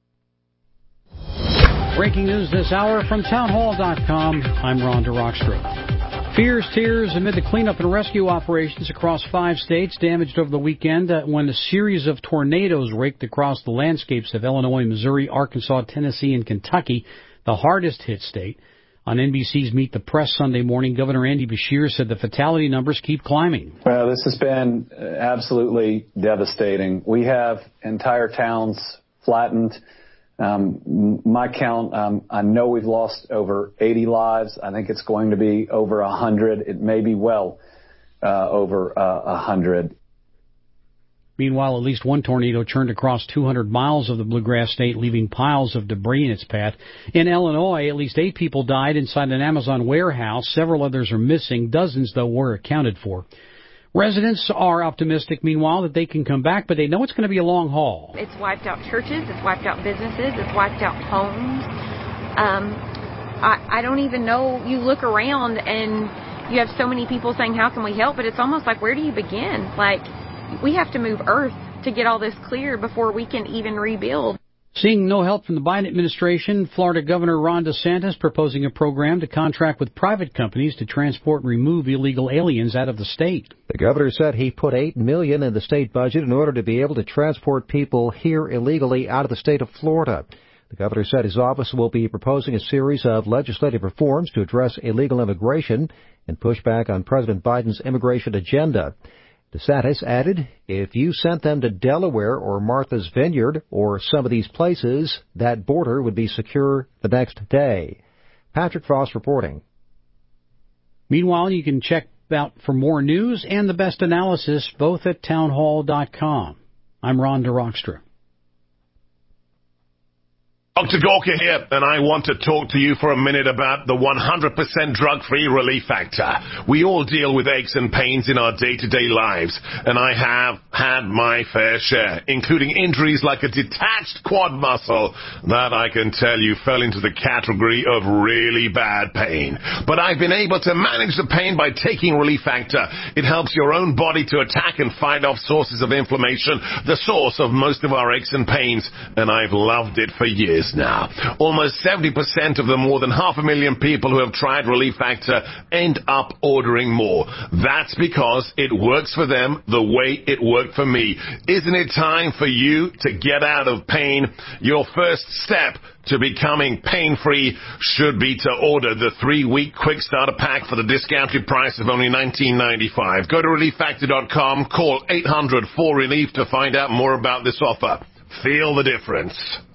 Breaking news this hour from townhall.com. I'm Rhonda Rockström. Fears, tears amid the cleanup and rescue operations across 5 states damaged over the weekend when a series of tornadoes raked across the landscapes of Illinois, Missouri, Arkansas, Tennessee, and Kentucky, the hardest hit state. On NBC's Meet the Press Sunday morning, Governor Andy Beshear said the fatality numbers keep climbing. Well, this has been absolutely devastating. We have entire towns flattened. My count, I know we've lost over 80 lives. I think it's going to be over 100. It may be well over 100. Meanwhile, at least one tornado churned across 200 miles of the Bluegrass State, leaving piles of debris in its path. In Illinois, at least 8 people died inside an Amazon warehouse. Several others are missing. Dozens, though, were accounted for. Residents are optimistic, meanwhile, that they can come back, but they know it's going to be a long haul. It's wiped out churches. It's wiped out businesses. It's wiped out homes. I don't even know. You look around and you have so many people saying, how can we help? But it's almost like, where do you begin? Like, we have to move Earth to get all this clear before we can even rebuild. Seeing no help from the Biden administration, Florida Governor Ron DeSantis proposing a program to contract with private companies to transport and remove illegal aliens out of the state. The governor said he put $8 million in the state budget in order to be able to transport people here illegally out of the state of Florida. The governor said his office will be proposing a series of legislative reforms to address illegal immigration and push back on President Biden's immigration agenda. DeSantis added, if you sent them to Delaware or Martha's Vineyard or some of these places, that border would be secure the next day. Patrick Frost reporting. Meanwhile, you can check out for more news and the best analysis both at townhall.com. I'm Rhonda Rockström. Dr. Gorka here, and I want to talk to you for a minute about the 100% drug-free Relief Factor. We all deal with aches and pains in our day-to-day lives, and I have had my fair share, including injuries like a detached quad muscle that I can tell you fell into the category of really bad pain. But I've been able to manage the pain by taking Relief Factor. It helps your own body to attack and fight off sources of inflammation, the source of most of our aches and pains, and I've loved it for years. years now. Almost 70% of the more than 500,000 people who have tried Relief Factor end up ordering more. That's because it works for them the way it worked for me. Isn't it time for you to get out of pain? Your first step to becoming pain-free should be to order the 3-week quick starter pack for the discounted price of only $19.95. Go to ReliefFactor.com, call 800-4RELIEF to find out more about this offer. Feel the difference.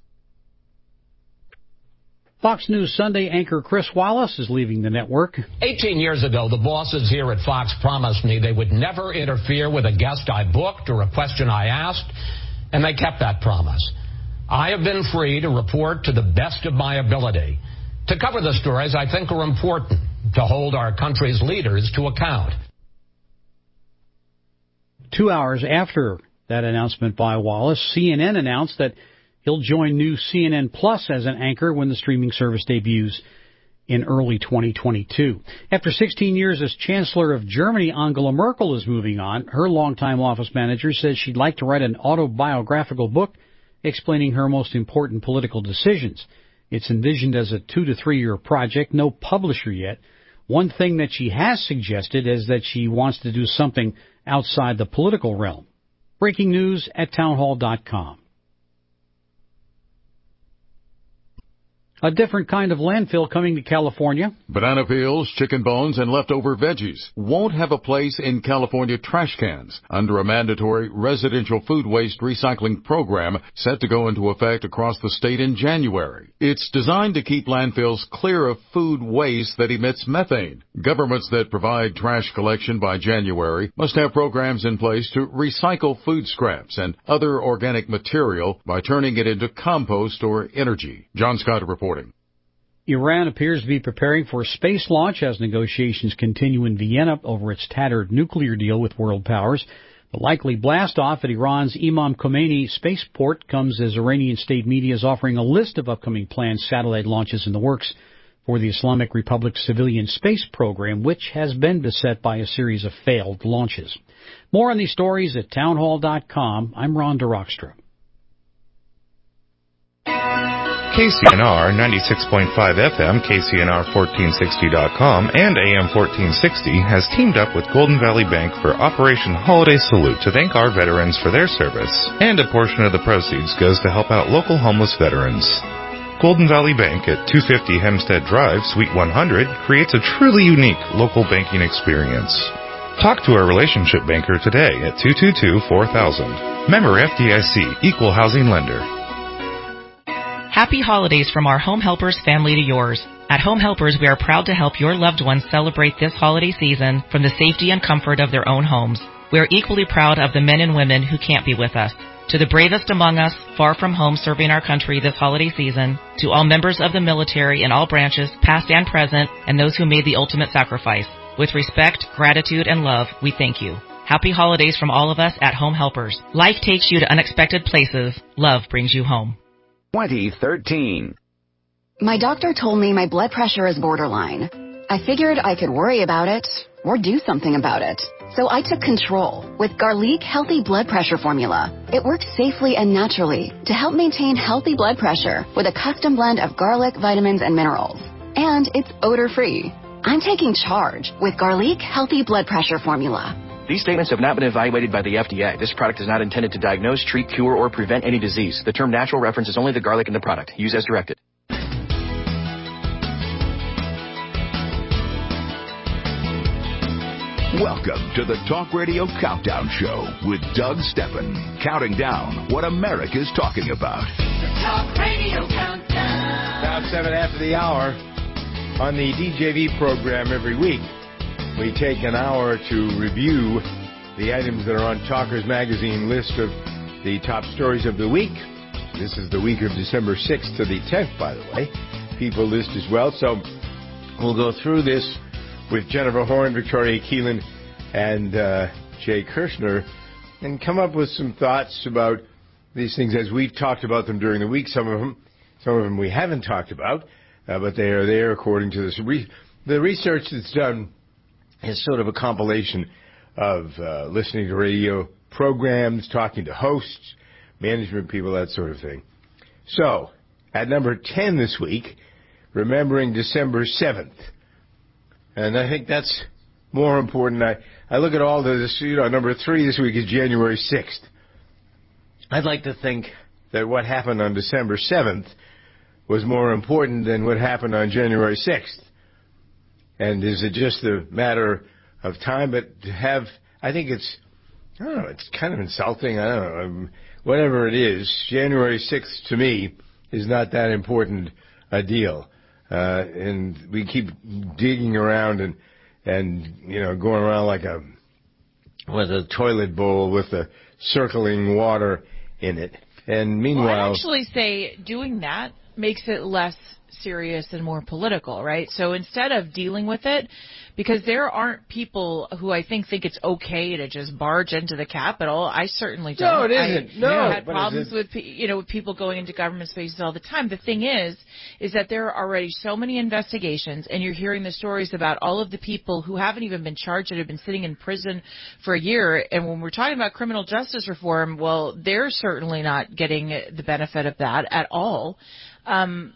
Fox News Sunday anchor Chris Wallace is leaving the network. 18 years ago, the bosses here at Fox promised me they would never interfere with a guest I booked or a question I asked, and they kept that promise. I have been free to report to the best of my ability, to cover the stories I think are important, to hold our country's leaders to account. 2 hours after that announcement by Wallace, CNN announced that he'll join new CNN Plus as an anchor when the streaming service debuts in early 2022. After 16 years as Chancellor of Germany, Angela Merkel is moving on. Her longtime office manager says she'd like to write an autobiographical book explaining her most important political decisions. It's envisioned as a 2 to 3 year project, no publisher yet. One thing that she has suggested is that she wants to do something outside the political realm. Breaking news at townhall.com. A different kind of landfill coming to California. Banana peels, chicken bones, and leftover veggies won't have a place in California trash cans under a mandatory residential food waste recycling program set to go into effect across the state in January. It's designed to keep landfills clear of food waste that emits methane. Governments that provide trash collection by January must have programs in place to recycle food scraps and other organic material by turning it into compost or energy. John Scott reports. Iran appears to be preparing for a space launch as negotiations continue in Vienna over its tattered nuclear deal with world powers. The likely blast-off at Iran's Imam Khomeini spaceport comes as Iranian state media is offering a list of upcoming planned satellite launches in the works for the Islamic Republic's civilian space program, which has been beset by a series of failed launches. More on these stories at townhall.com. I'm Ron DeRockstra. KCNR 96.5 FM, KCNR1460.com, and AM 1460 has teamed up with Golden Valley Bank for Operation Holiday Salute to thank our veterans for their service, and a portion of the proceeds goes to help out local homeless veterans. Golden Valley Bank at 250 Hempstead Drive, Suite 100, creates a truly unique local banking experience. Talk to our relationship banker today at 222-4000. Member FDIC, Equal Housing Lender. Happy holidays from our Home Helpers family to yours. At Home Helpers, we are proud to help your loved ones celebrate this holiday season from the safety and comfort of their own homes. We are equally proud of the men and women who can't be with us. To the bravest among us, far from home serving our country this holiday season, to all members of the military in all branches, past and present, and those who made the ultimate sacrifice. With respect, gratitude, and love, we thank you. Happy holidays from all of us at Home Helpers. Life takes you to unexpected places. Love brings you home. 2013. My doctor told me my blood pressure is borderline. I figured I could worry about it or do something about it. So I took control with Garlic Healthy Blood Pressure Formula. It works safely and naturally to help maintain healthy blood pressure with a custom blend of garlic, vitamins, and minerals. And it's odor-free. I'm taking charge with Garlic Healthy Blood Pressure Formula. These statements have not been evaluated by the FDA. This product is not intended to diagnose, treat, cure, or prevent any disease. The term natural references only the garlic in the product. Use as directed. Welcome to the Talk Radio Countdown Show with Doug Steppen, counting down what America's talking about. The Talk Radio Countdown. About 7 after the hour on the DJV program every week. We take an hour to review the items that are on Talkers Magazine list of the top stories of the week. This is the week of December 6th to the 10th, by the way. People list as well. So we'll go through this with Jennifer Horn, Victoria Keelan, and Jay Kirshner, and come up with some thoughts about these things as we've talked about them during the week. Some of them we haven't talked about, but they are there according to this. The research that's done is sort of a compilation of listening to radio programs, talking to hosts, management people, that sort of thing. So, At number 10 this week, remembering December 7th. And I think that's more important. I look at all this, number 3 this week is January 6th. I'd like to think that what happened on December 7th was more important than what happened on January 6th. And is it just a matter of time? But to have, I think it's kind of insulting. I don't know. Whatever it is, January 6th to me is not that important a deal. And we keep digging around and going around like with a toilet bowl with the circling water in it. And meanwhile, I'd actually say doing that makes it less serious and more political, right? So instead of dealing with it, because there aren't people who I think it's okay to just barge into the Capitol. I certainly don't. No, it isn't. I had problems with with people going into government spaces all the time. The thing is that there are already so many investigations, and you're hearing the stories about all of the people who haven't even been charged that have been sitting in prison for a year. And when we're talking about criminal justice reform, well, they're certainly not getting the benefit of that at all. And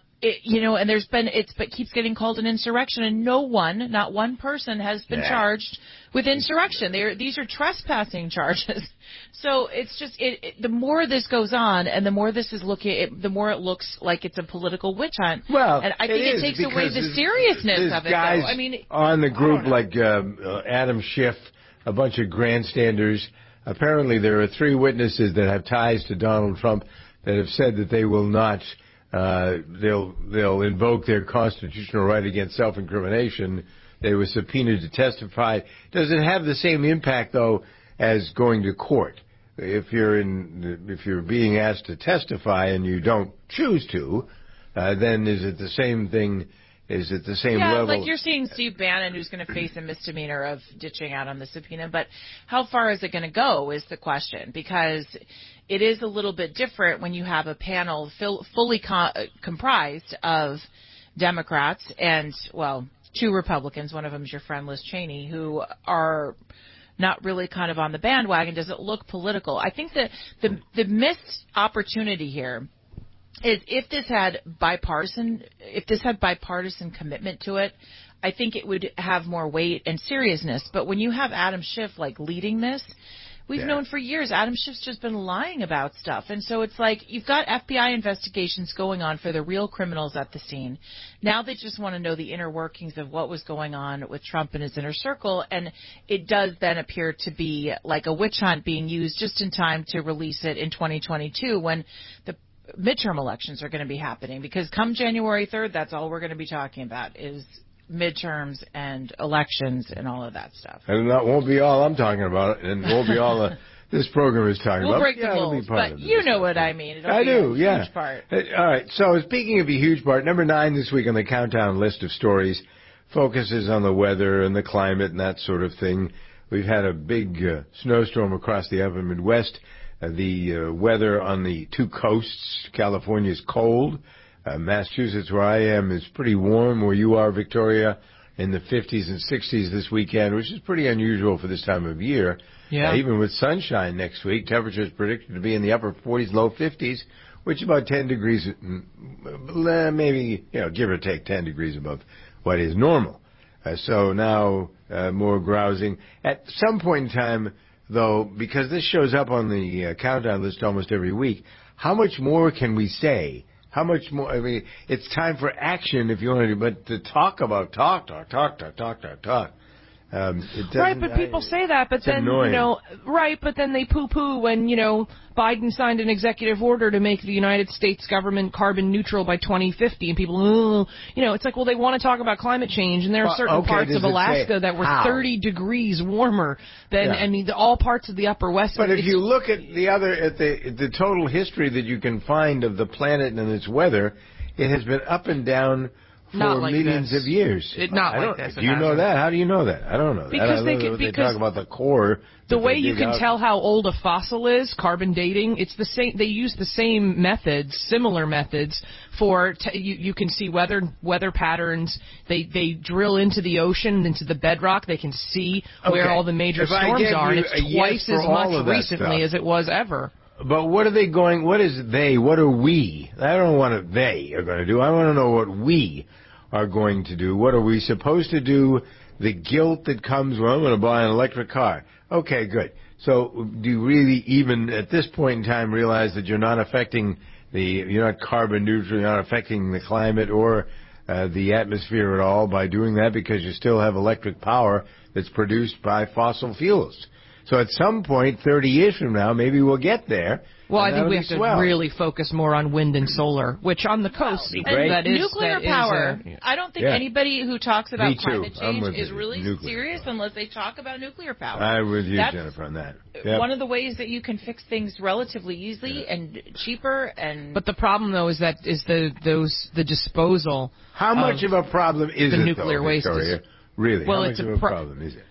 it keeps getting called an insurrection, and not one person has been charged with insurrection. These are trespassing charges. So it's just, the more this goes on, and the more this is the more it looks like it's a political witch hunt. Well, and I think it takes away the seriousness of it. Guys on the group like Adam Schiff, a bunch of grandstanders. Apparently, there are 3 witnesses that have ties to Donald Trump that have said that they will not. They'll invoke their constitutional right against self-incrimination. They were subpoenaed to testify. Does it have the same impact though as going to court? If you're being asked to testify and you don't choose to, then is it the same thing? Is it the same level? Yeah, like you're seeing Steve Bannon, who's going to face a misdemeanor of ditching out on the subpoena. But how far is it going to go is the question, because it is a little bit different when you have a panel fully comprised of Democrats and, 2 Republicans. One of them is your friend Liz Cheney, who are not really kind of on the bandwagon. Does it look political? I think that the missed opportunity here is if this had bipartisan commitment to it, I think it would have more weight and seriousness. But when you have Adam Schiff leading this, we've known for years Adam Schiff's just been lying about stuff. And so it's like you've got FBI investigations going on for the real criminals at the scene. Now they just want to know the inner workings of what was going on with Trump and his inner circle. And it does then appear to be like a witch hunt being used just in time to release it in 2022 when the midterm elections are going to be happening, because come January 3rd, that's all we're going to be talking about is midterms and elections and all of that stuff. And that won't be all I'm talking about, and won't be all this program is talking about. We'll break the rules, but you know what I mean. I do, yeah. Huge part. All right, so speaking of a huge part, number 9 this week on the countdown list of stories focuses on the weather and the climate and that sort of thing. We've had a big snowstorm across the upper Midwest. The weather on the 2 coasts, California is cold. Massachusetts, where I am, is pretty warm. Where you are, Victoria, in the 50s and 60s this weekend, which is pretty unusual for this time of year. Yeah. Even with sunshine next week, temperatures predicted to be in the upper 40s, low 50s, which is about 10 degrees, maybe, give or take 10 degrees above what is normal. So now more grousing. At some point in time, though, because this shows up on the countdown list almost every week, how much more can we say? How much more? I mean, it's time for action if you want to, but to talk about talk. Right, but people say that, but then, annoying. but then they poo-poo when, Biden signed an executive order to make the United States government carbon neutral by 2050, and people, it's like, well, they want to talk about climate change, and there are certain parts of Alaska that were 30 degrees warmer than, all parts of the upper West. But if you look at the total history that you can find of the planet and its weather, it has been up and down for millions of years. Do you know that? How do you know that? I don't know that. Because they talk about the core. The way you can tell how old a fossil is, carbon dating, it's the same. They use the same methods, similar methods for you can see weather patterns. They drill into the ocean, into the bedrock. They can see where all the major storms are, and it's twice as much recently as it was ever. But what are they going? What is they? What are we? I don't know what they are going to do. I want to know what we are going to do. What are we supposed to do? The guilt that comes, well, I'm going to buy an electric car. Okay, good. So do you really even at this point in time realize that you're not carbon neutral, you're not affecting the climate or the atmosphere at all by doing that, because you still have electric power that's produced by fossil fuels? So at some point, 30 years from now, maybe we'll get there. Well, I think we have to really focus more on wind and solar, which on the coast, that is nuclear power. I don't think anybody who talks about climate change is really serious unless they talk about nuclear power. I'm with you, Jennifer, on that. Yep. One of the ways that you can fix things relatively easily and cheaper. And but the problem though is the disposal. How much of a problem is the it, nuclear waste? Really? Well, how much of a problem is it?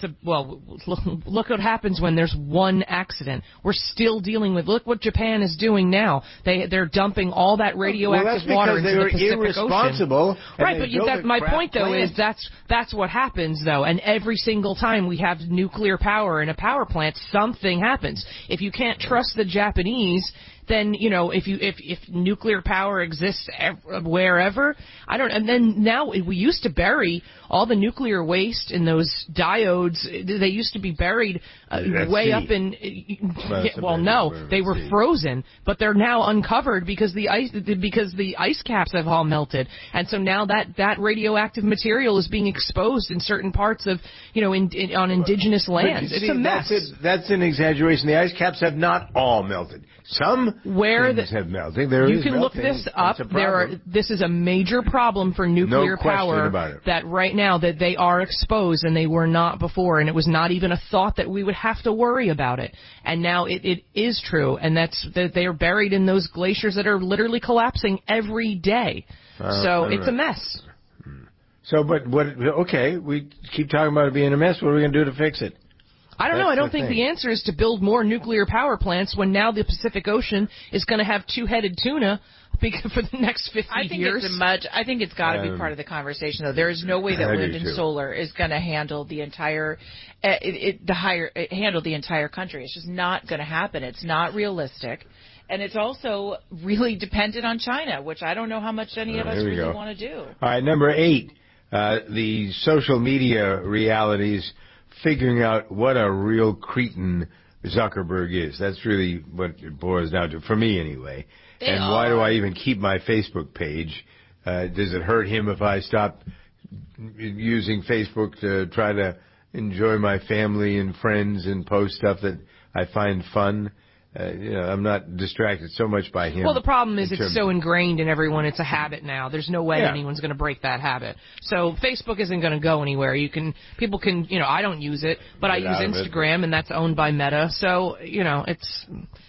Look what happens when there's one accident. We're still dealing with. Look what Japan is doing now. They're dumping all that radioactive water into the Pacific Ocean. Right, but my point though is that's what happens though. And every single time we have nuclear power in a power plant, something happens. If you can't trust the Japanese, then if nuclear power exists wherever, and then now we used to bury all the nuclear waste in those diodes. They used to be buried way up in. They were frozen, but they're now uncovered because the ice caps have all melted, and so now that radioactive material is being exposed in certain parts of on indigenous lands. It's a mess. That's an exaggeration. The ice caps have not all melted. Some things have melted. You can look this up. This is a major problem for nuclear power. That right now that they are exposed and they were not before, and it was not even a thought that we would have to worry about it. And now it is true, and that they are buried in those glaciers that are literally collapsing every day. So it's a mess. So, but what? Okay, we keep talking about it being a mess. What are we going to do to fix it? I don't know. I don't think the answer is to build more nuclear power plants when now the Pacific Ocean is going to have two-headed tuna for the next 50 years. I think it's got to be part of the conversation, though. There is no way that wind and solar is going to handle the entire country. It's just not going to happen. It's not realistic. And it's also really dependent on China, which I don't know how much any of us really want to do. All right, number 8, the social media realities. Figuring out what a real cretin Zuckerberg is. That's really what it boils down to, for me anyway. Why do I even keep my Facebook page? Does it hurt him if I stop using Facebook to try to enjoy my family and friends and post stuff that I find fun? I'm not distracted so much by him. Well, the problem is it's so ingrained in everyone. It's a habit now. There's no way anyone's going to break that habit. So Facebook isn't going to go anywhere. People can, I don't use it, but I use Instagram, and that's owned by Meta. So, it's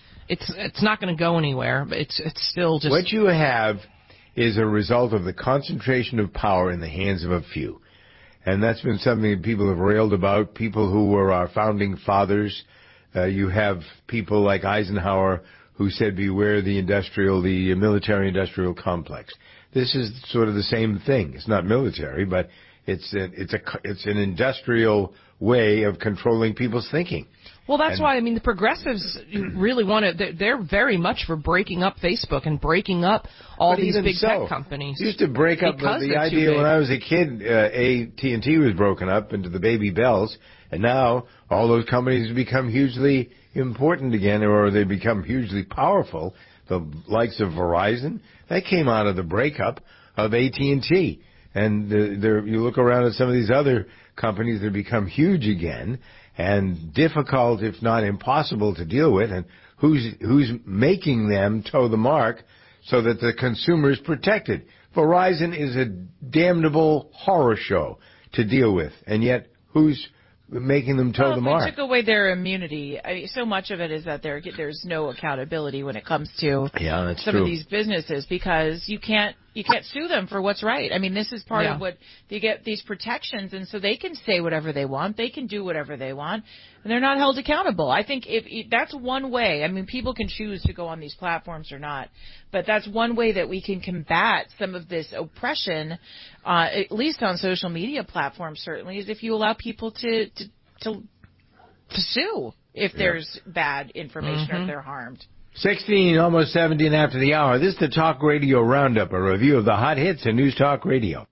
not going to go anywhere. But it's still just. What you have is a result of the concentration of power in the hands of a few. And that's been something that people have railed about, people who were our founding fathers. You have people like Eisenhower who said, beware the military-industrial complex. This is sort of the same thing. It's not military, but it's an industrial way of controlling people's thinking. Well, that's why, the progressives really want to, they're very much for breaking up Facebook and breaking up all these big tech companies. Used to break up the idea when I was a kid, AT&T was broken up into the baby bells, and now all those companies have become hugely important again, or they become hugely powerful. The likes of Verizon, that came out of the breakup of AT&T. And you look around at some of these other companies that become huge again, and difficult, if not impossible, to deal with, and who's making them toe the mark so that the consumer is protected. Verizon is a damnable horror show to deal with, and yet who's making them toe the mark? They took away their immunity. So much of it is that there's no accountability when it comes to some of these businesses, because you can't sue them for what's right. This is part of what they get, these protections, and so they can say whatever they want, they can do whatever they want, and they're not held accountable. I think if that's one way. People can choose to go on these platforms or not, but that's one way that we can combat some of this oppression, at least on social media platforms. Certainly, is if you allow people to sue if there's bad information or if they're harmed. 16, almost 17 after the hour. This is the Talk Radio Roundup, a review of the hot hits in News Talk Radio.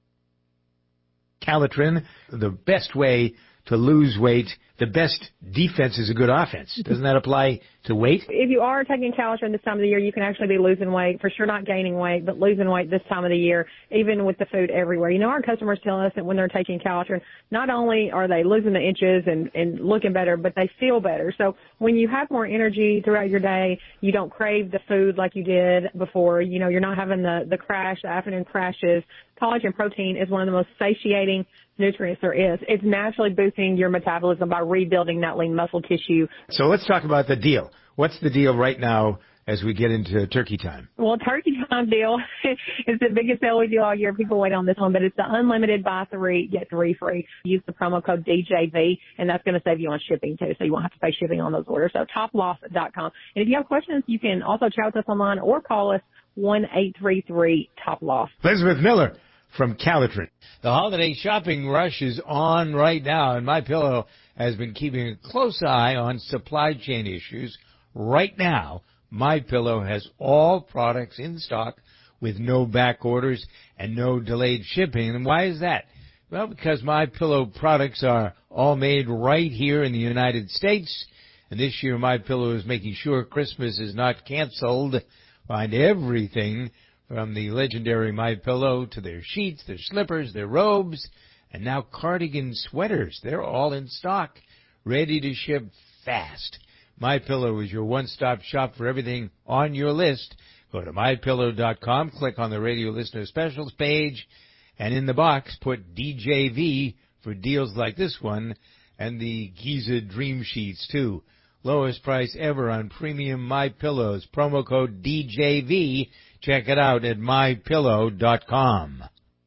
Calitrin, the best way to lose weight, the best defense is a good offense. Doesn't that apply to weight? If you are taking Calitrin this time of the year, you can actually be losing weight. For sure not gaining weight, but losing weight this time of the year, even with the food everywhere. You know, our customers tell us that when they're taking Calitrin, not only are they losing the inches and looking better, but they feel better. So when you have more energy throughout your day, you don't crave the food like you did before. You know, you're not having the crash, the afternoon crashes. Collagen protein is one of the most satiating nutrients there is. It's naturally boosting your metabolism by rebuilding that lean muscle tissue. So let's talk about the deal. What's the deal right now as we get into turkey time? Well, turkey time deal is the biggest sale we do all year. People wait on this one, but it's the unlimited buy 3, get 3 free. Use the promo code DJV, and that's going to save you on shipping, too, so you won't have to pay shipping on those orders. So toploss.com. And if you have questions, you can also chat with us online or call us 1-833-TOP-LOSS. Elizabeth Miller from Calitrin. The holiday shopping rush is on right now, and MyPillow has been keeping a close eye on supply chain issues. Right now, MyPillow has all products in stock with no back orders and no delayed shipping. And why is that? Well, because MyPillow products are all made right here in the United States. And this year, MyPillow is making sure Christmas is not canceled. Find everything from the legendary MyPillow to their sheets, their slippers, their robes, and now cardigan sweaters. They're all in stock, ready to ship fast. MyPillow is your one-stop shop for everything on your list. Go to MyPillow.com, click on the Radio Listener Specials page, and in the box put DJV for deals like this one, and the Giza Dream Sheets, too. Lowest price ever on premium MyPillows. Promo code DJV. Check it out at MyPillow.com.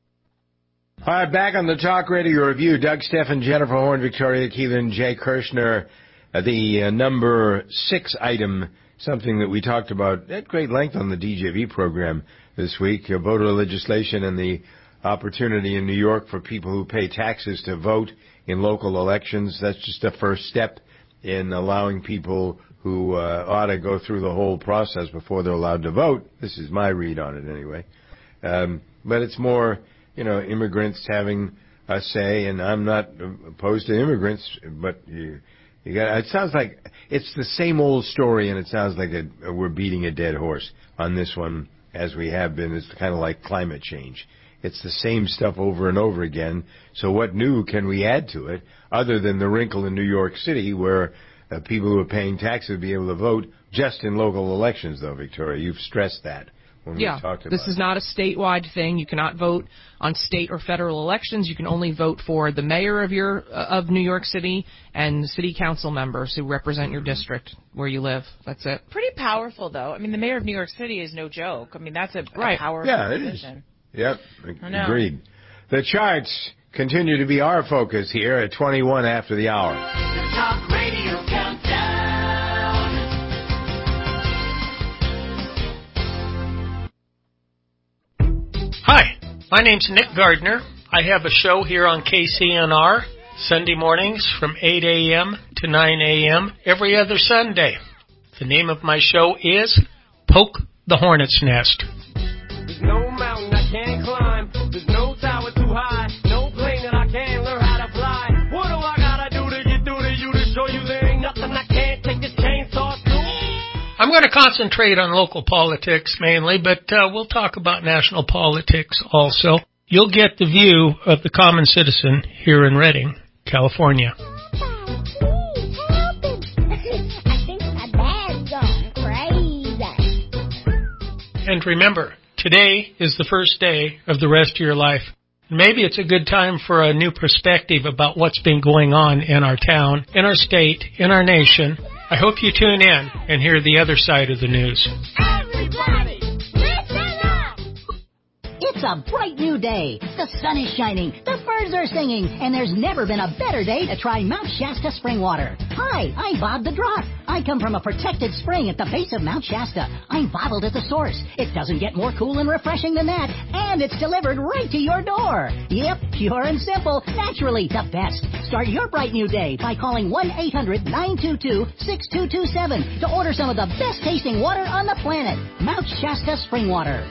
All right, back on the Talk Radio Review. Doug Steffen, Jennifer Horn, Victoria Keelan, Jay Kirshner. The number 6 item, something that we talked about at great length on the DJV program this week, voter legislation and the opportunity in New York for people who pay taxes to vote in local elections. That's just a first step in allowing people who ought to go through the whole process before they're allowed to vote. This is my read on it anyway. But it's more, you know, immigrants having a say, and I'm not opposed to immigrants, but you got. It sounds like it's the same old story, and it sounds like we're beating a dead horse on this one, as we have been. It's kind of like climate change. It's the same stuff over and over again. So what new can we add to it, other than the wrinkle in New York City where people who are paying taxes will be able to vote just in local elections, though, Victoria? You've stressed that when we talked about it. This is not a statewide thing. You cannot vote on state or federal elections. You can only vote for the mayor of New York City and the city council members who represent your district where you live. That's it. Pretty powerful, though. I mean, the mayor of New York City is no joke. I mean, that's a powerful position. It is. Yep, agreed. The charts continue to be our focus here at 21 after the hour. The Talk Radio Countdown. Hi, my name's Nick Gardner. I have a show here on KCNR Sunday mornings from 8 a.m. to 9 a.m. every other Sunday. The name of my show is Poke the Hornet's Nest. There's no mountain I can't climb. There's no tower too high. No plane that I can't learn how to fly. What do I gotta do to get through to you to show you there ain't nothing I can't take this chainsaw through? I'm going to concentrate on local politics mainly, but we'll talk about national politics also. You'll get the view of the common citizen here in Redding, California. And remember, today is the first day of the rest of your life. Maybe it's a good time for a new perspective about what's been going on in our town, in our state, in our nation. I hope you tune in and hear the other side of the news. Everybody, listen up! It's a bright new day. The sun is shining, the birds are singing, and there's never been a better day to try Mount Shasta spring water. Hi, I'm Bob the Drop. I come from a protected spring at the base of Mount Shasta. I'm bottled at the source. It doesn't get more cool and refreshing than that, and it's delivered right to your door. Yep, pure and simple, naturally the best. Start your bright new day by calling 1-800-922-6227 to order some of the best tasting water on the planet, Mount Shasta Spring Water.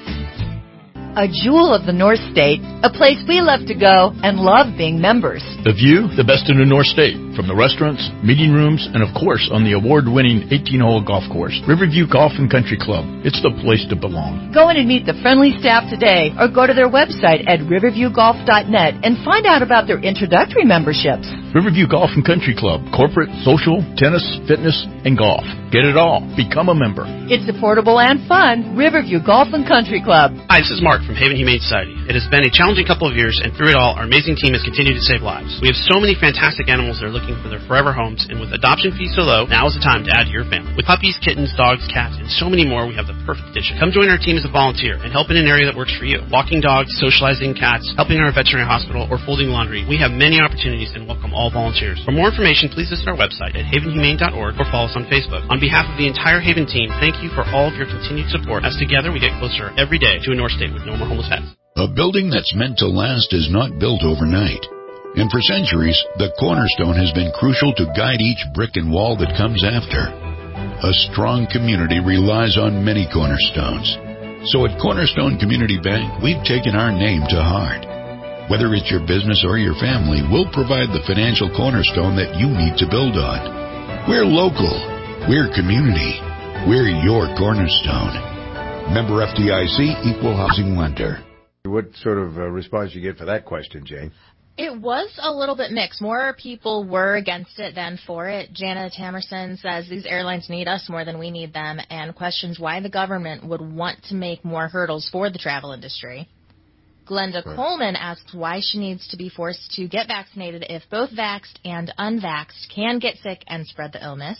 A jewel of the North State, a place we love to go and love being members. The view, the best in the North State, from the restaurants, meeting rooms, and of course on the award-winning 18-hole golf course, Riverview Golf and Country Club. It's the place to belong. Go in and meet the friendly staff today or go to their website at riverviewgolf.net and find out about their introductory memberships. Riverview Golf and Country Club, corporate, social, tennis, fitness, and golf. Get it all. Become a member. It's affordable and fun. Riverview Golf and Country Club. Hi, this is Mark from Haven Humane Society. It has been a challenging couple of years, and through it all, our amazing team has continued to save lives. We have so many fantastic animals that are looking for their forever homes, and with adoption fees so low, now is the time to add to your family. With puppies, kittens, dogs, cats, and so many more, we have the perfect addition. Come join our team as a volunteer and help in an area that works for you. Walking dogs, socializing cats, helping in our veterinary hospital, or folding laundry. We have many opportunities and welcome all volunteers. For more information, please visit our website at havenhumane.org or follow us on Facebook. On behalf of the entire Haven team, thank you for all of your continued support, as together we get closer every day to a North State with no more homeless pets. A building that's meant to last is not built overnight. And for centuries, the cornerstone has been crucial to guide each brick and wall that comes after. A strong community relies on many cornerstones. So at Cornerstone Community Bank, we've taken our name to heart. Whether it's your business or your family, we'll provide the financial cornerstone that you need to build on. We're local. We're community. We're your cornerstone. Member FDIC, Equal Housing Lender. What sort of response you get for that question, Jane? It was a little bit mixed. More people were against it than for it. Jana Tamerson says these airlines need us more than we need them, and questions why the government would want to make more hurdles for the travel industry. Glenda Coleman asks why she needs to be forced to get vaccinated if both vaxxed and unvaxxed can get sick and spread the illness.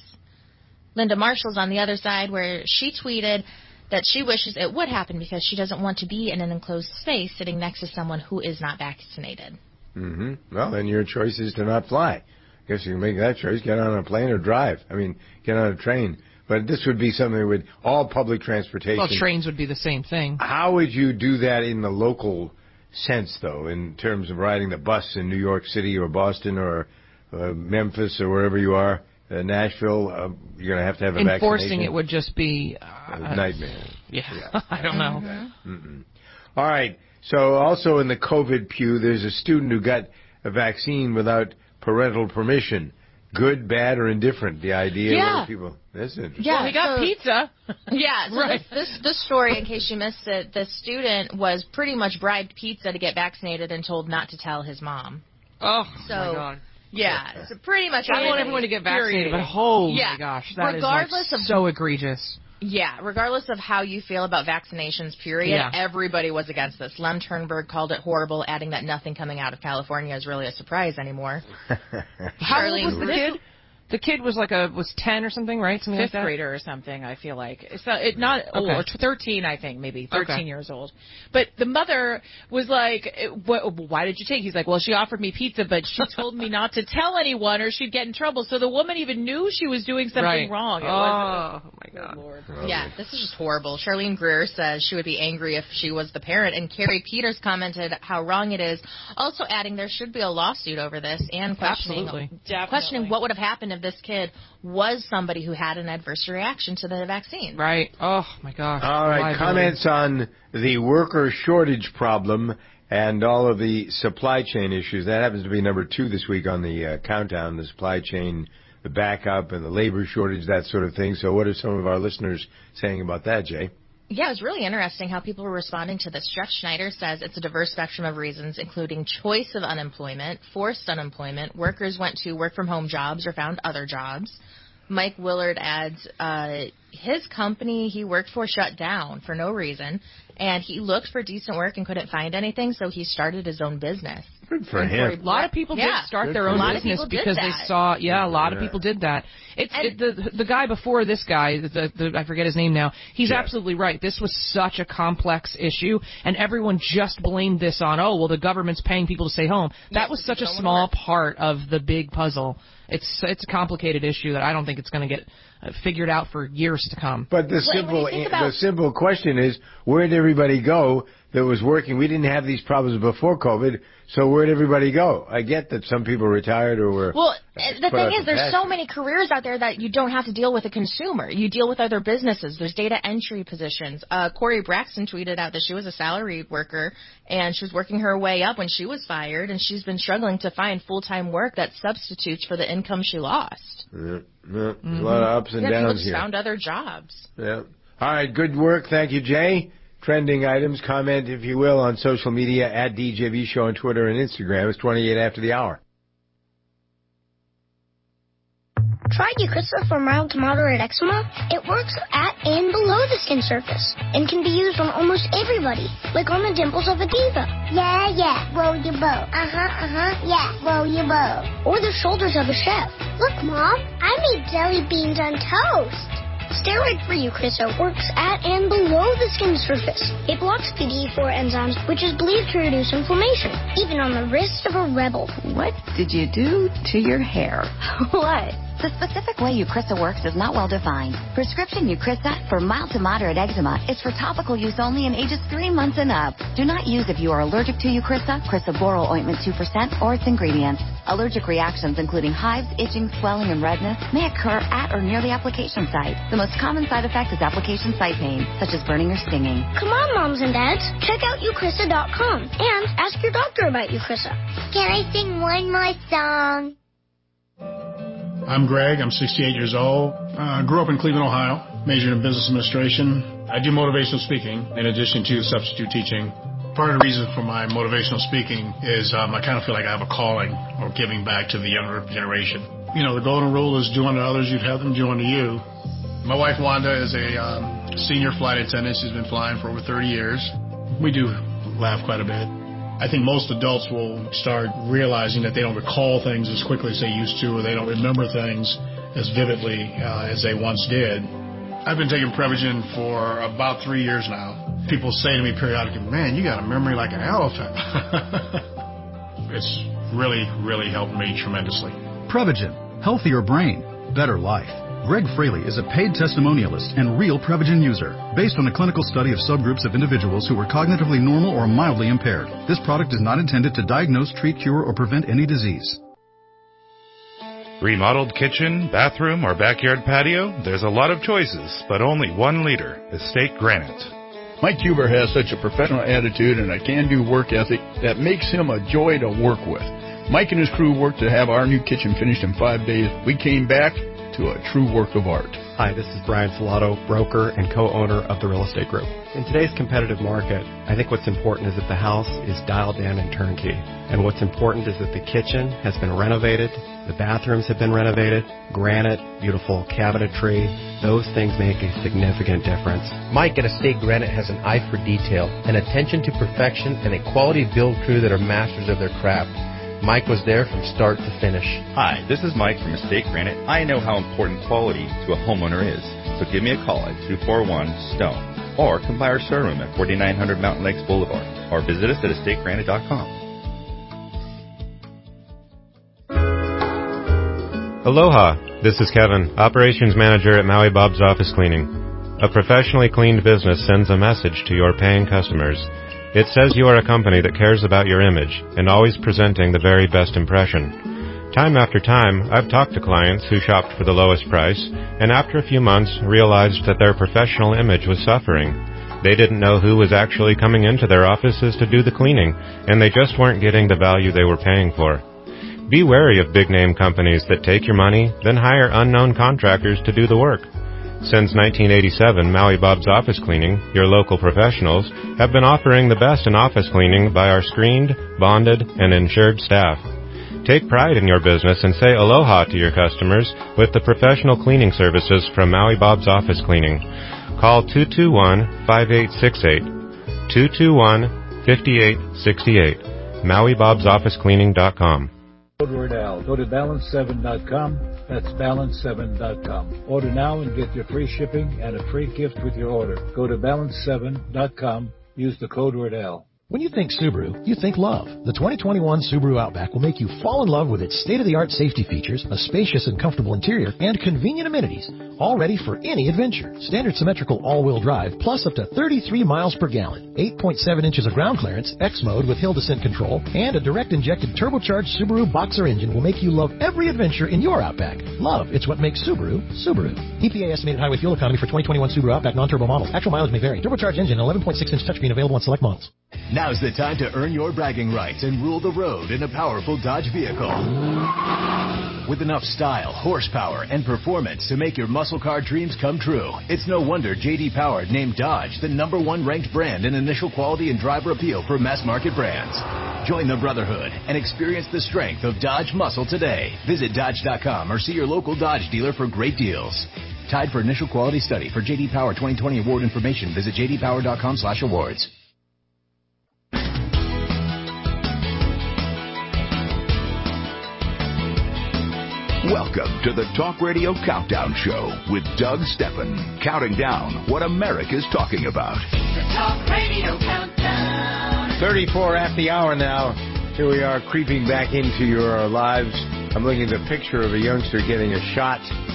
Linda Marshall's on the other side, where she tweeted that she wishes it would happen because she doesn't want to be in an enclosed space sitting next to someone who is not vaccinated. Mm-hmm. Well, then your choice is to not fly. I guess you can make that choice, get on a plane or drive. Get on a train. But this would be something with all public transportation. Well, trains would be the same thing. How would you do that in the local sense, though, in terms of riding the bus in New York City or Boston or Memphis or wherever you are? Nashville, you're going to have a vaccination. Enforcing it would just be a nightmare. Yeah. I don't know. Mm-hmm. All right. So also in the COVID pew, there's a student who got a vaccine without parental permission. Good, bad, or indifferent? The idea of people. That's interesting. Yeah, well, he got pizza. Yeah, so right. This story, in case you missed it, the student was pretty much bribed pizza to get vaccinated and told not to tell his mom. Oh, my God. Yeah, so pretty much. I want everyone to get vaccinated, but my gosh, that is so egregious. Yeah, regardless of how you feel about vaccinations, everybody was against this. Lem Turnberg called it horrible, adding that nothing coming out of California is really a surprise anymore. How old was the kid? The kid was was 10 or something, right? Something Fifth like that? grader or something, I feel like. So not old, 13, I think, maybe 13 years old. But the mother was like, why did you take? He's like, well, she offered me pizza, but she told me not to tell anyone or she'd get in trouble. So the woman even knew she was doing something wrong. Oh, my God. Lord. Yeah, this is just horrible. Charlene Greer says she would be angry if she was the parent, and Carrie Peters commented how wrong it is, also adding there should be a lawsuit over this and questioning what would have happened if this kid was somebody who had an adverse reaction to the vaccine. Right. Oh, my gosh. All right, comments on the worker shortage problem and all of the supply chain issues. That happens to be number 2 this week on the countdown, the supply chain, the backup, and the labor shortage, that sort of thing. So what are some of our listeners saying about that, Jay? Yeah, it was really interesting how people were responding to this. Jeff Schneider says it's a diverse spectrum of reasons, including choice of unemployment, forced unemployment, workers went to work-from-home jobs or found other jobs. Mike Willard adds his company he worked for shut down for no reason, and he looked for decent work and couldn't find anything, so he started his own business. Good for him. A lot of people did start their own business because they saw. Yeah, a lot of people did that. The guy before this guy, I forget his name now. He's absolutely right. This was such a complex issue, and everyone just blamed this on, the government's paying people to stay home. That was such a small part of the big puzzle. It's a complicated issue that I don't think it's going to get figured out for years to come. But the simple question is, where did everybody go that was working? We didn't have these problems before COVID, so where did everybody go? I get that some people retired or were... Well, the thing is, there's so many careers out there that you don't have to deal with a consumer. You deal with other businesses. There's data entry positions. Corey Braxton tweeted out that she was a salaried worker, and she was working her way up when she was fired, and she's been struggling to find full-time work that substitutes for the income she lost. There's a lot of ups and downs people just here. found other jobs. Yeah. All right, good work. Thank you, Jay. Trending items, comment, if you will, on social media at DJV Show on Twitter and Instagram. It's 28 after the hour. Try Eucrisa for mild to moderate eczema. It works at and below the skin surface and can be used on almost everybody, like on the dimples of a diva. Yeah, roll your boat. Yeah, roll your boat. Or the shoulders of a chef. Look, Mom, I made jelly beans on toast. Steroid-free Eucrisa works at and below the skin surface. It blocks PDE4 enzymes, which is believed to reduce inflammation, even on the wrist of a rebel. What did you do to your hair? What? The specific way Eucrisa works is not well defined. Prescription Eucrisa for mild to moderate eczema is for topical use only in ages 3 months and up. Do not use if you are allergic to Eucrisa, crisaborole ointment 2%, or its ingredients. Allergic reactions including hives, itching, swelling, and redness may occur at or near the application site. The most common side effect is application site pain, such as burning or stinging. Come on, moms and dads. Check out Eucrisa.com and ask your doctor about Eucrisa. Can I sing one more song? I'm Greg. I'm 68 years old. Grew up in Cleveland, Ohio. Majored in business administration. I do motivational speaking in addition to substitute teaching. Part of the reason for my motivational speaking is I kind of feel like I have a calling or giving back to the younger generation. You know, the golden rule is do unto others, you'd have them do unto you. My wife, Wanda, is a senior flight attendant. She's been flying for over 30 years. We do laugh quite a bit. I think most adults will start realizing that they don't recall things as quickly as they used to, or they don't remember things as vividly as they once did. I've been taking Prevagen for about 3 years now. People say to me periodically, man, you got a memory like an elephant. It's really, really helped me tremendously. Prevagen, healthier brain, better life. Greg Fraley is a paid testimonialist and real Prevagen user, based on a clinical study of subgroups of individuals who were cognitively normal or mildly impaired. This product is not intended to diagnose, treat, cure, or prevent any disease. Remodeled kitchen, bathroom, or backyard patio? There's a lot of choices, but only one leader, Estate Granite. Mike Huber has such a professional attitude and a can-do work ethic that makes him a joy to work with. Mike and his crew worked to have our new kitchen finished in 5 days. We came back to a true work of art. Hi, this is Brian Filato, broker and co-owner of the Real Estate Group. In today's competitive market, I think what's important is that the house is dialed in and turnkey. And what's important is that the kitchen has been renovated, the bathrooms have been renovated, granite, beautiful cabinetry. Those things make a significant difference. Mike at Estate Granite has an eye for detail, an attention to perfection, and a quality build crew that are masters of their craft. Mike was there from start to finish. Hi, this is Mike from Estate Granite. I know how important quality to a homeowner is, so give me a call at 241-STONE or come by our showroom at 4900 Mountain Lakes Boulevard or visit us at estategranite.com. Aloha, this is Kevin, Operations Manager at Maui Bob's Office Cleaning. A professionally cleaned business sends a message to your paying customers. It says you are a company that cares about your image and always presenting the very best impression. Time after time, I've talked to clients who shopped for the lowest price and after a few months realized that their professional image was suffering. They didn't know who was actually coming into their offices to do the cleaning, and they just weren't getting the value they were paying for. Be wary of big-name companies that take your money, then hire unknown contractors to do the work. Since 1987, Maui Bob's Office Cleaning, your local professionals, have been offering the best in office cleaning by our screened, bonded, and insured staff. Take pride in your business and say aloha to your customers with the professional cleaning services from Maui Bob's Office Cleaning. Call 221-5868, 221-5868, MauiBob'sOfficeCleaning.com. Code word Al. Go to balance7.com. That's balance7.com. Order now and get your free shipping and a free gift with your order. Go to balance7.com. Use the code word Al. When you think Subaru, you think love. The 2021 Subaru Outback will make you fall in love with its state-of-the-art safety features, a spacious and comfortable interior, and convenient amenities, all ready for any adventure. Standard symmetrical all-wheel drive, plus up to 33 miles per gallon, 8.7 inches of ground clearance, X mode with hill descent control, and a direct-injected turbocharged Subaru Boxer engine will make you love every adventure in your Outback. Love, it's what makes Subaru, Subaru. EPA estimated highway fuel economy for 2021 Subaru Outback non-turbo models. Actual mileage may vary. Turbocharged engine, 11.6-inch touchscreen available on select models. Now's the time to earn your bragging rights and rule the road in a powerful Dodge vehicle. With enough style, horsepower, and performance to make your muscle car dreams come true, it's no wonder J.D. Power named Dodge the #1 ranked brand in initial quality and driver appeal for mass market brands. Join the brotherhood and experience the strength of Dodge muscle today. Visit Dodge.com or see your local Dodge dealer for great deals. Tied for initial quality study. For J.D. Power 2020 award information, visit jdpower.com/awards. Welcome to the Talk Radio Countdown Show with Doug Steppen, counting down what America's talking about. The Talk Radio Countdown. 34 after the hour now. Here we are creeping back into your lives. I'm looking at a picture of a youngster getting a shot.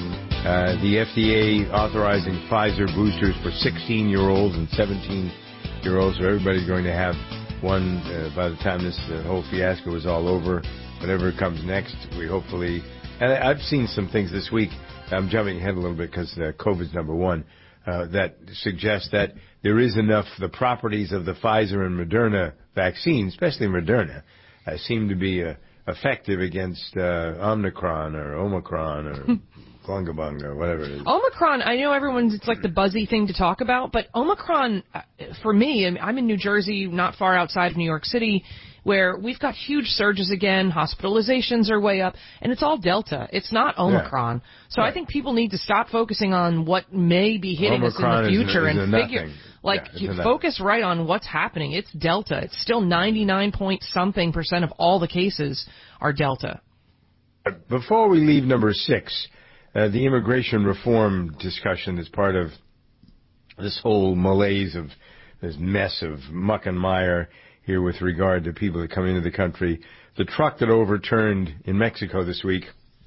The FDA authorizing Pfizer boosters for 16-year-olds and 17-year-olds. So everybody's going to have one by the time this whole fiasco is all over. Whatever comes next, we hopefully... And I've seen some things this week. I'm jumping ahead a little bit because COVID's #1 that suggests that there is enough. The properties of the Pfizer and Moderna vaccine, especially Moderna, seem to be effective against Omicron or Glungabung or whatever it is. Omicron, I know it's like the buzzy thing to talk about, but Omicron, for me, I'm in New Jersey, not far outside of New York City, where we've got huge surges again, hospitalizations are way up, and it's all Delta. It's not Omicron. Yeah. So I think people need to stop focusing on what may be hitting Omicron us in the future and figure, focus right on what's happening. It's Delta. It's still 99-point-something% of all the cases are Delta. Before we leave number 6, the immigration reform discussion is part of this whole malaise of this mess of muck and mire here with regard to people that come into the country. The truck that overturned in Mexico this week,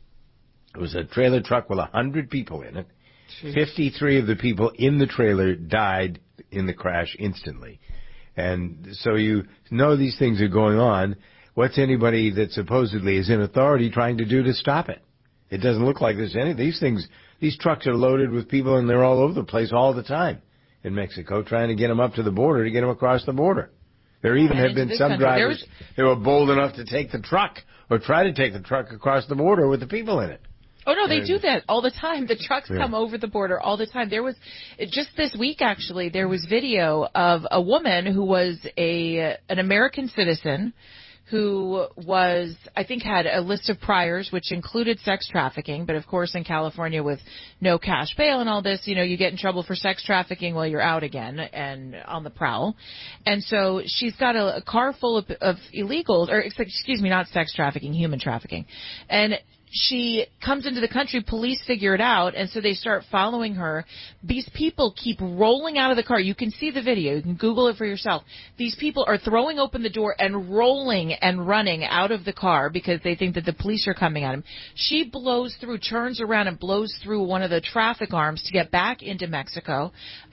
it was a trailer truck with 100 people in it. Jeez. 53 of the people in the trailer died in the crash instantly. And so you know these things are going on. What's anybody that supposedly is in authority trying to do to stop it? It doesn't look like there's any. These trucks are loaded with people, and they're all over the place all the time in Mexico, trying to get them up to the border, to get them across the border. There even have been some drivers that were bold enough to take the truck or try to take the truck across the border with the people in it. Oh, no, they do that all the time. The trucks come over the border all the time. There was, just this week, actually, there was video of a woman who was an American citizen who was, I think, had a list of priors, which included sex trafficking. But, of course, in California with no cash bail and all this, you get in trouble for sex trafficking while you're out again and on the prowl. And so she's got a car full of illegals, or excuse me, not sex trafficking, human trafficking. And she comes into the country, police figure it out, and so they start following her. These people keep rolling out of the car. You can see the video. You can Google it for yourself. These people are throwing open the door and rolling and running out of the car because they think that the police are coming at them. She blows through, turns around and blows through one of the traffic arms to get back into Mexico.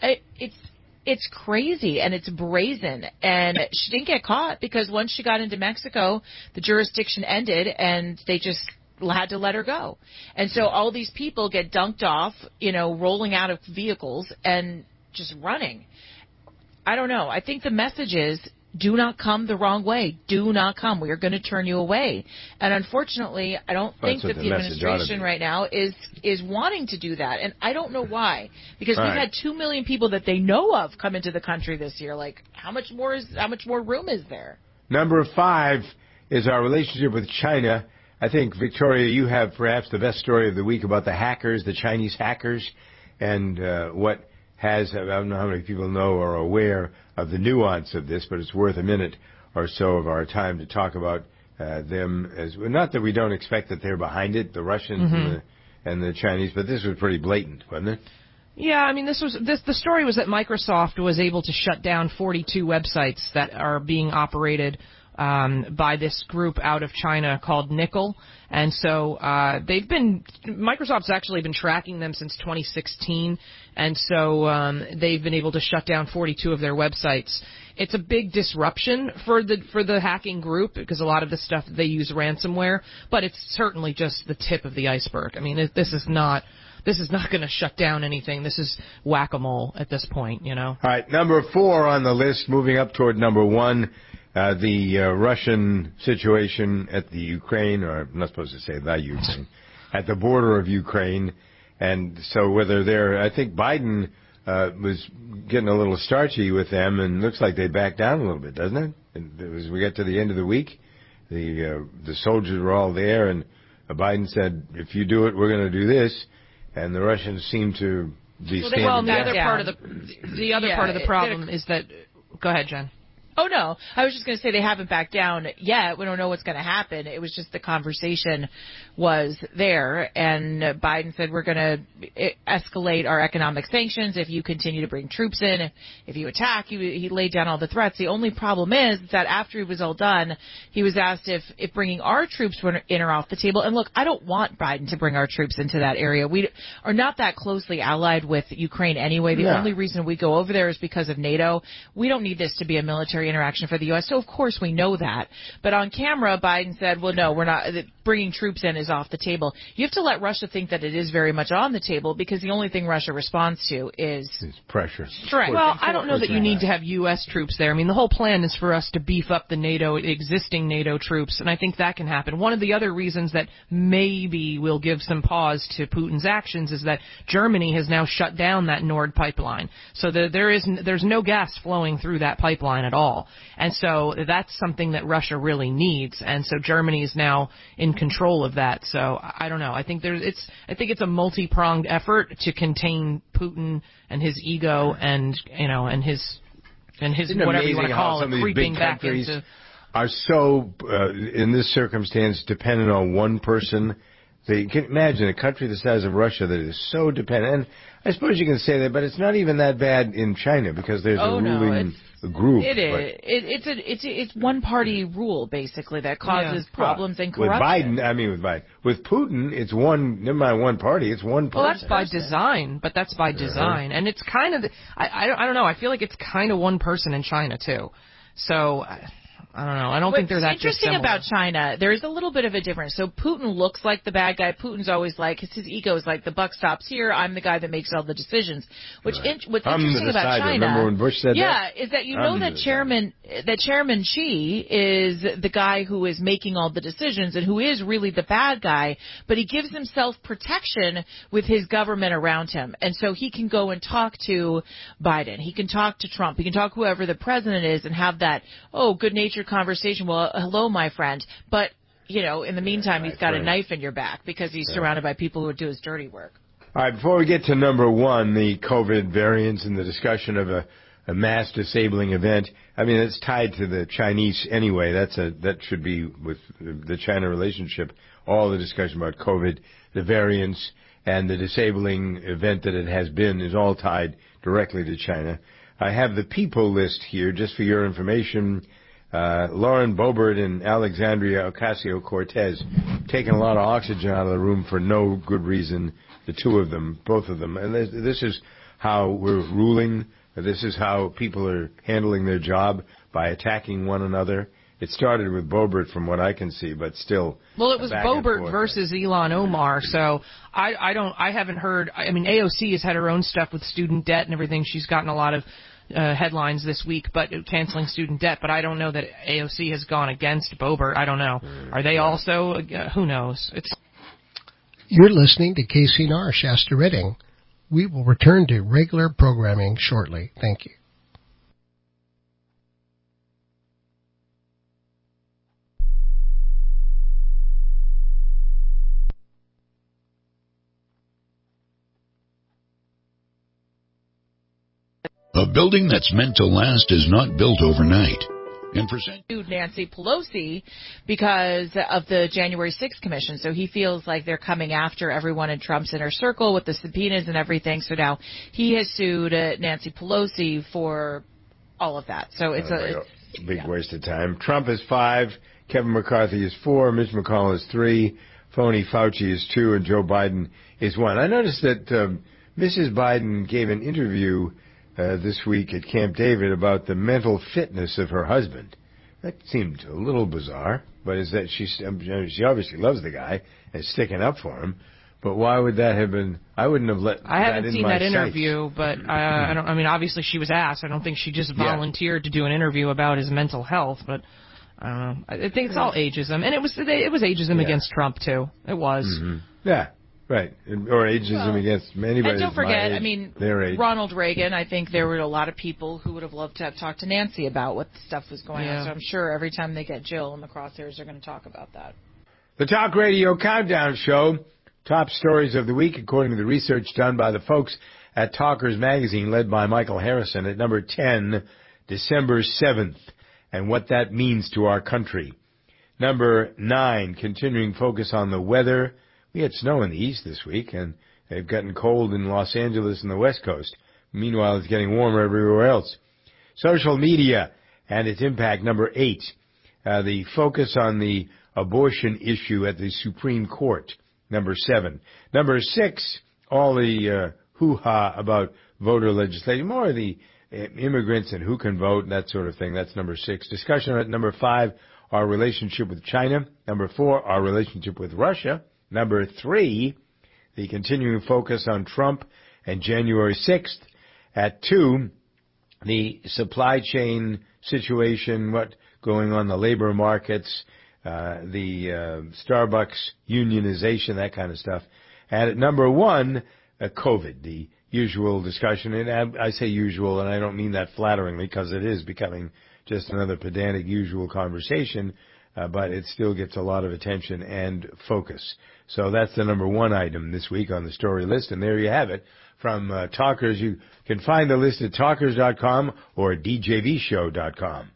It's crazy, and it's brazen, and she didn't get caught because once she got into Mexico, the jurisdiction ended, and they just had to let her go. And so all these people get dunked off, rolling out of vehicles and just running. I don't know. I think the message is, do not come the wrong way. Do not come. We are going to turn you away. And unfortunately, I don't think that the administration right now is wanting to do that. And I don't know why. Because we've had 2 million people that they know of come into the country this year. Like, how much more room is there? Number 5 is our relationship with China. I think, Victoria, you have perhaps the best story of the week about the hackers, the Chinese hackers, and I don't know how many people know or are aware of the nuance of this, but it's worth a minute or so of our time to talk about them. Not that we don't expect that they're behind it, the Russians and the Chinese, but this was pretty blatant, wasn't it? Yeah, I mean, the story was that Microsoft was able to shut down 42 websites that are being operated by this group out of China called Nickel. And so Microsoft's actually been tracking them since 2016, and so they've been able to shut down 42 of their websites. It's a big disruption for the hacking group because a lot of the stuff they use ransomware, but it's certainly just the tip of the iceberg. I mean, this is not going to shut down anything. This is whack-a-mole at this point, you know. All right, number 4 on the list, moving up toward number 1. The Russian situation at the Ukraine, or I'm not supposed to say the Ukraine, at the border of Ukraine. And so whether I think Biden was getting a little starchy with them, and looks like they backed down a little bit, doesn't it? And as we get to the end of the week, the soldiers were all there, and Biden said, if you do it, we're going to do this. And the Russians seem to be standing down. The other part of the problem is that, go ahead, Jen. Oh, no. I was just going to say they haven't backed down yet. We don't know what's going to happen. It was just the conversation was there, and Biden said we're going to escalate our economic sanctions if you continue to bring troops in. If you attack, he laid down all the threats. The only problem is that after it was all done, he was asked if bringing our troops in or off the table. And look, I don't want Biden to bring our troops into that area. We are not that closely allied with Ukraine anyway. The only reason we go over there is because of NATO. We don't need this to be a military interaction for the U.S., so of course we know that. But on camera, Biden said, well, no, we're not. Bringing troops in is off the table. You have to let Russia think that it is very much on the table, because the only thing Russia responds to is pressure. Right. Well, I don't know that you need to have U.S. troops there. I mean, the whole plan is for us to beef up the existing NATO troops, and I think that can happen. One of the other reasons that maybe will give some pause to Putin's actions is that Germany has now shut down that Nord pipeline. So there's no gas flowing through that pipeline at all. And so that's something that Russia really needs. And so Germany is now in control of that. So I don't know. I think it's a multi-pronged effort to contain Putin and his ego and his whatever you want to call it, creeping back into. Are so in this circumstance dependent on one person. They can imagine a country the size of Russia that is so dependent. And I suppose you can say that, but it's not even that bad in China because there's a ruling group. It is. It's one party rule basically that causes problems and corruption. With Putin, it's one. Never mind one party. It's one person. Well, that's by design. But that's by design, and it's kind of. I don't know. I feel like it's kind of one person in China too. So. I don't know. I don't think they're that interesting dissimilar. About China. There's a little bit of a difference. So Putin looks like the bad guy. Putin's always like, his ego is like, the buck stops here. I'm the guy that makes all the decisions. What's interesting about China, remember when Bush said is that you know that Chairman Xi is the guy who is making all the decisions and who is really the bad guy, but he gives himself protection with his government around him. And so he can go and talk to Biden. He can talk to Trump. He can talk to whoever the president is and have that, good-natured conversation. Well, hello, my friend. But, in the meantime, he's got a knife in your back because he's surrounded by people who would do his dirty work. All right, before we get to number 1, the COVID variants and the discussion of a mass disabling event, I mean, it's tied to the Chinese anyway. That should be with the China relationship. All the discussion about COVID, the variants, and the disabling event that it has been is all tied directly to China. I have the people list here just for your information. Lauren Boebert and Alexandria Ocasio-Cortez taking a lot of oxygen out of the room for no good reason, both of them. And this is how we're ruling. This is how people are handling their job, by attacking one another. It started with Boebert from what I can see, but still. Well, it was Boebert versus Ilhan Omar, so I haven't heard. I mean, AOC has had her own stuff with student debt and everything. She's gotten a lot of headlines this week, but canceling student debt. But I don't know that AOC has gone against Boebert. I don't know. Are they also? Who knows? You're listening to KCNR Shasta Redding. We will return to regular programming shortly. Thank you. A building that's meant to last is not built overnight. sued Nancy Pelosi because of the January 6th commission. So he feels like they're coming after everyone in Trump's inner circle with the subpoenas and everything. So now he has sued Nancy Pelosi for all of that. So it's a big waste of time. Trump is 5, Kevin McCarthy is 4, Mitch McConnell is 3, phony Fauci is 2, and Joe Biden is 1. I noticed that Mrs. Biden gave an interview this week at Camp David about the mental fitness of her husband. That seemed a little bizarre, but is that she obviously loves the guy and is sticking up for him. But why would that have been? I wouldn't have let. I haven't seen that interview, sights. but I don't. I mean, obviously she was asked. I don't think she just volunteered to do an interview about his mental health. But I don't know. I think it's all ageism, and it was ageism against Trump too. It was. Mm-hmm. Yeah. Right, or ageism against anybody. And don't forget, age, I mean, their age. Ronald Reagan, I think there were a lot of people who would have loved to have talked to Nancy about what stuff was going on. So I'm sure every time they get Jill in the crosshairs, they're going to talk about that. The Talk Radio Countdown Show, top stories of the week, according to the research done by the folks at Talkers Magazine, led by Michael Harrison, at number 10, December 7th, and what that means to our country. Number 9, continuing focus on the weather. We had snow in the east this week, and they've gotten cold in Los Angeles and the West Coast. Meanwhile, it's getting warmer everywhere else. Social media and its impact, number 8. The focus on the abortion issue at the Supreme Court, number 7. Number 6, all the hoo-ha about voter legislation, more of the immigrants and who can vote and that sort of thing. That's number 6. Discussion at number 5, our relationship with China. Number 4, our relationship with Russia. Number 3, the continuing focus on Trump and January 6th. At 2, the supply chain situation, what going on the labor markets, the Starbucks unionization, that kind of stuff. And at number 1, COVID, the usual discussion. And I say usual, and I don't mean that flatteringly, because it is becoming just another pedantic usual conversation, but it still gets a lot of attention and focus. So that's the number 1 item this week on the story list, and there you have it from Talkers. You can find the list at talkers.com or djvshow.com.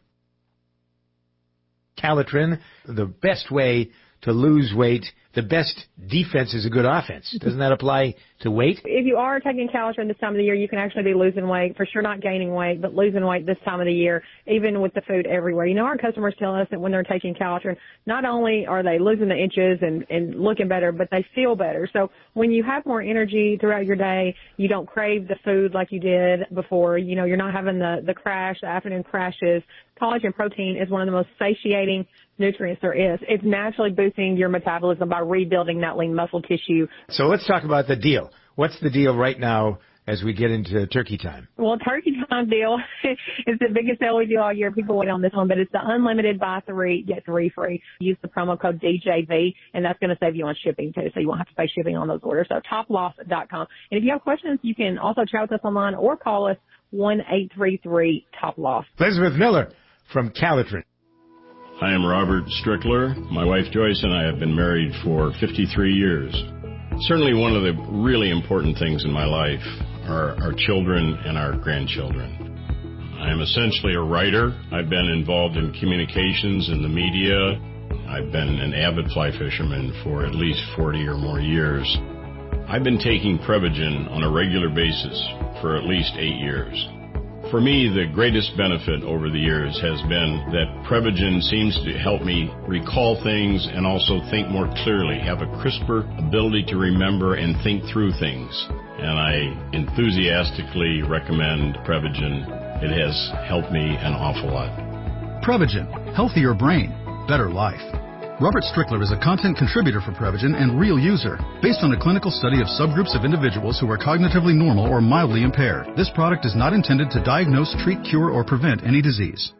Calitrin, the best way to lose weight, the best defense is a good offense. Doesn't that apply to weight? If you are taking Calitrin this time of the year, you can actually be losing weight. For sure not gaining weight, but losing weight this time of the year, even with the food everywhere. You know, our customers tell us that when they're taking Calitrin, not only are they losing the inches and looking better, but they feel better. So when you have more energy throughout your day, you don't crave the food like you did before. You know, you're not having the crash, the afternoon crashes. Collagen protein is one of the most satiating nutrients there is. It's naturally boosting your metabolism by rebuilding that lean muscle tissue. So let's talk about the deal. What's the deal right now as we get into turkey time? Well, turkey time deal is the biggest sale we do all year. People wait on this one, but it's the unlimited buy 3, get 3 free. Use the promo code DJV, and that's going to save you on shipping too, so you won't have to pay shipping on those orders. So toploss.com. And if you have questions, you can also chat with us online or call us 1-833-TOP-LOSS. Elizabeth Miller from Calitrin. I am Robert Strickler. My wife Joyce and I have been married for 53 years. Certainly one of the really important things in my life are our children and our grandchildren. I am essentially a writer. I've been involved in communications in the media. I've been an avid fly fisherman for at least 40 or more years. I've been taking Prevagen on a regular basis for at least 8 years. For me, the greatest benefit over the years has been that Prevagen seems to help me recall things and also think more clearly, have a crisper ability to remember and think through things. And I enthusiastically recommend Prevagen. It has helped me an awful lot. Prevagen, healthier brain, better life. Robert Strickler is a content contributor for Prevagen and real user. Based on a clinical study of subgroups of individuals who are cognitively normal or mildly impaired, this product is not intended to diagnose, treat, cure, or prevent any disease.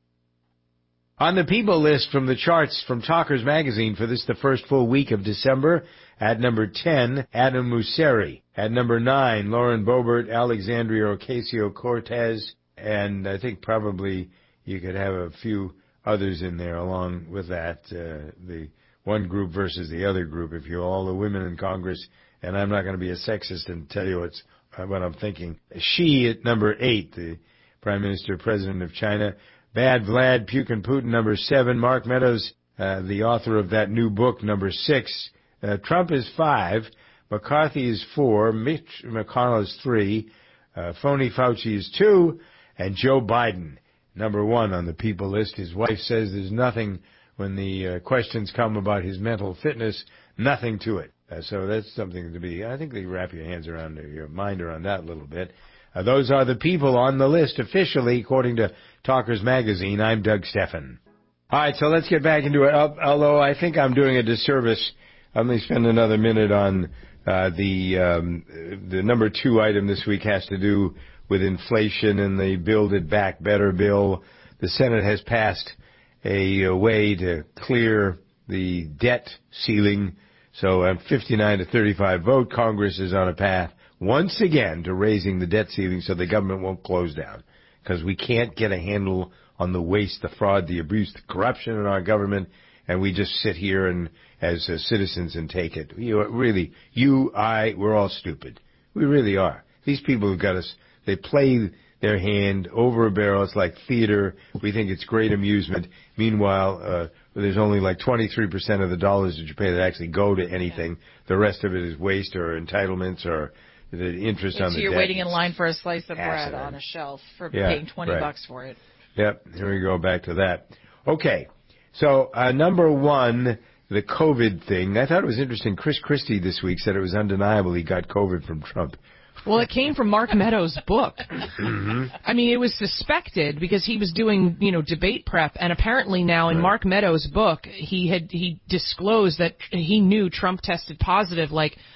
On the people list from the charts from Talkers Magazine for the first full week of December, at number 10, Adam Mosseri. At number 9, Lauren Boebert, Alexandria Ocasio-Cortez, and I think probably you could have a few others in there along with that, the one group versus the other group, if you all the women in Congress, and I'm not going to be a sexist and tell you what I'm thinking. She at number 8, the Prime Minister, President of China. Bad Vlad, Pukin Putin, number 7. Mark Meadows, the author of that new book, number 6. Trump is 5. McCarthy is 4. Mitch McConnell is 3. Phony Fauci is 2. And Joe Biden, number 1 on the people list. His wife says there's nothing, when the questions come about his mental fitness, nothing to it. So that's something to be, I think they wrap your hands around your mind around that a little bit. Those are the people on the list officially, according to Talkers Magazine. I'm Doug Steffen. All right, so let's get back into it. Although I think I'm doing a disservice, I'm going to spend another minute on the number 2 item this week has to do with inflation and the Build It Back Better bill. The Senate has passed a way to clear the debt ceiling. So a 59 to 35 vote, Congress is on a path once again to raising the debt ceiling so the government won't close down. Because we can't get a handle on the waste, the fraud, the abuse, the corruption in our government, and we just sit here and as citizens and take it. We're all stupid. We really are. These people who've got us, they play their hand over a barrel. It's like theater. We think it's great amusement. Meanwhile, there's only like 23% of the dollars that you pay that actually go to anything. The rest of it is waste or entitlements or the interest on the debt. You're waiting in line for a slice of bread on a shelf for paying $20 for it. Yep, here we go back to that. Okay, so number 1, the COVID thing. I thought it was interesting. Chris Christie this week said it was undeniable he got COVID from Trump. Well, it came from Mark Meadows' book. I mean, it was suspected because he was doing, debate prep, and apparently now in Mark Meadows' book, he disclosed that he knew Trump tested positive,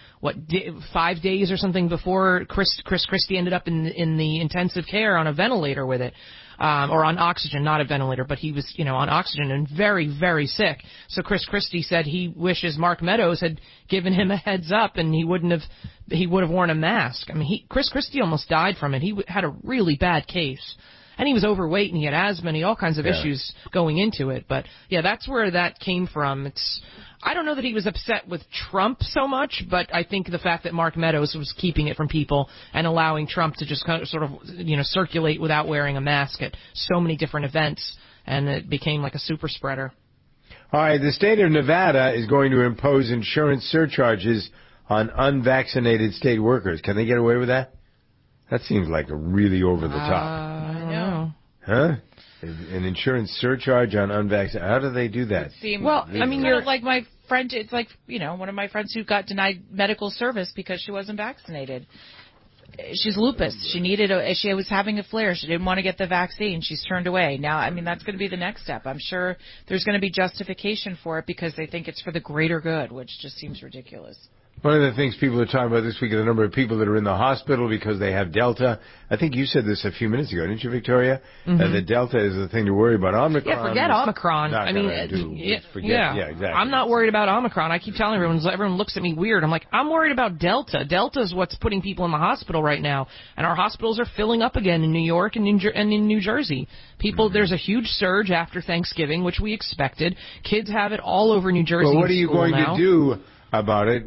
5 days or something before Chris Christie ended up in the intensive care on a ventilator with it. Or on oxygen, not a ventilator, but he was, on oxygen and very, very sick. So Chris Christie said he wishes Mark Meadows had given him a heads up and he would have worn a mask. I mean, Chris Christie almost died from it. He had a really bad case. And he was overweight and he had asthma and he had all kinds of issues going into it. But yeah, that's where that came from. I don't know that he was upset with Trump so much, but I think the fact that Mark Meadows was keeping it from people and allowing Trump to just kind of sort of, circulate without wearing a mask at so many different events, and it became like a super spreader. All right, the state of Nevada is going to impose insurance surcharges on unvaccinated state workers. Can they get away with that? That seems like a really over the top. I don't know. Huh? An insurance surcharge on unvaccinated. How do they do that? You're like my friend. It's like, one of my friends who got denied medical service because she wasn't vaccinated. She's lupus. She was having a flare. She didn't want to get the vaccine. She's turned away. Now, that's going to be the next step. I'm sure there's going to be justification for it because they think it's for the greater good, which just seems ridiculous. One of the things people are talking about this week is the number of people that are in the hospital because they have Delta. I think you said this a few minutes ago, didn't you, Victoria? Mm-hmm. That Delta is the thing to worry about. Omicron. Yeah, forget Omicron. Exactly. I'm not worried about Omicron. I keep telling everyone looks at me weird. I'm like, I'm worried about Delta. Delta is what's putting people in the hospital right now. And our hospitals are filling up again in New York and in New Jersey. There's a huge surge after Thanksgiving, which we expected. Kids have it all over New Jersey. Well, what are you going to do about it?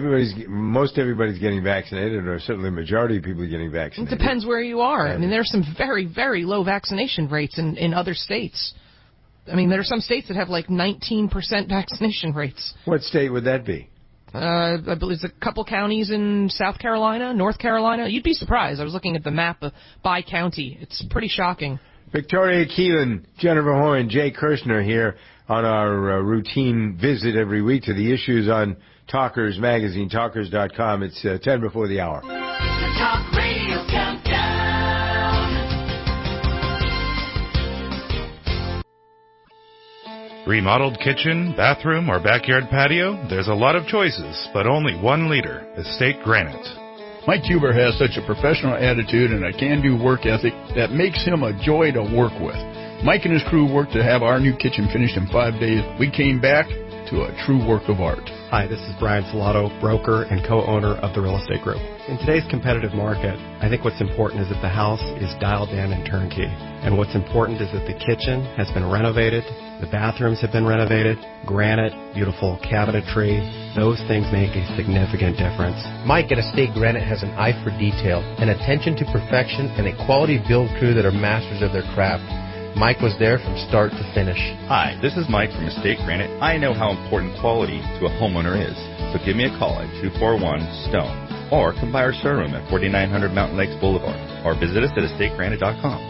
Most everybody's getting vaccinated, or certainly the majority of people are getting vaccinated. It depends where you are. There's some very, very low vaccination rates in other states. There are some states that have like 19% vaccination rates. What state would that be? I believe it's a couple counties in South Carolina, North Carolina. You'd be surprised. I was looking at the map by county. It's pretty shocking. Victoria Keelan, Jennifer Horn, Jay Kirshner here on our routine visit every week to the issues on Talkers Magazine, talkers.com. It's 10 before the hour. The Talk Radio Countdown. Remodeled kitchen, bathroom, or backyard patio? There's a lot of choices, but only one leader, Estate Granite. Mike Huber has such a professional attitude and a can-do work ethic that makes him a joy to work with. Mike and his crew worked to have our new kitchen finished in 5 days. We came back to a true work of art. Hi, this is Brian Salato, broker and co-owner of the Real Estate Group. In today's competitive market, I think what's important is that the house is dialed in and turnkey. And what's important is that the kitchen has been renovated, the bathrooms have been renovated, granite, beautiful cabinetry. Those things make a significant difference. Mike at Estate Granite has an eye for detail, an attention to perfection, and a quality build crew that are masters of their craft. Mike was there from start to finish. Hi, this is Mike from Estate Granite. I know how important quality to a homeowner is. So give me a call at 241-STONE or come by our showroom at 4900 Mountain Lakes Boulevard or visit us at estategranite.com.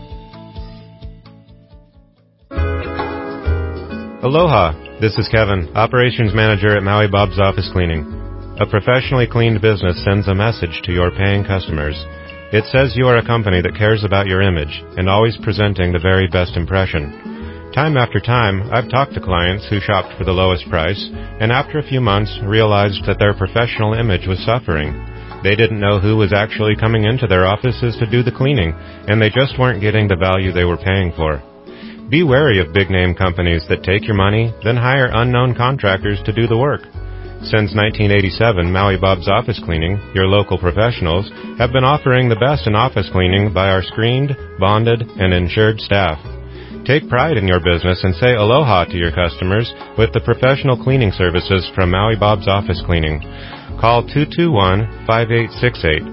Aloha, this is Kevin, Operations Manager at Maui Bob's Office Cleaning. A professionally cleaned business sends a message to your paying customers. It says you are a company that cares about your image and always presenting the very best impression. Time after time, I've talked to clients who shopped for the lowest price and after a few months realized that their professional image was suffering. They didn't know who was actually coming into their offices to do the cleaning, and they just weren't getting the value they were paying for. Be wary of big-name companies that take your money, then hire unknown contractors to do the work. Since 1987, Maui Bob's Office Cleaning, your local professionals, have been offering the best in office cleaning by our screened, bonded, and insured staff. Take pride in your business and say aloha to your customers with the professional cleaning services from Maui Bob's Office Cleaning. Call 221-5868,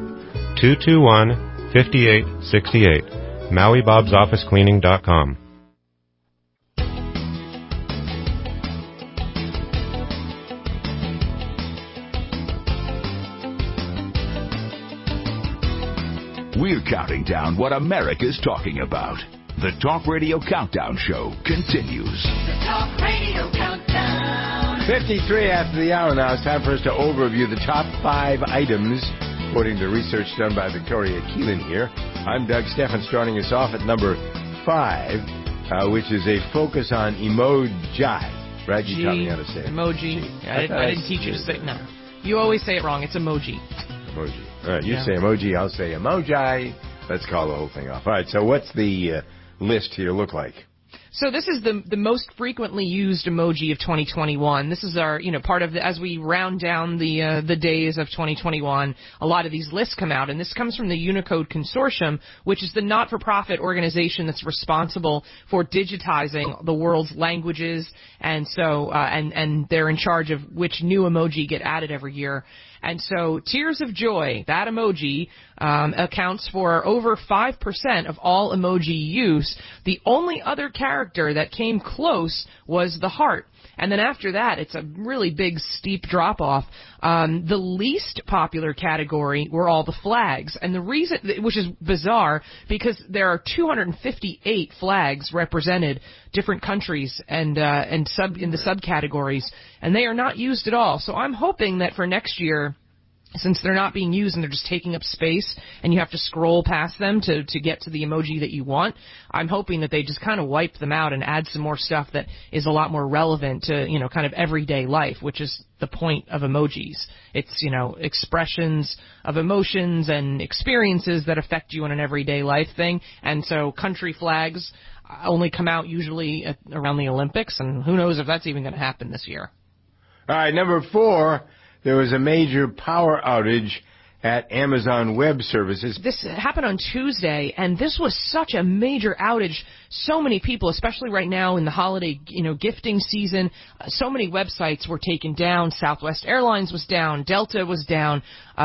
221-5868, MauiBob'sOfficeCleaning.com. We're counting down what America's talking about. The Talk Radio Countdown Show continues. The Talk Radio Countdown. 53 after the hour now. It's time for us to overview the top 5 items, according to research done by Victoria Keelan here. I'm Doug Stephan, starting us off at number 5, which is a focus on emoji. Right? You taught me how to say it. Emoji. I didn't teach you to say it. No. You always say it wrong. It's emoji. Emoji. All right, you say emoji, I'll say emoji. Let's call the whole thing off. All right, so what's the list here look like? So this is the most frequently used emoji of 2021. This is our, part of as we round down the days of 2021, a lot of these lists come out, and this comes from the Unicode Consortium, which is the not-for-profit organization that's responsible for digitizing the world's languages, and so and they're in charge of which new emoji get added every year. And so Tears of Joy, that emoji, accounts for over 5% of all emoji use. The only other character that came close was the heart. And then after that, it's a really big, steep drop-off. The least popular category were all the flags. And the reason, which is bizarre, because there are 258 flags represented, different countries and in the subcategories, and they are not used at all. So I'm hoping that for next year, since they're not being used and they're just taking up space and you have to scroll past them to get to the emoji that you want, I'm hoping that they just kind of wipe them out and add some more stuff that is a lot more relevant to, kind of everyday life, which is the point of emojis. It's, expressions of emotions and experiences that affect you in an everyday life thing. And so country flags only come out usually around the Olympics, and who knows if that's even going to happen this year. All right, number 4. There was a major power outage at Amazon Web Services. This happened on Tuesday, and this was such a major outage. So many people, especially right now in the holiday, gifting season, so many websites were taken down. Southwest Airlines was down, Delta was down,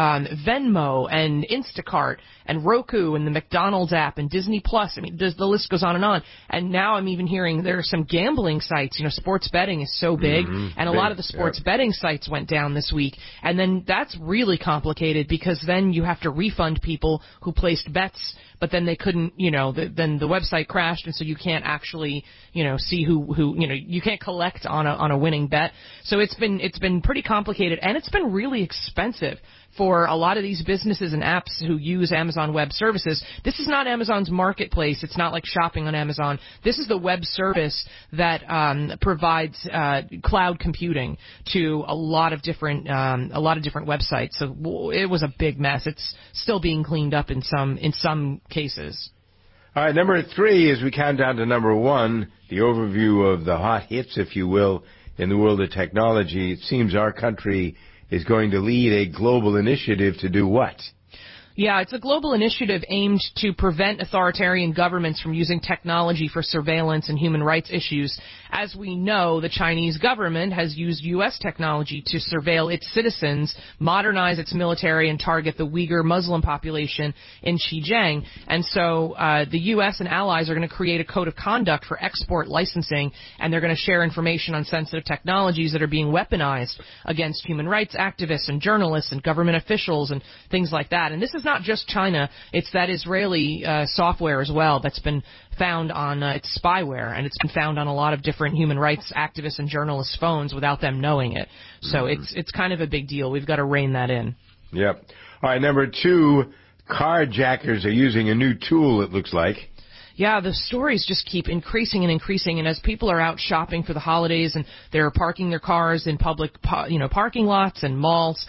Venmo and Instacart and Roku and the McDonald's app and Disney Plus. I mean, the list goes on. And now I'm even hearing there are some gambling sites. sports betting is so big, and a lot of the sports betting sites went down this week. And then that's really complicated because then you have to refund people who placed bets, but then they couldn't, then the website crashed, and so you can't actually, see who, you can't collect on a winning bet. So it's been pretty complicated, and it's been really expensive for a lot of these businesses and apps who use Amazon Web Services. This is not Amazon's marketplace. It's not like shopping on Amazon. This is the web service that provides cloud computing to a lot of different websites. So it was a big mess. It's still being cleaned up in some cases. All right, number 3, as we count down to number 1, the overview of the hot hits, if you will, in the world of technology. It seems our country is going to lead a global initiative to do what? Yeah, it's a global initiative aimed to prevent authoritarian governments from using technology for surveillance and human rights issues. As we know, the Chinese government has used U.S. technology to surveil its citizens, modernize its military, and target the Uyghur Muslim population in Xinjiang. And so the U.S. and allies are going to create a code of conduct for export licensing, and they're going to share information on sensitive technologies that are being weaponized against human rights activists and journalists and government officials and things like that. And this is not just China, it's that Israeli software as well that's been found on, it's spyware, and it's been found on a lot of different human rights activists and journalists' phones without them knowing it. So it's kind of a big deal. We've got to rein that in. Yep. All right, number 2, carjackers are using a new tool, it looks like. Yeah, the stories just keep increasing and increasing, and as people are out shopping for the holidays and they're parking their cars in public, parking lots and malls,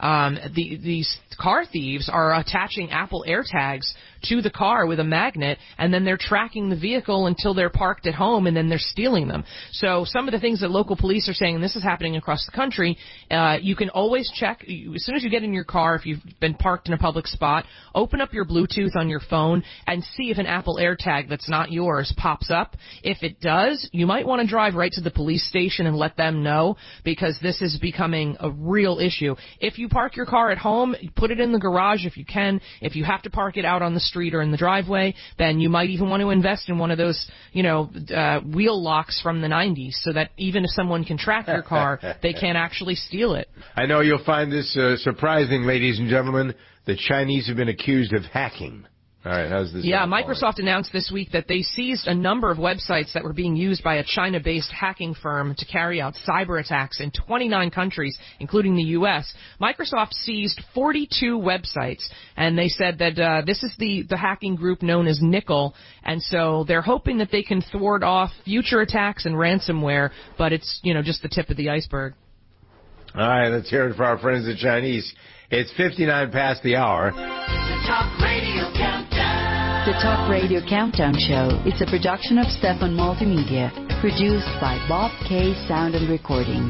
these car thieves are attaching Apple AirTags to the car with a magnet, and then they're tracking the vehicle until they're parked at home, and then they're stealing them. So some of the things that local police are saying, and this is happening across the country, you can always check, as soon as you get in your car, if you've been parked in a public spot, open up your Bluetooth on your phone and see if an Apple AirTag that's not yours pops up. If it does, you might want to drive right to the police station and let them know, because this is becoming a real issue. If you park your car at home, put it in the garage if you can. If you have to park it out on the street or in the driveway, then you might even want to invest in one of those, wheel locks from the 90s, so that even if someone can track your car, they can't actually steal it. I know you'll find this surprising, ladies and gentlemen. The Chinese have been accused of hacking. All right, how's this? Yeah, Microsoft announced this week that they seized a number of websites that were being used by a China-based hacking firm to carry out cyber attacks in 29 countries, including the U.S. Microsoft seized 42 websites, and they said that this is the hacking group known as Nickel, and so they're hoping that they can thwart off future attacks and ransomware, but it's, just the tip of the iceberg. All right, let's hear it for our friends the Chinese. It's 59 past the hour. The Talk Radio Countdown. The Talk Radio Countdown Show is a production of Stefan Multimedia, produced by Bob K. Sound and Recording.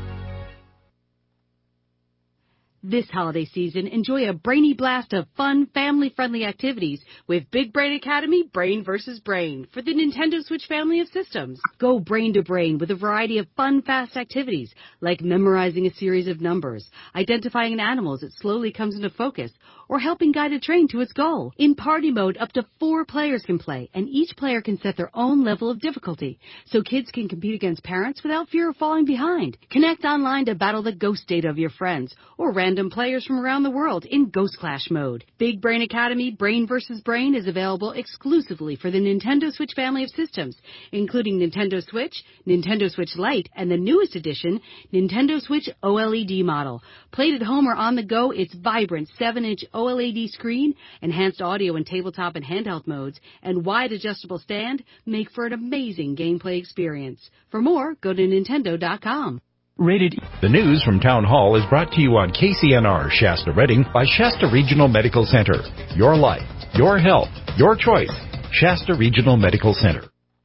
This holiday season, enjoy a brainy blast of fun, family-friendly activities with Big Brain Academy Brain vs. Brain for the Nintendo Switch family of systems. Go brain to brain with a variety of fun, fast activities like memorizing a series of numbers, identifying an animal as it slowly comes into focus, or helping guide a train to its goal. In party mode, up to 4 players can play, and each player can set their own level of difficulty, so kids can compete against parents without fear of falling behind. Connect online to battle the ghost data of your friends, or random players from around the world in Ghost Clash mode. Big Brain Academy Brain vs. Brain is available exclusively for the Nintendo Switch family of systems, including Nintendo Switch, Nintendo Switch Lite, and the newest edition, Nintendo Switch OLED model. Played at home or on the go, its vibrant 7-inch OLED screen, enhanced audio in tabletop and handheld modes, and wide adjustable stand make for an amazing gameplay experience. For more, go to Nintendo.com. Rated E. The news from Town Hall is brought to you on KCNR Shasta Redding by Shasta Regional Medical Center. Your life, your health, your choice. Shasta Regional Medical Center.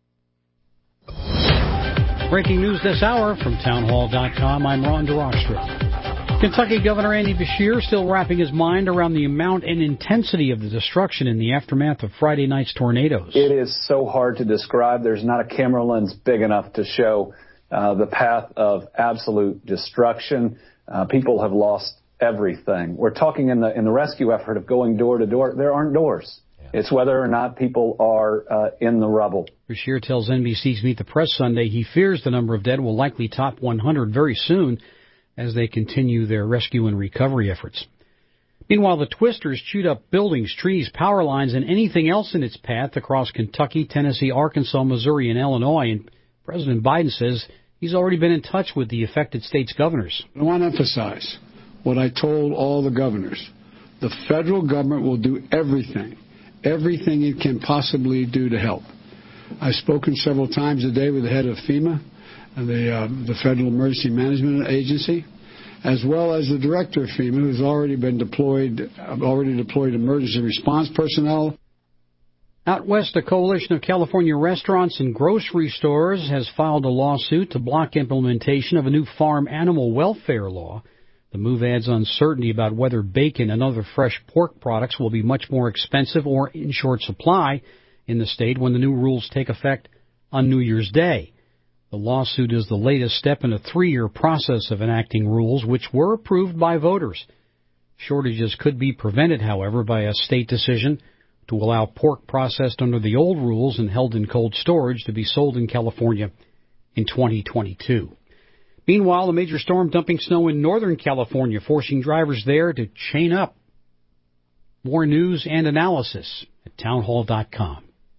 Breaking news this hour from townhall.com. I'm Ron DeRockstra. Kentucky Governor Andy Beshear still wrapping his mind around the amount and intensity of the destruction in the aftermath of Friday night's tornadoes. It is so hard to describe. There's not a camera lens big enough to show the path of absolute destruction. People have lost everything. We're talking in the rescue effort of going door to door. There aren't doors. Yeah. It's whether or not people are in the rubble. Beshear tells NBC's Meet the Press Sunday he fears the number of dead will likely top 100 very soon as they continue their rescue and recovery efforts. Meanwhile, the Twisters chewed up buildings, trees, power lines, and anything else in its path across Kentucky, Tennessee, Arkansas, Missouri, and Illinois. And President Biden says he's already been in touch with the affected states' governors. I want to emphasize what I told all the governors. The federal government will do everything it can possibly do to help. I've spoken several times today with the head of FEMA, the Federal Emergency Management Agency, as well as the director of FEMA, who's already deployed emergency response personnel. Out west, a coalition of California restaurants and grocery stores has filed a lawsuit to block implementation of a new farm animal welfare law. The move adds uncertainty about whether bacon and other fresh pork products will be much more expensive or in short supply in the state when the new rules take effect on New Year's Day. The lawsuit is the latest step in a 3-year process of enacting rules which were approved by voters. Shortages could be prevented, however, by a state decision to allow pork processed under the old rules and held in cold storage to be sold in California in 2022. Meanwhile, a major storm dumping snow in Northern California, forcing drivers there to chain up. More news and analysis at townhall.com.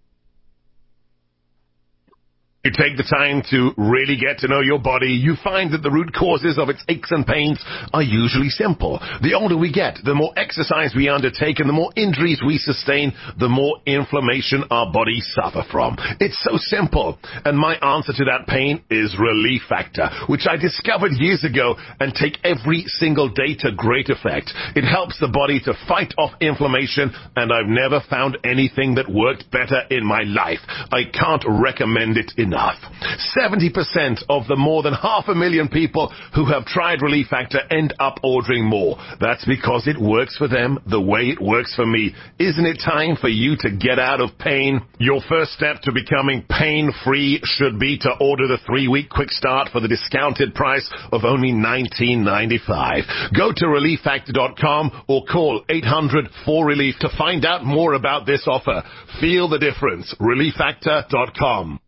You take the time to really get to know your body, you find that the root causes of its aches and pains are usually simple. The older we get, the more exercise we undertake, and the more injuries we sustain, the more inflammation our bodies suffer from. It's so simple. And my answer to that pain is Relief Factor, which I discovered years ago and take every single day to great effect. It helps the body to fight off inflammation, and I've never found anything that worked better in my life. I can't recommend it enough. 70% of the more than 500,000 people who have tried Relief Factor end up ordering more. That's because it works for them the way it works for me. Isn't it time for you to get out of pain? Your first step to becoming pain-free should be to order the 3-week quick start for the discounted price of only $19.95. Go to ReliefFactor.com or call 800-4RELIEF to find out more about this offer. Feel the difference. ReliefFactor.com.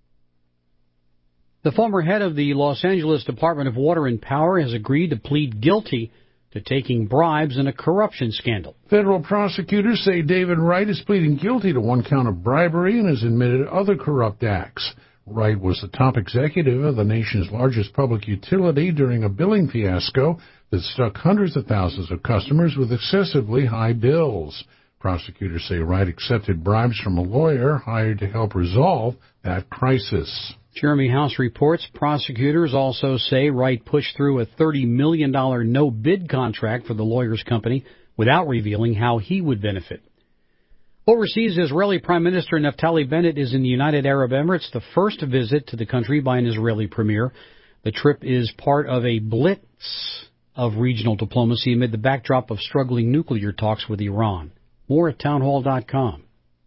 The former head of the Los Angeles Department of Water and Power has agreed to plead guilty to taking bribes in a corruption scandal. Federal prosecutors say David Wright is pleading guilty to 1 count of bribery and has admitted other corrupt acts. Wright was the top executive of the nation's largest public utility during a billing fiasco that struck hundreds of thousands of customers with excessively high bills. Prosecutors say Wright accepted bribes from a lawyer hired to help resolve that crisis. Jeremy House reports prosecutors also say Wright pushed through a $30 million no-bid contract for the lawyer's company without revealing how he would benefit. Overseas, Israeli Prime Minister Naftali Bennett is in the United Arab Emirates, the first visit to the country by an Israeli premier. The trip is part of a blitz of regional diplomacy amid the backdrop of struggling nuclear talks with Iran. More at townhall.com.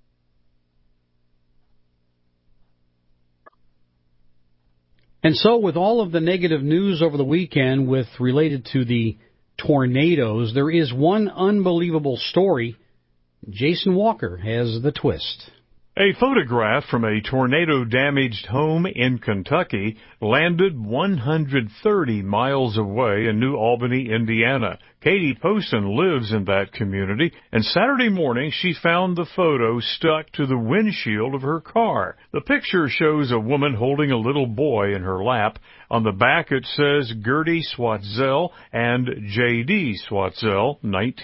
And so with all of the negative news over the weekend related to the tornadoes, there is one unbelievable story. Jason Walker has the twist. A photograph from a tornado-damaged home in Kentucky landed 130 miles away in New Albany, Indiana. Katie Poston lives in that community, and Saturday morning she found the photo stuck to the windshield of her car. The picture shows a woman holding a little boy in her lap. On the back it says Gertie Swatzel and J.D. Swatzel,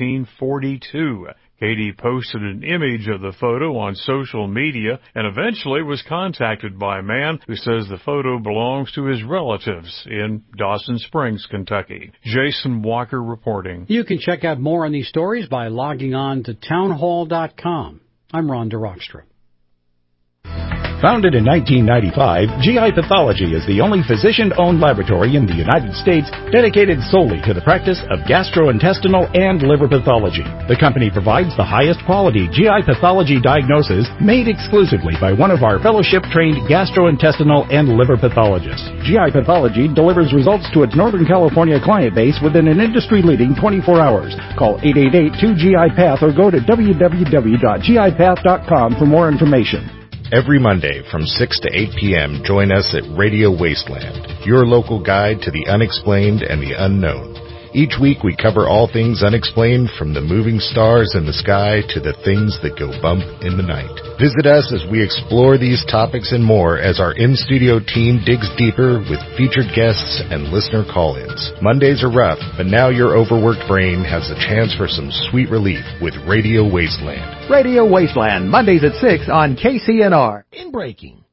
1942. Katie posted an image of the photo on social media and eventually was contacted by a man who says the photo belongs to his relatives in Dawson Springs, Kentucky. Jason Walker reporting. You can check out more on these stories by logging on to townhall.com. I'm Ron DeRockstra. Founded in 1995, GI Pathology is the only physician-owned laboratory in the United States dedicated solely to the practice of gastrointestinal and liver pathology. The company provides the highest quality GI pathology diagnosis made exclusively by one of our fellowship-trained gastrointestinal and liver pathologists. GI Pathology delivers results to its Northern California client base within an industry-leading 24 hours. Call 888-2GI-PATH or go to www.gipath.com for more information. Every Monday from 6 to 8 p.m., join us at Radio Wasteland, your local guide to the unexplained and the unknown. Each week we cover all things unexplained, from the moving stars in the sky to the things that go bump in the night. Visit us as we explore these topics and more as our in-studio team digs deeper with featured guests and listener call-ins. Mondays are rough, but now your overworked brain has a chance for some sweet relief with Radio Wasteland. Radio Wasteland, Mondays at 6 on KCNR. In breaking.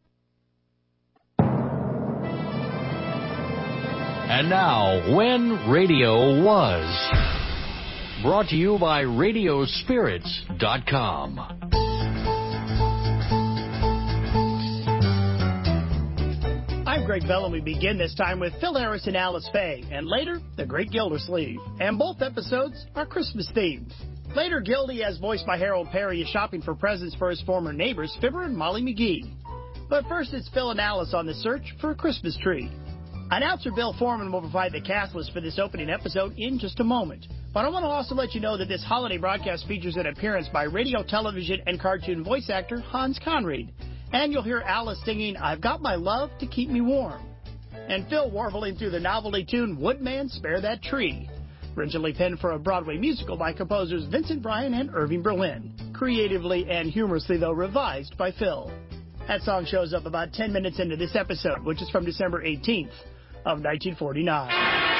And now, When Radio Was. Brought to you by Radiospirits.com. I'm Greg Bell, and we begin this time with Phil Harris and Alice Faye, and later, The Great Gildersleeve. And both episodes are Christmas themed. Later, Gildy, as voiced by Harold Perry, is shopping for presents for his former neighbors, Fibber and Molly McGee. But first, it's Phil and Alice on the search for a Christmas tree. Announcer Bill Foreman will provide the cast list for this opening episode in just a moment. But I want to also let you know that this holiday broadcast features an appearance by radio, television, and cartoon voice actor Hans Conried. And you'll hear Alice singing, I've Got My Love to Keep Me Warm. And Phil warbling through the novelty tune, Woodman, Spare That Tree. Originally penned for a Broadway musical by composers Vincent Bryan and Irving Berlin. Creatively and humorously, though, revised by Phil. That song shows up about 10 minutes into this episode, which is from December 18th of 1949.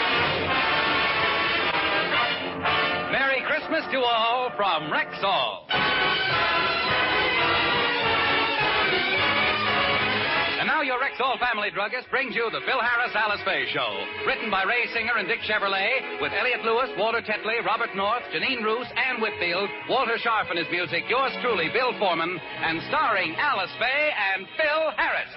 Merry Christmas to all from Rexall. And now your Rexall family druggist brings you the Phil Harris Alice Faye Show. Written by Ray Singer and Dick Chevrolet, with Elliot Lewis, Walter Tetley, Robert North, Janine Roos, Ann Whitfield, Walter Scharf and his music, yours truly, Bill Foreman, and starring Alice Faye and Phil Harris.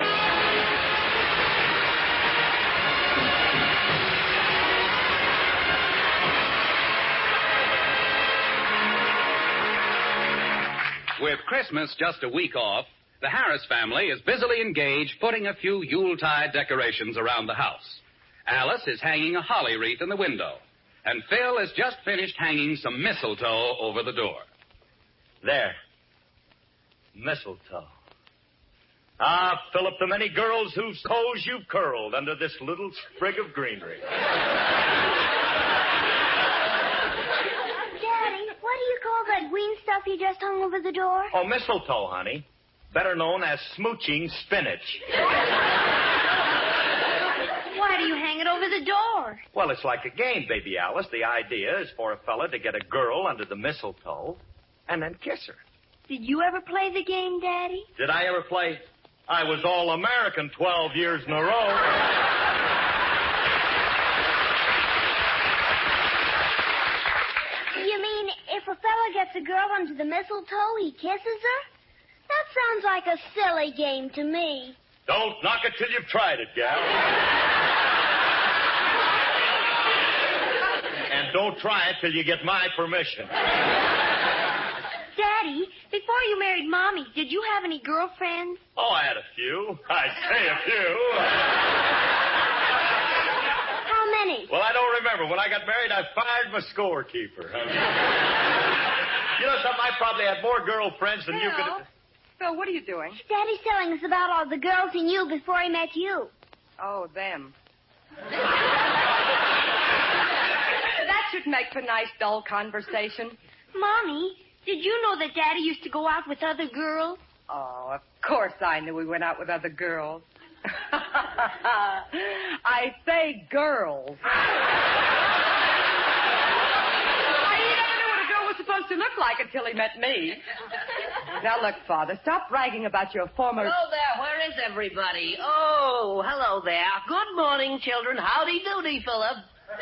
With Christmas just a week off, the Harris family is busily engaged putting a few Yuletide decorations around the house. Alice is hanging a holly wreath in the window, and Phil has just finished hanging some mistletoe over the door. There. Mistletoe. Ah, Philip, the many girls whose toes you've curled under this little sprig of greenery. Daddy, what do you call that green stuff you just hung over the door? Oh, mistletoe, honey. Better known as smooching spinach. Why do you hang it over the door? Well, it's like a game, baby Alice. The idea is for a fella to get a girl under the mistletoe and then kiss her. Did you ever play the game, Daddy? Did I ever play? I was All-American 12 years in a row. You mean if a fella gets a girl under the mistletoe, he kisses her? That sounds like a silly game to me. Don't knock it till you've tried it, gal. And don't try it till you get my permission. Daddy, before you married Mommy, did you have any girlfriends? Oh, I had a few. I'd say a few. How many? Well, I don't remember. When I got married, I fired my scorekeeper. You know something? I probably had more girlfriends than you could... Phil, what are you doing? Daddy's telling us about all the girls he knew before he met you. Oh, them. That should make for nice, dull conversation. Mommy, did you know that Daddy used to go out with other girls? Oh, of course I knew we went out with other girls. I say girls. Supposed to look like until he met me. Now, look, Father, stop bragging about your former... Hello there. Where is everybody? Oh, hello there. Good morning, children. Howdy doody, Philip.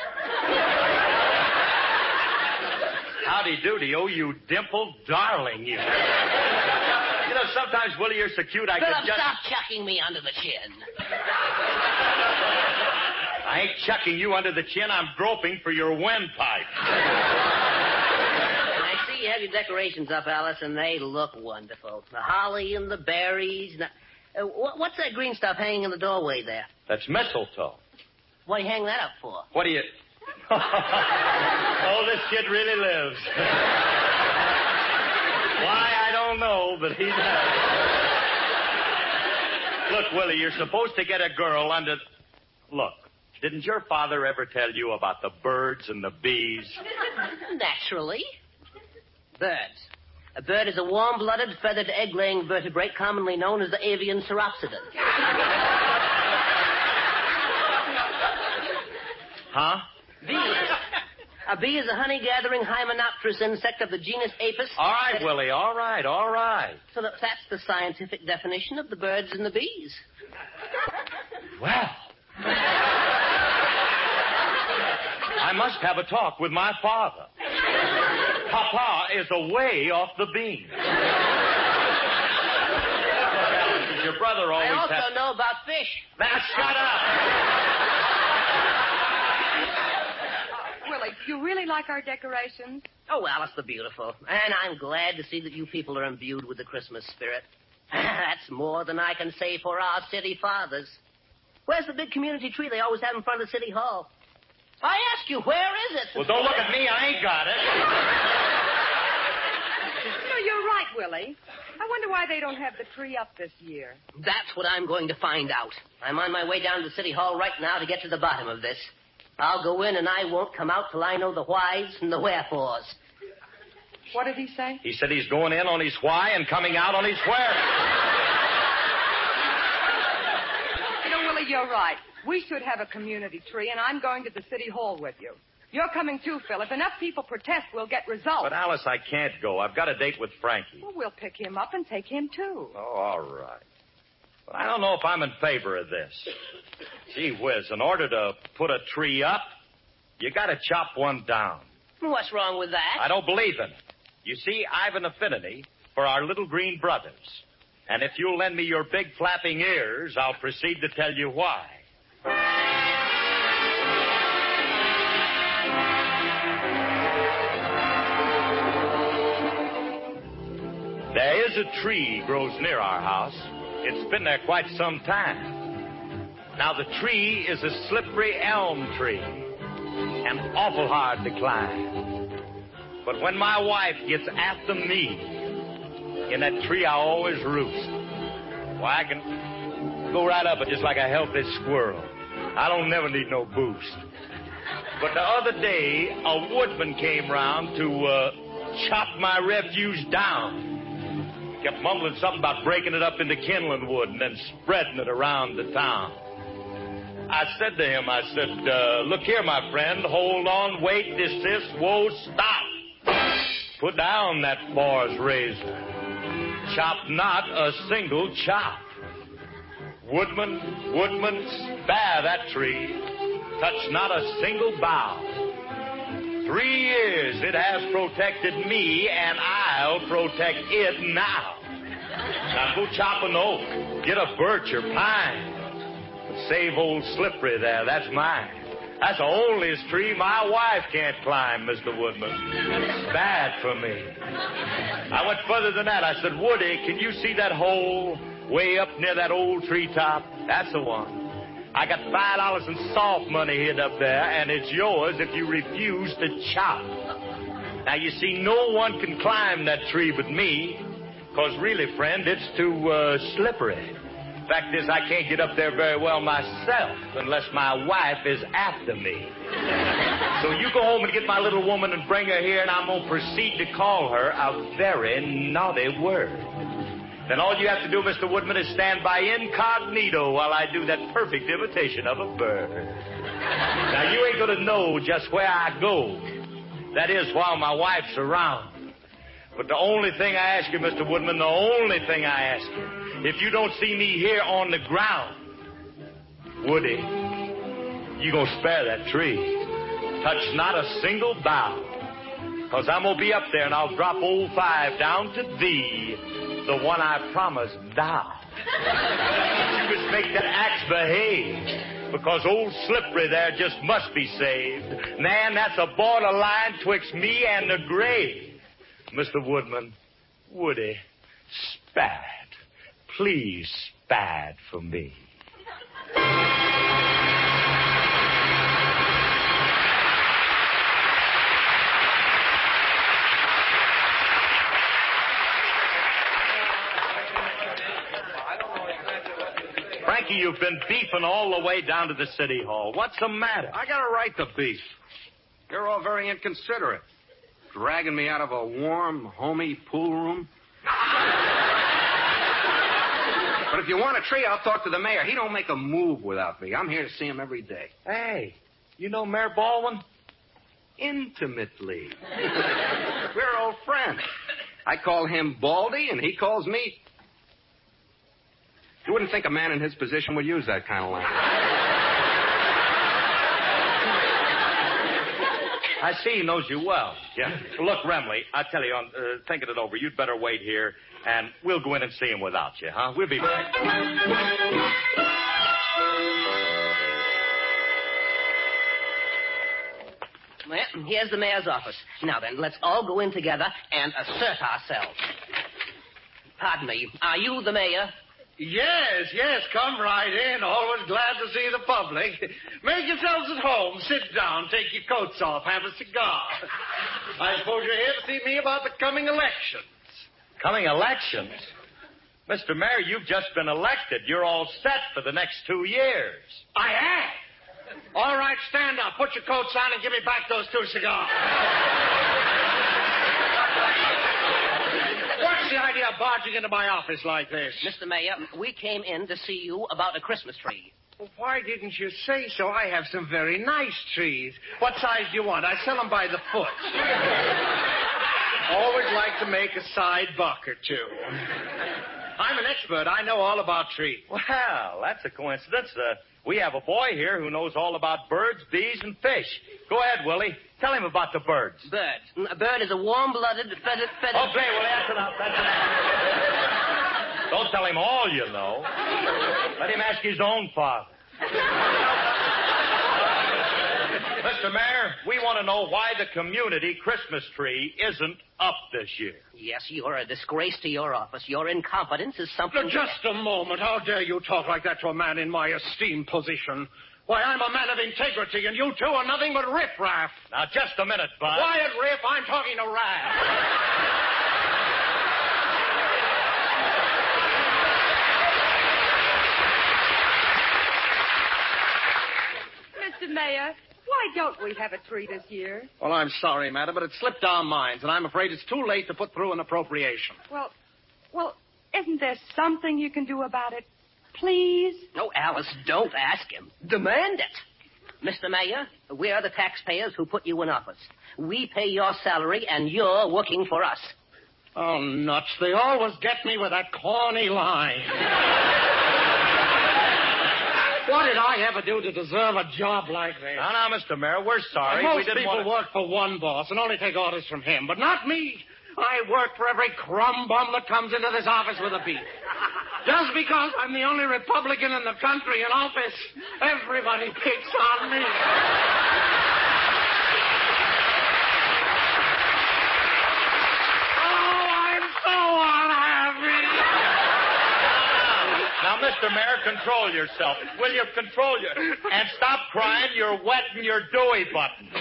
Howdy doody. Oh, you dimpled darling, you. You know, sometimes, Willie, you're so cute I Philip, could just... stop chucking me under the chin. I ain't chucking you under the chin. I'm groping for your windpipe. You have your decorations up, Alice, and they look wonderful. The holly and the berries. What's that green stuff hanging in the doorway there? That's mistletoe. What do you hang that up for? What do you... Oh, this kid really lives. Why, I don't know, but he does. Look, Willie, you're supposed to get a girl under... Look, didn't your father ever tell you about the birds and the bees? Naturally. Birds. A bird is a warm-blooded, feathered, egg-laying vertebrate commonly known as the avian ceropsidon. Huh? Bees. A bee is a honey-gathering hymenopterous insect of the genus Apis. All right, Willie, all right. So that's the scientific definition of the birds and the bees. Well... I must have a talk with my father. Papa is away off the beam. Look, Alice, is your brother always I also had... know about fish. Now, shut up! Willie, do you really like our decorations? Oh, Alice the Beautiful. And I'm glad to see that you people are imbued with the Christmas spirit. That's more than I can say for our city fathers. Where's the big community tree they always have in front of City Hall? I ask you, where is it? Well, don't look at me. I ain't got it. You're right, Willie. I wonder why they don't have the tree up this year. That's what I'm going to find out. I'm on my way down to City Hall right now to get to the bottom of this. I'll go in and I won't come out till I know the whys and the wherefores. What did he say? He said he's going in on his why and coming out on his where. Willie, you're right. We should have a community tree, and I'm going to the City Hall with you. You're coming too, Phil. If enough people protest, we'll get results. But, Alice, I can't go. I've got a date with Frankie. Well, we'll pick him up and take him, too. Oh, all right. But I don't know if I'm in favor of this. Gee whiz, in order to put a tree up, you got to chop one down. What's wrong with that? I don't believe in it. You see, I've an affinity for our little green brothers. And if you'll lend me your big flapping ears, I'll proceed to tell you why. There is a tree grows near our house. It's been there quite some time. Now, the tree is a slippery elm tree and awful hard to climb. But when my wife gets after me, in that tree I always roost. Why, I can go right up it just like a healthy squirrel. I don't never need no boost. But the other day, a woodman came round to chop my refuge down. Kept mumbling something about breaking it up into kindling wood and then spreading it around the town. I said to him, look here, my friend, hold on, wait, desist, whoa, stop. Put down that boar's razor. Chop not a single chop. Woodman, spare that tree. Touch not a single bough. 3 years it has protected me, and I'll protect it now. Now go chop an oak, get a birch or pine. But save old Slippery there, that's mine. That's the onlyest tree my wife can't climb, Mr. Woodman. It's bad for me. I went further than that. I said, Woody, can you see that hole way up near that old treetop? That's the one. I got $5 in soft money hid up there, and it's yours if you refuse to chop. Now, you see, no one can climb that tree but me, because really, friend, it's too slippery. Fact is, I can't get up there very well myself unless my wife is after me. So you go home and get my little woman and bring her here, and I'm going to proceed to call her a very naughty word. Then all you have to do, Mr. Woodman, is stand by incognito while I do that perfect imitation of a bird. Now, you ain't going to know just where I go. That is, while my wife's around. But the only thing I ask you, Mr. Woodman, the only thing I ask you, if you don't see me here on the ground, Woody, you gonna spare that tree. Touch not a single bough. Because I'm gonna be up there and I'll drop old 5 down to thee, the one I promised thou. You must make that axe behave. Because old Slippery there just must be saved. Man, that's a borderline twixt me and the grave. Mr. Woodman, Woody, spat. Please spat for me. Frankie, you've been beefing all the way down to the city hall. What's the matter? I got a right to beef. You're all very inconsiderate. Dragging me out of a warm, homey pool room. But if you want a tree, I'll talk to the mayor. He don't make a move without me. I'm here to see him every day. Hey, you know Mayor Baldwin? Intimately. We're old friends. I call him Baldy, and he calls me... You wouldn't think a man in his position would use that kind of language. I see he knows you well. Yeah. Look, Remley, I tell you, I'm thinking it over. You'd better wait here, and we'll go in and see him without you, huh? We'll be back. Well, here's the mayor's office. Now then, let's all go in together and assert ourselves. Pardon me, are you the mayor? Yes, come right in. Always glad to see the public. Make yourselves at home. Sit down, take your coats off, have a cigar. I suppose you're here to see me about the coming elections. Coming elections? Mr. Mayor, you've just been elected. You're all set for the next 2 years. I am? All right, stand up. Put your coats on and give me back those 2 cigars. What's the idea of barging into my office like this? Mr. Mayor, we came in to see you about a Christmas tree. Well, why didn't you say so? I have some very nice trees. What size do you want? I sell them by the foot. Always like to make a side buck or two. I'm an expert. I know all about trees. Well, that's a coincidence. We have a boy here who knows all about birds, bees, and fish. Go ahead, Willie. Tell him about the birds. Bird. A bird is a warm-blooded, feathered... Okay, Willie, that's enough. Don't tell him all you know. Let him ask his own father. Mr. Mayor, we want to know why the community Christmas tree isn't up this year. Yes, you're a disgrace to your office. Your incompetence is something... Now, just a moment. How dare you talk like that to a man in my esteemed position? Why, I'm a man of integrity, and you two are nothing but riffraff. Now, just a minute, Bud. Quiet, Riff. I'm talking to Raph. Mr. Mayor, why don't we have a tree this year? Well, I'm sorry, madam, but it slipped our minds, and I'm afraid it's too late to put through an appropriation. Well, isn't there something you can do about it? Please? No, Alice, don't ask him. Demand it. Mr. Mayor, we're the taxpayers who put you in office. We pay your salary, and you're working for us. Oh, nuts. They always get me with that corny line. What did I ever do to deserve a job like this? No, Mr. Mayor, we're sorry. Most people work for one boss and only take orders from him, but not me. I work for every crumb bum that comes into this office with a beat. Just because I'm the only Republican in the country in office, everybody picks on me. Oh, I'm so unhappy. Now, Mr. Mayor, control yourself. Will you control your... And stop crying. You're wetting your dewy button.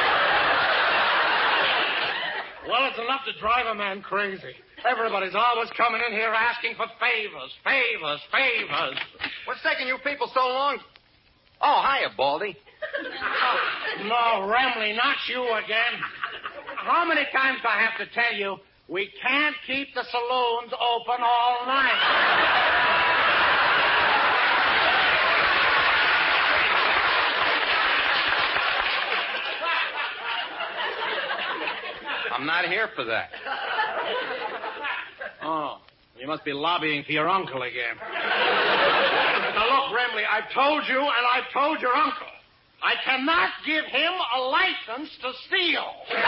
Well, it's enough to drive a man crazy. Everybody's always coming in here asking for favors. What's taking you people so long? Oh, hiya, Baldy. No, Remley, not you again. How many times do I have to tell you we can't keep the saloons open all night? I'm not here for that. Oh, you must be lobbying for your uncle again. Now, look, Remley, I've told you and I've told your uncle. I cannot give him a license to steal.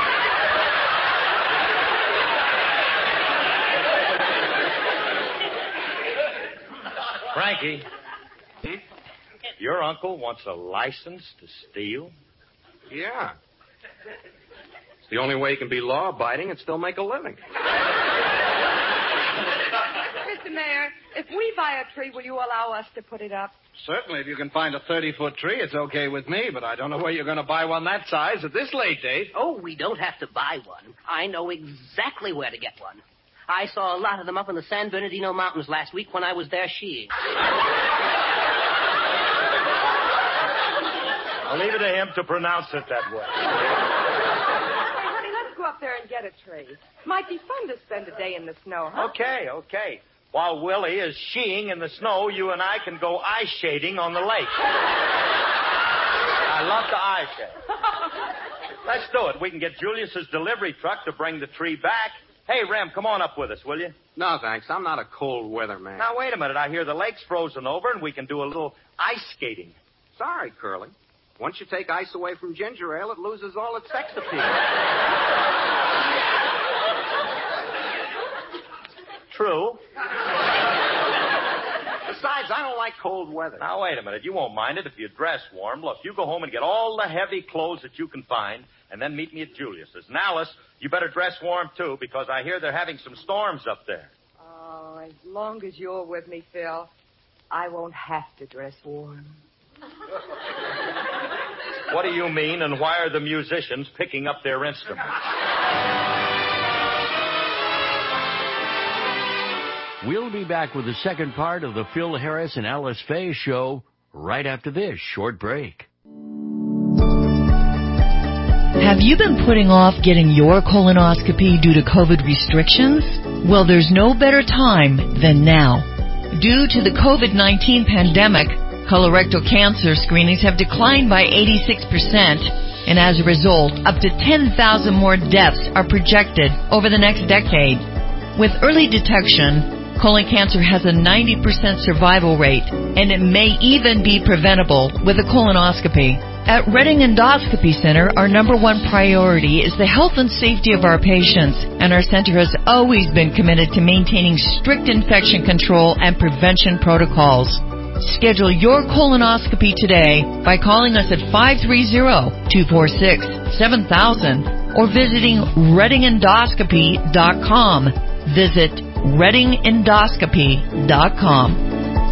Frankie, your uncle wants a license to steal? Yeah. It's the only way you can be law-abiding and still make a living. Mr. Mayor, if we buy a tree, will you allow us to put it up? Certainly, if you can find a 30-foot tree, it's okay with me, but I don't know where you're going to buy one that size at this late date. Oh, we don't have to buy one. I know exactly where to get one. I saw a lot of them up in the San Bernardino Mountains last week when I was there skiing. I'll leave it to him to pronounce it that way. Hey, honey, let's go up there and get a tree. Might be fun to spend a day in the snow, huh? Okay. While Willie is skiing in the snow, you and I can go ice shading on the lake. I love to ice shade. Let's do it. We can get Julius's delivery truck to bring the tree back. Hey, Rem, come on up with us, will you? No, thanks. I'm not a cold weather man. Now, wait a minute. I hear the lake's frozen over, and we can do a little ice skating. Sorry, Curly. Once you take ice away from ginger ale, it loses all its sex appeal. True. Besides, I don't like cold weather. Now, wait a minute. You won't mind it if you dress warm. Look, you go home and get all the heavy clothes that you can find, and then meet me at Julius's. And Alice, you better dress warm, too, because I hear they're having some storms up there. Oh, as long as you're with me, Phil, I won't have to dress warm. What do you mean, and why are the musicians picking up their instruments? We'll be back with the second part of the Phil Harris and Alice Faye show right after this short break. Have you been putting off getting your colonoscopy due to COVID restrictions? Well, there's no better time than now. Due to the COVID-19 pandemic, colorectal cancer screenings have declined by 86%, and as a result, up to 10,000 more deaths are projected over the next decade. With early detection, colon cancer has a 90% survival rate, and it may even be preventable with a colonoscopy. At Redding Endoscopy Center, our number one priority is the health and safety of our patients, and our center has always been committed to maintaining strict infection control and prevention protocols. Schedule your colonoscopy today by calling us at 530-246-7000 or visiting reddingendoscopy.com. Visit reddingendoscopy.com.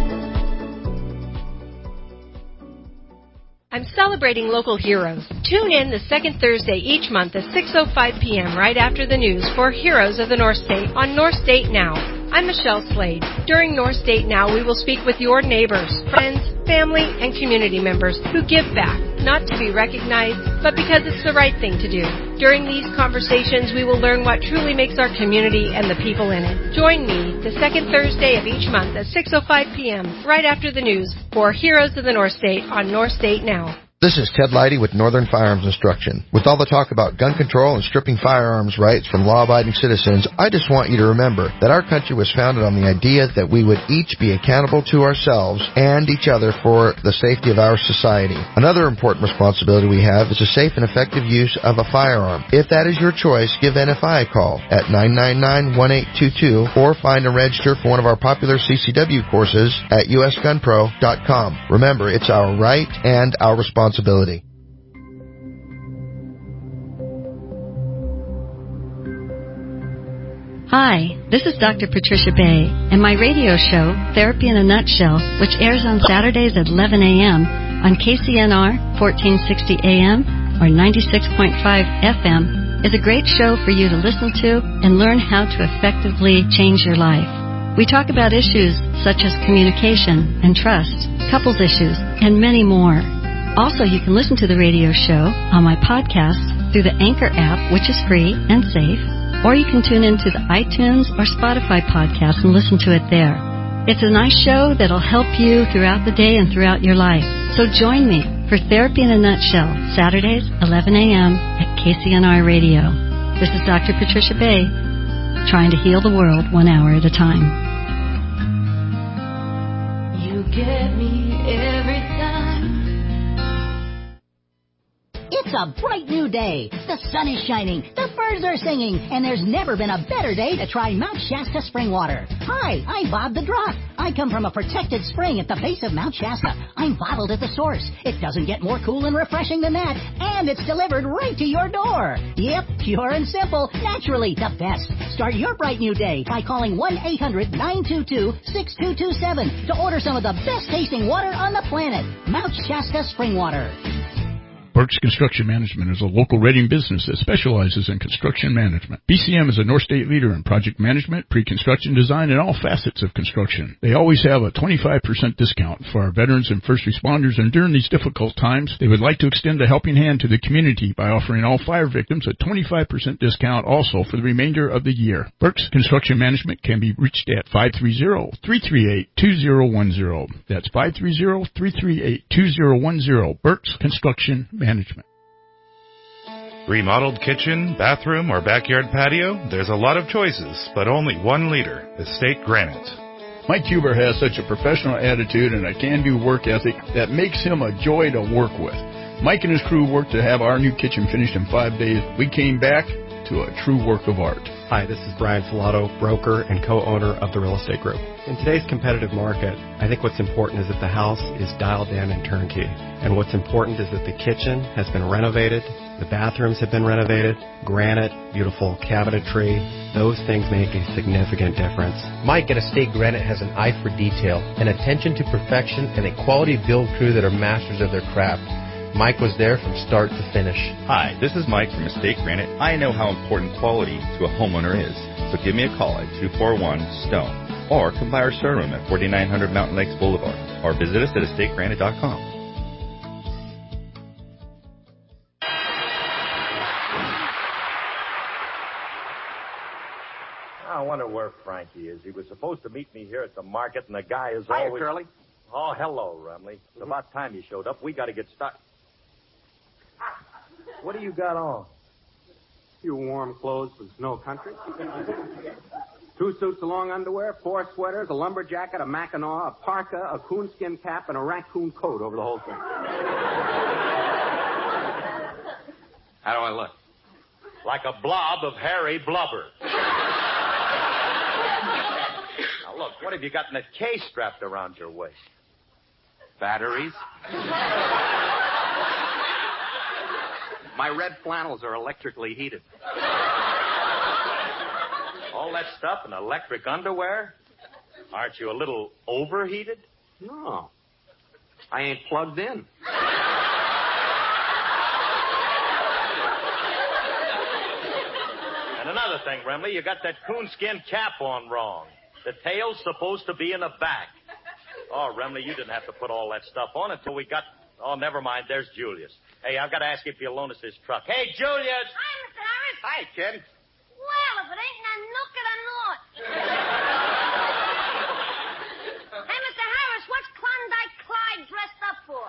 I'm celebrating local heroes. Tune in the second Thursday each month at 6:05 p.m. right after the news for Heroes of the North State on North State Now. I'm Michelle Slade. During North State Now, we will speak with your neighbors, friends, family, and community members who give back, not to be recognized, but because it's the right thing to do. During these conversations, we will learn what truly makes our community and the people in it. Join me the second Thursday of each month at 6:05 p.m. right after the news for Heroes of the North State on North State Now. This is Ted Leidy with Northern Firearms Instruction. With all the talk about gun control and stripping firearms rights from law-abiding citizens, I just want you to remember that our country was founded on the idea that we would each be accountable to ourselves and each other for the safety of our society. Another important responsibility we have is the safe and effective use of a firearm. If that is your choice, give NFI a call at 999-1822 or find and register for one of our popular CCW courses at usgunpro.com. Remember, it's our right and our responsibility. Hi, this is Dr. Patricia Bay, and my radio show, Therapy in a Nutshell, which airs on Saturdays at 11 a.m. on KCNR 1460 AM or 96.5 FM, is a great show for you to listen to and learn how to effectively change your life. We talk about issues such as communication and trust, couples issues, and many more. Also, you can listen to the radio show on my podcast through the Anchor app, which is free and safe, or you can tune into the iTunes or Spotify podcast and listen to it there. It's a nice show that'll help you throughout the day and throughout your life. So join me for Therapy in a Nutshell, Saturdays, 11 a.m. at KCNR Radio. This is Dr. Patricia Bay, trying to heal the world 1 hour at a time. You get me every time. It's a bright new day. The sun is shining, the birds are singing, and there's never been a better day to try Mount Shasta spring water. Hi, I'm Bob the Drop. I come from a protected spring at the base of Mount Shasta. I'm bottled at the source. It doesn't get more cool and refreshing than that, and it's delivered right to your door. Yep, pure and simple, naturally the best. Start your bright new day by calling 1-800-922-6227 to order some of the best tasting water on the planet. Mount Shasta spring water. Burke's Construction Management is a local Reading business that specializes in construction management. BCM is a North State leader in project management, pre-construction design, and all facets of construction. They always have a 25% discount for our veterans and first responders, and during these difficult times, they would like to extend a helping hand to the community by offering all fire victims a 25% discount also for the remainder of the year. Burke's Construction Management can be reached at 530-338-2010. That's 530-338-2010. Burke's Construction Management. Remodeled kitchen, bathroom, or backyard patio? There's a lot of choices, but only one leader, Estate Granite. Mike Huber has such a professional attitude and a can-do work ethic that makes him a joy to work with. Mike and his crew worked to have our new kitchen finished in 5 days. We came back to a true work of art. Hi, this is Brian Filato, broker and co-owner of the Real Estate Group. In today's competitive market, I think what's important is that the house is dialed in and turnkey. And what's important is that the kitchen has been renovated, the bathrooms have been renovated, granite, beautiful cabinetry. Those things make a significant difference. Mike at Estate Granite has an eye for detail, an attention to perfection, and a quality build crew that are masters of their craft. Mike was there from start to finish. Hi, this is Mike from Estate Granite. I know how important quality to a homeowner is. So give me a call at 241-STONE or come by our showroom at 4900 Mountain Lakes Boulevard or visit us at estategranite.com. I wonder where Frankie is. He was supposed to meet me here at the market, and the guy is Hi, always... Curly. Oh, hello, Remley. It's about time you showed up. We got to get started. What do you got on? Few warm clothes for the snow country. 2 suits of long underwear, 4 sweaters, a lumber jacket, a Mackinaw, a parka, a coonskin cap, and a raccoon coat over the whole thing. How do I look? Like a blob of hairy blubber. Now, look, what have you got in that case strapped around your waist? Batteries. My red flannels are electrically heated. All that stuff in electric underwear? Aren't you a little overheated? No. I ain't plugged in. And another thing, Remley, you got that coonskin cap on wrong. The tail's supposed to be in the back. Oh, Remley, you didn't have to put all that stuff on until we got... Oh, never mind. There's Julius. Hey, I've got to ask you if you'll loan us his truck. Hey, Julius! Hi, Mr. Harris. Hi, kid. Well, if it ain't no nook at a north. Hey, Mr. Harris, what's Klondike Clyde dressed up for?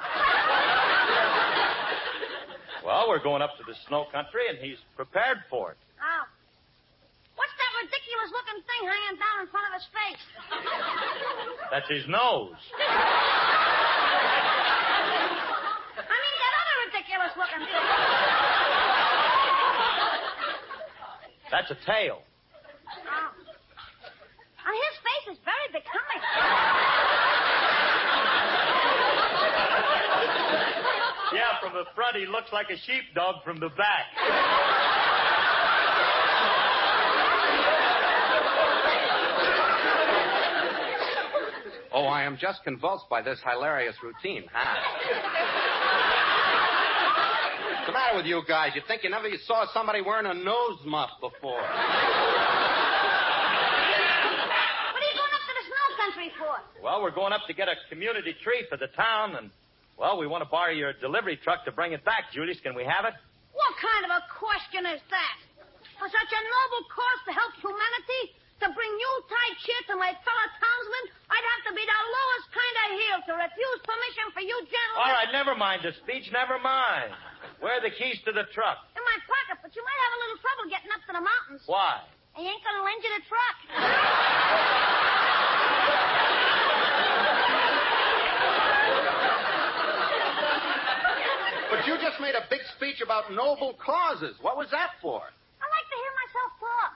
Well, we're going up to the snow country, and he's prepared for it. Oh. What's that ridiculous-looking thing hanging down in front of his face? That's his nose. I mean, that other ridiculous-looking thing. That's a tail. Oh. And his face is very becoming. Yeah, from the front, he looks like a sheepdog from the back. Oh, I am just convulsed by this hilarious routine. What's the matter with you guys? You think you never saw somebody wearing a nose muff before? What are you going up to the snow country for? Well, we're going up to get a community tree for the town, and, well, we want to borrow your delivery truck to bring it back. Julius, can we have it? What kind of a question is that? For such a noble cause to help humanity, to bring Yuletide cheer to my fellow townsmen, I'd have to be the lowest kind of heel to refuse permission for you gentlemen. All right, never mind the speech, never mind. Where are the keys to the truck? In my pocket, but you might have a little trouble getting up to the mountains. Why? I ain't gonna lend you the truck. But you just made a big speech about noble causes. What was that for? I like to hear myself talk.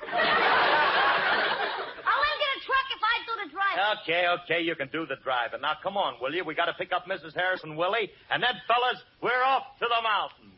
I'll lend you the truck if I do the driving. Okay, you can do the driving. Now, come on, will you? We got to pick up Mrs. Harris and Willie, and then, fellas, we're off to the mountain.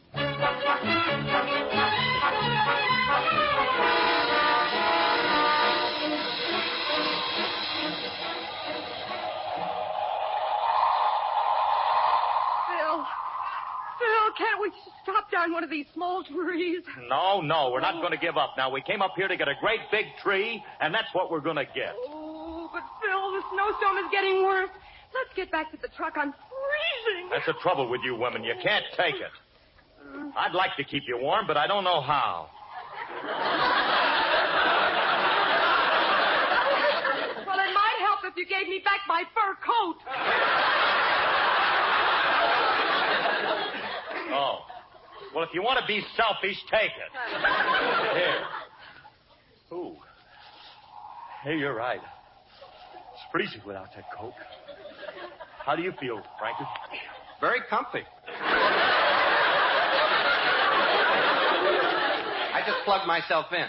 Phil, can't we stop down one of these small trees? No, we're not going to give up. Now, we came up here to get a great big tree, and that's what we're going to get. Oh, but Phil, the snowstorm is getting worse. Let's get back to the truck. I'm freezing. That's the trouble with you women. You can't take it. I'd like to keep you warm, but I don't know how. Well, it might help if you gave me back my fur coat. Oh. Well, if you want to be selfish, take it. Here. Ooh. Hey, you're right. It's freezing without that coat. How do you feel, Frankie? Very comfy. just plugged myself in.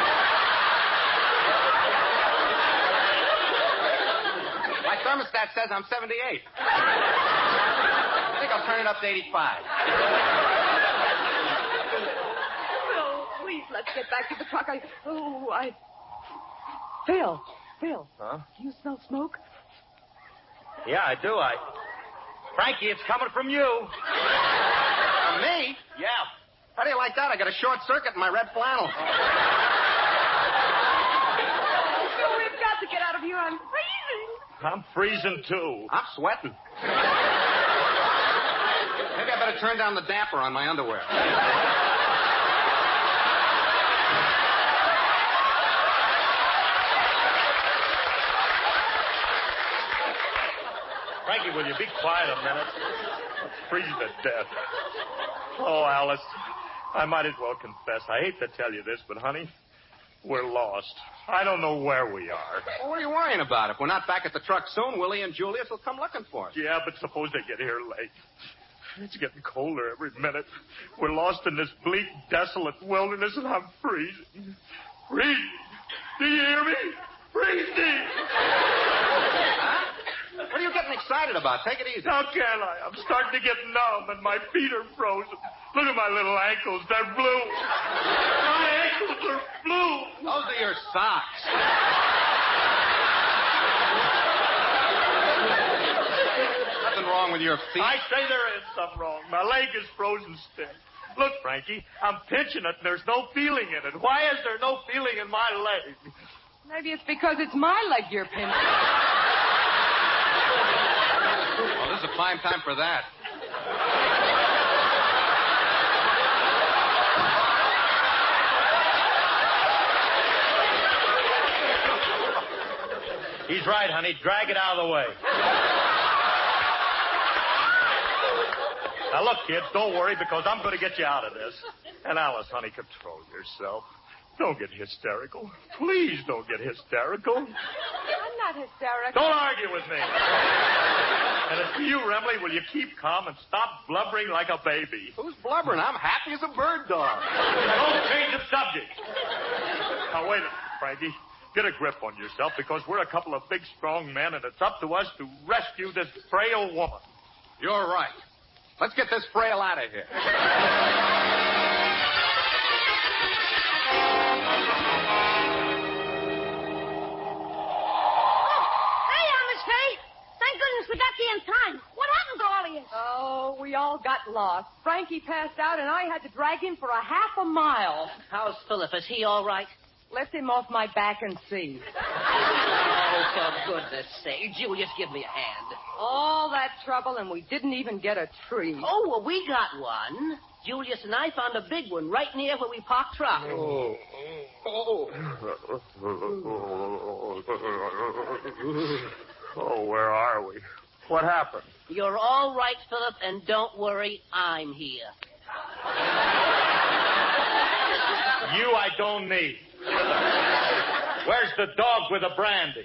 My thermostat says I'm 78. I think I'll turn it up to 85. Phil, please, let's get back to the truck. Phil. Huh? Do you smell smoke? Yeah, I do. Frankie, it's coming from you. From me? Yeah. How do you like that? I got a short circuit in my red flannel. Phil, we've got to get out of here. I'm freezing. I'm freezing, too. I'm sweating. Maybe I better turn down the damper on my underwear. Frankie, will you be quiet a minute? I'm freezing to death. Oh, Alice, I might as well confess. I hate to tell you this, but, honey, we're lost. I don't know where we are. Well, what are you worrying about? If we're not back at the truck soon, Willie and Julius will come looking for us. Yeah, but suppose they get here late. It's getting colder every minute. We're lost in this bleak, desolate wilderness, and I'm freezing. Freezing. Do you hear me? Freezing. Huh? What are you getting excited about? Take it easy. How can I? I'm starting to get numb, and my feet are frozen. Look at my little ankles. They're blue. My ankles are blue. Those are your socks. Nothing wrong with your feet. I say there is something wrong. My leg is frozen stiff. Look, Frankie, I'm pinching it, and there's no feeling in it. Why is there no feeling in my leg? Maybe it's because it's my leg you're pinching. Well, this is a fine time for that. He's right, honey. Drag it out of the way. Now, look, kids, don't worry, because I'm going to get you out of this. And Alice, honey, control yourself. Don't get hysterical. Please don't get hysterical. I'm not hysterical. Don't argue with me. And as for you, Remley, will you keep calm and stop blubbering like a baby? Who's blubbering? I'm happy as a bird dog. Don't change the subject. Now, wait a minute, Frankie. Get a grip on yourself, because we're a couple of big, strong men, and it's up to us to rescue this frail woman. You're right. Let's get this frail out of here. We got you in time. What happened to all of you? Oh, we all got lost. Frankie passed out, and I had to drag him for a half a mile. How's Philip? Is he all right? Lift him off my back and see. Oh, for goodness sake. Julius, give me a hand. All that trouble, and we didn't even get a tree. Oh, well, we got one. Julius and I found a big one right near where we parked truck. Oh, where are we? What happened? You're all right, Philip, and don't worry, I'm here. You I don't need. Where's the dog with the brandy?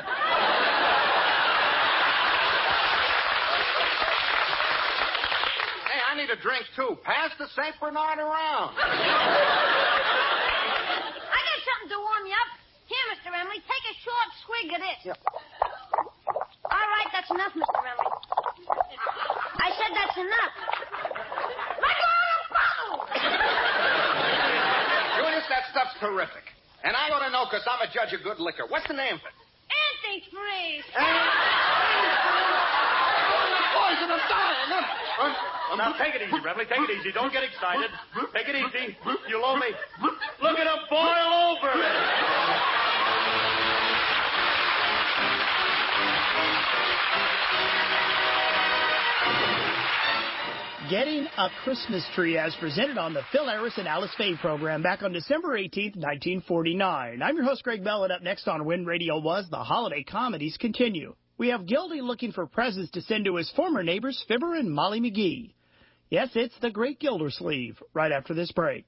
Hey, I need a drink, too. Pass the St. Bernard around. I got something to warm you up. Here, Mr. Emily, take a short swig of this. Yep. All right, that's enough, Mr. Emily. I said that's enough. Let go of the bottle! Julius, that stuff's terrific. And I ought to know because I'm a judge of good liquor. What's the name of it? Antifreeze. Poison, I'm dying. Now, take it easy, Remley. Take it easy. Don't get excited. Take it easy. You'll owe me. Look at him boil over. Getting a Christmas Tree as presented on the Phil Harris and Alice Faye program back on December 18th, 1949. I'm your host, Greg Bell, and up next on When Radio Was, the holiday comedies continue. We have Gildy looking for presents to send to his former neighbors, Fibber and Molly McGee. Yes, it's the Great Gildersleeve, right after this break.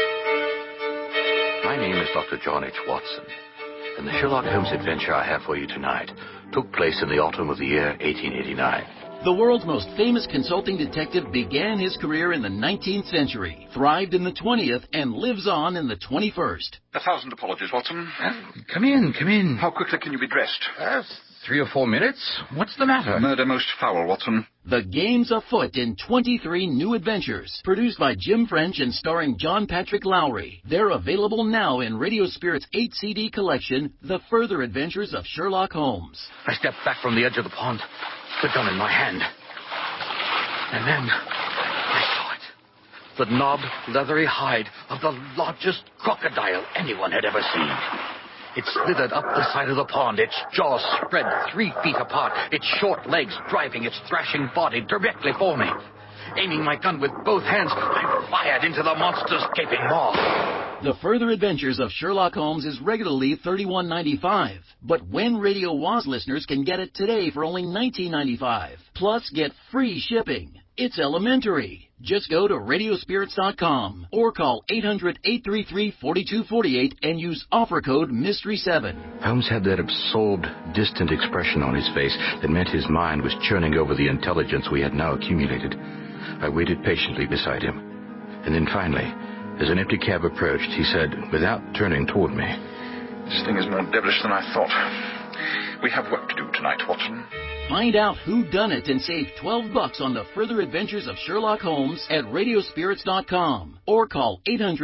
My name is Dr. John H. Watson, and the Sherlock Holmes adventure I have for you tonight took place in the autumn of the year 1889. The world's most famous consulting detective began his career in the 19th century, thrived in the 20th, and lives on in the 21st. 1,000 apologies, Watson. Come in. How quickly can you be dressed? 3 or 4 minutes. What's the matter? Murder most foul, Watson. The game's afoot in 23 new adventures, produced by Jim French and starring John Patrick Lowry. They're available now in Radio Spirit's 8-CD collection, The Further Adventures of Sherlock Holmes. I stepped back from the edge of the pond, the gun in my hand. And then I saw it. The knobbed, leathery hide of the largest crocodile anyone had ever seen. It slithered up the side of the pond, its jaws spread 3 feet apart, its short legs driving its thrashing body directly for me. Aiming my gun with both hands, I fired into the monster's gaping maw. The Further Adventures of Sherlock Holmes is regularly $31.95, but When Radio Was listeners can get it today for only $19.95, plus get free shipping. It's elementary. Just go to radiospirits.com or call 800-833-4248 and use offer code MYSTERY7. Holmes had that absorbed, distant expression on his face that meant his mind was churning over the intelligence we had now accumulated. I waited patiently beside him. And then finally, as an empty cab approached, he said, without turning toward me, "This thing is more devilish than I thought. We have work to do tonight, Watson." Find out who done it and save $12 on The Further Adventures of Sherlock Holmes at radiospirits.com or call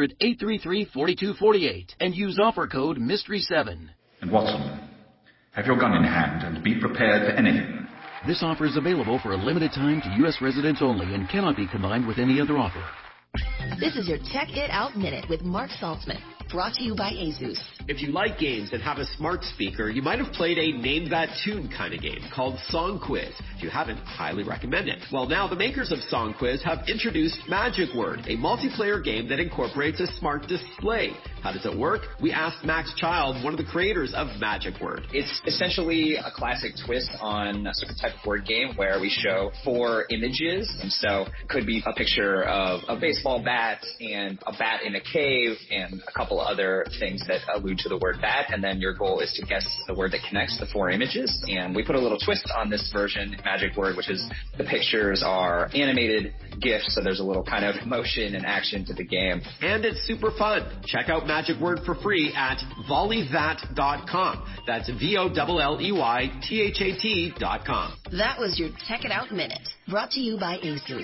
800-833-4248 and use offer code MYSTERY7. And Watson, have your gun in hand and be prepared for anything. This offer is available for a limited time to U.S. residents only and cannot be combined with any other offer. This is your Check It Out Minute with Mark Saltzman, brought to you by Asus. If you like games and have a smart speaker, you might have played a Name That Tune kind of game called Song Quiz. If you haven't, highly recommend it. Well, now the makers of Song Quiz have introduced Magic Word, a multiplayer game that incorporates a smart display. How does it work? We asked Max Child, one of the creators of Magic Word. It's essentially a classic twist on a certain type of word game where we show 4 images. And so it could be a picture of a baseball bat and a bat in a cave and a couple other things that allude to the word bat. And then your goal is to guess the word that connects the 4 images. And we put a little twist on this version, Magic Word, which is the pictures are animated GIFs. So there's a little kind of motion and action to the game. And it's super fun. Check out Magic Word for free at volleythat.com. That's VOLLEYTHAT.com. That was your Check It Out Minute, brought to you by Asus.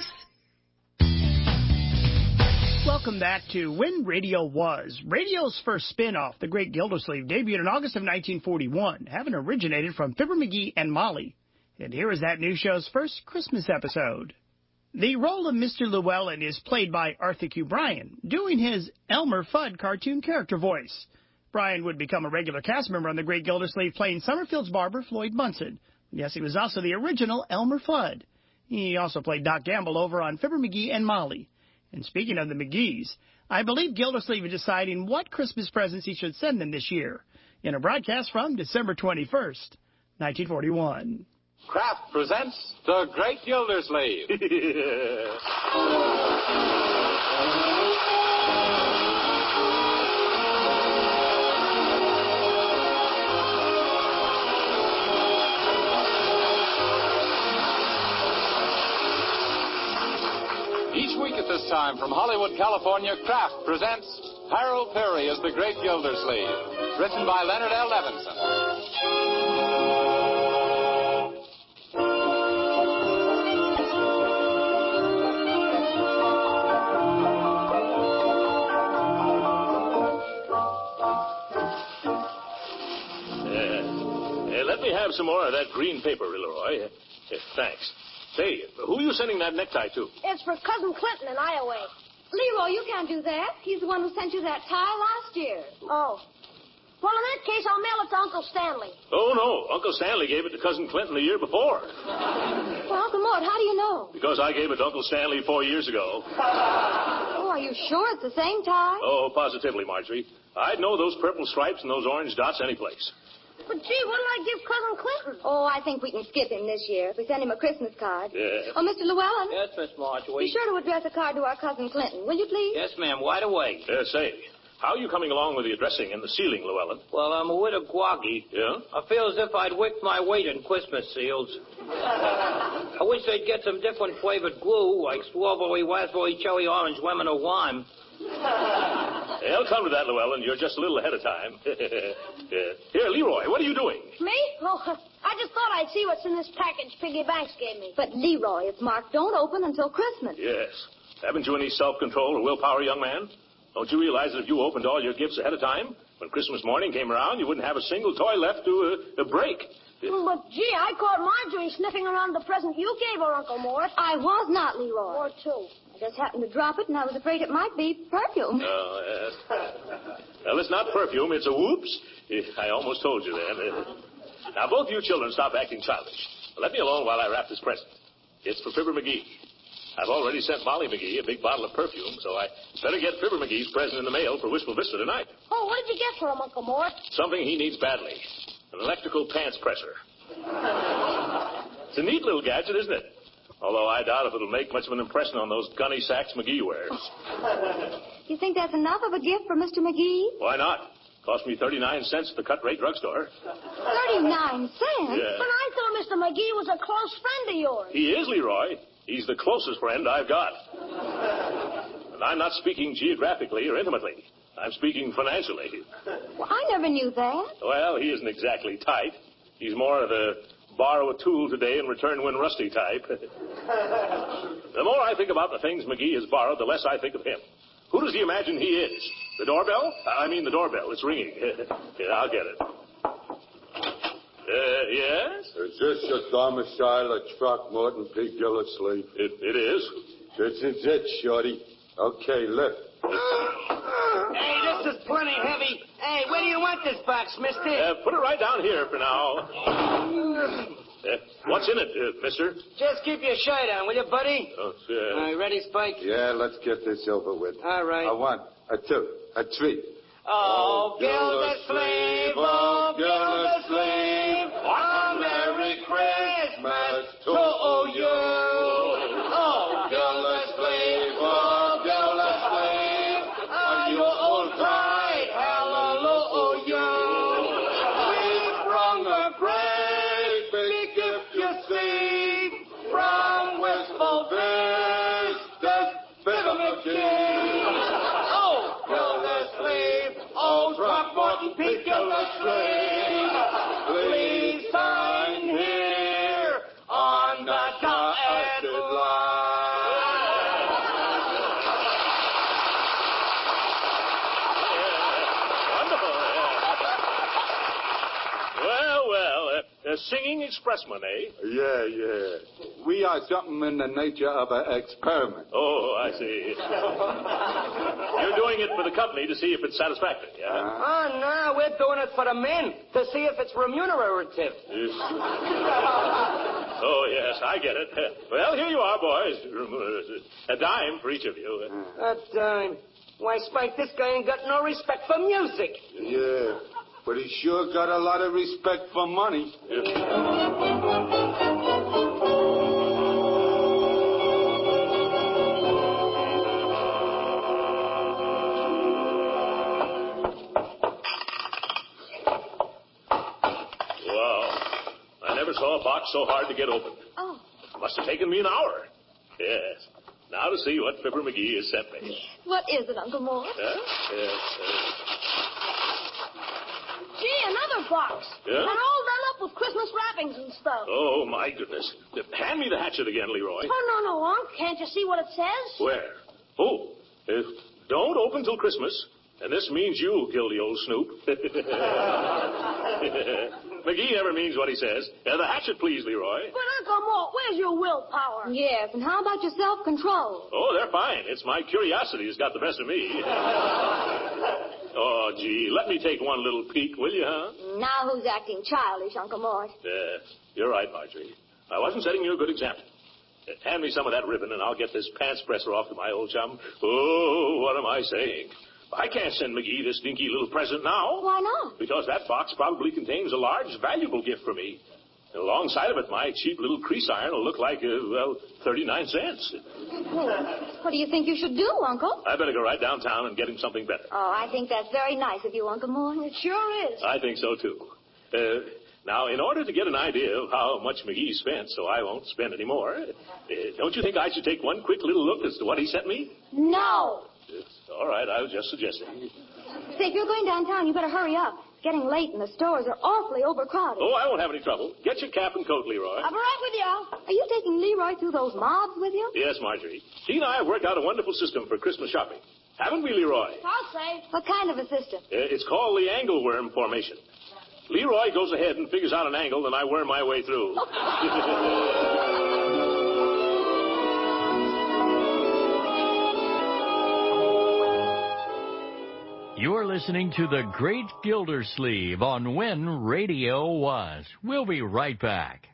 Welcome back to When Radio Was. Radio's first spin-off, The Great Gildersleeve, debuted in August of 1941, having originated from Fibber McGee and Molly. And here is that new show's first Christmas episode. The role of Mr. Llewellyn is played by Arthur Q. Bryan, doing his Elmer Fudd cartoon character voice. Bryan would become a regular cast member on The Great Gildersleeve, playing Summerfield's barber, Floyd Munson. Yes, he was also the original Elmer Fudd. He also played Doc Gamble over on Fibber McGee and Molly. And speaking of the McGees, I believe Gildersleeve is deciding what Christmas presents he should send them this year, in a broadcast from December 21st, 1941. Kraft presents The Great Gildersleeve. Each week at this time from Hollywood, California, Kraft presents Harold Perry as The Great Gildersleeve, written by Leonard L. Levinson. Let me have some more of that green paper, Leroy. Thanks. Say, who are you sending that necktie to? It's for Cousin Clinton in Iowa. Leroy, you can't do that. He's the one who sent you that tie last year. Oh. Well, in that case, I'll mail it to Uncle Stanley. Oh, no. Uncle Stanley gave it to Cousin Clinton the year before. Well, Uncle Mort, how do you know? Because I gave it to Uncle Stanley 4 years ago. Oh, are you sure it's the same tie? Oh, positively, Marjorie. I'd know those purple stripes and those orange dots anyplace. But, gee, what'll I give Cousin Clinton? Oh, I think we can skip him this year if we send him a Christmas card. Yeah. Oh, Mr. Llewellyn. Yes, Miss Marjorie. Be sure to address a card to our Cousin Clinton, will you please? Yes, ma'am. Right away. Say, How are you coming along with the dressing and the sealing, Llewellyn? Well, I'm with a Gwoggy. Yeah? I feel as if I'd whipped my weight in Christmas seals. I wish they'd get some different flavored glue, like strawberry, raspberry, cherry, orange, lemon, or lime. I'll come to that, Llewellyn. You're just a little ahead of time. Here, Leroy, what are you doing? Me? Oh, I just thought I'd see what's in this package Piggy Banks gave me. But, Leroy, it's marked don't open until Christmas. Yes. Haven't you any self-control or willpower, young man? Don't you realize that if you opened all your gifts ahead of time, when Christmas morning came around, you wouldn't have a single toy left to break? But, gee, I caught Marjorie sniffing around the present you gave her, Uncle Mort. I was not, Leroy. Or two. I just happened to drop it, and I was afraid it might be perfume. Oh, yes. Well, it's not perfume. It's a whoops. I almost told you then. Now, both you children stop acting childish. Let me alone while I wrap this present. It's for Fibber McGee. I've already sent Molly McGee a big bottle of perfume, so I better get Fibber McGee's present in the mail for Wistful Vista tonight. Oh, what did you get for him, Uncle Mort? Something he needs badly. An electrical pants presser. It's a neat little gadget, isn't it? Although I doubt if it'll make much of an impression on those gunny sacks McGee wears. You think that's enough of a gift for Mr. McGee? Why not? Cost me 39 cents at the cut-rate drugstore. 39 cents? Yeah. But I thought Mr. McGee was a close friend of yours. He is, Leroy. He's the closest friend I've got. And I'm not speaking geographically or intimately. I'm speaking financially. Well, I never knew that. Well, he isn't exactly tight. He's more of the borrow a tool today and return when rusty type. The more I think about the things McGee has borrowed, the less I think of him. Who does he imagine he is? The doorbell? I mean the doorbell. It's ringing. Yeah, I'll get it. Yes? Is this your domicile at Throckmorton P. Gildersleeve? It is. This is it, Shorty. Okay, lift. Hey, this is plenty heavy. Hey, where do you want this box, mister? Put it right down here for now. What's in it, mister? Just keep your shirt on, will you, buddy? Oh, ready, Spike? Yeah, let's get this over with. All right. A 1, a 2, a 3. Oh, Gildersleeve, oh, Gildersleeve, a Merry Christmas to you. Oh, Gildersleeve, oh, Gildersleeve, are you all right? Hallelujah. We've brought a great big gift, you see, from Wistful Vista, Fibber McGee. Oh, Gildersleeve, oh, Throckmorton P. Gildersleeve, please sign here on the dotted line. Singing expressman, eh? Yeah. We are something in the nature of an experiment. Oh, I see. You're doing it for the company to see if it's satisfactory, yeah? Oh, no, we're doing it for the men to see if it's remunerative. Yes. Oh, yes, I get it. Well, here you are, boys. A dime for each of you. A dime? Why, Spike, this guy ain't got no respect for music. Yeah. But he sure got a lot of respect for money. Wow. I never saw a box so hard to get open. Oh. Must have taken me an hour. Yes. Now to see what Fibber McGee has sent me. What is it, Uncle Mort? Yes. Gee, another box. Yeah? And all done up with Christmas wrappings and stuff. Oh, my goodness. Hand me the hatchet again, Leroy. Oh, no, Unc. Can't you see what it says? Where? Oh, don't open till Christmas. And this means you, Gildy old snoop. McGee never means what he says. The hatchet, please, Leroy. But, Uncle Mort, where's your willpower? Yes, and how about your self-control? Oh, they're fine. It's my curiosity that's got the best of me. Oh, gee, let me take one little peek, will you, huh? Now who's acting childish, Uncle Mort? You're right, Marjorie. I wasn't setting you a good example. Hand me some of that ribbon, and I'll get this pants presser off to my old chum. Oh, what am I saying? I can't send McGee this dinky little present now. Why not? Because that box probably contains a large, valuable gift for me. Alongside of it, my cheap little crease iron will look like, 39 cents. Well, what do you think you should do, Uncle? I better go right downtown and get him something better. Oh, I think that's very nice of you, Uncle Moore. It sure is. I think so, too. Now, in order to get an idea of how much McGee spent so I won't spend any more, don't you think I should take one quick little look as to what he sent me? No. All right, I was just suggesting. Say, if you're going downtown, you better hurry up. It's getting late and the stores are awfully overcrowded. Oh, I won't have any trouble. Get your cap and coat, Leroy. I'll be right with you. Are you taking Leroy through those mobs with you? Yes, Marjorie. He and I have worked out a wonderful system for Christmas shopping. Haven't we, Leroy? I'll say. What kind of a system? It's called the angleworm formation. Leroy goes ahead and figures out an angle, and I worm my way through. You're listening to The Great Gildersleeve on When Radio Was. We'll be right back.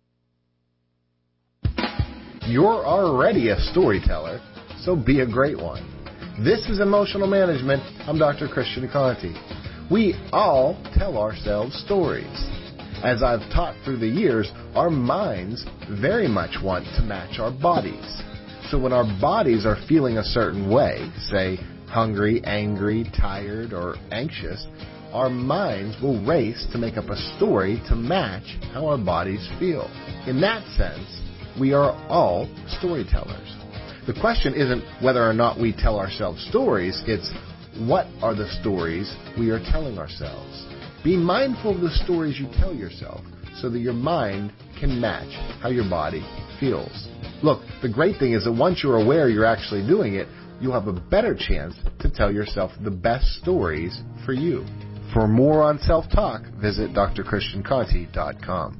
You're already a storyteller, so be a great one. This is Emotional Management. I'm Dr. Christian Conti. We all tell ourselves stories. As I've taught through the years, our minds very much want to match our bodies. So when our bodies are feeling a certain way, say hungry, angry, tired, or anxious, our minds will race to make up a story to match how our bodies feel. In that sense, we are all storytellers. The question isn't whether or not we tell ourselves stories, it's what are the stories we are telling ourselves? Be mindful of the stories you tell yourself so that your mind can match how your body feels. Look, the great thing is that once you're aware you're actually doing it, you'll have a better chance to tell yourself the best stories for you. For more on self-talk, visit drchristianconti.com.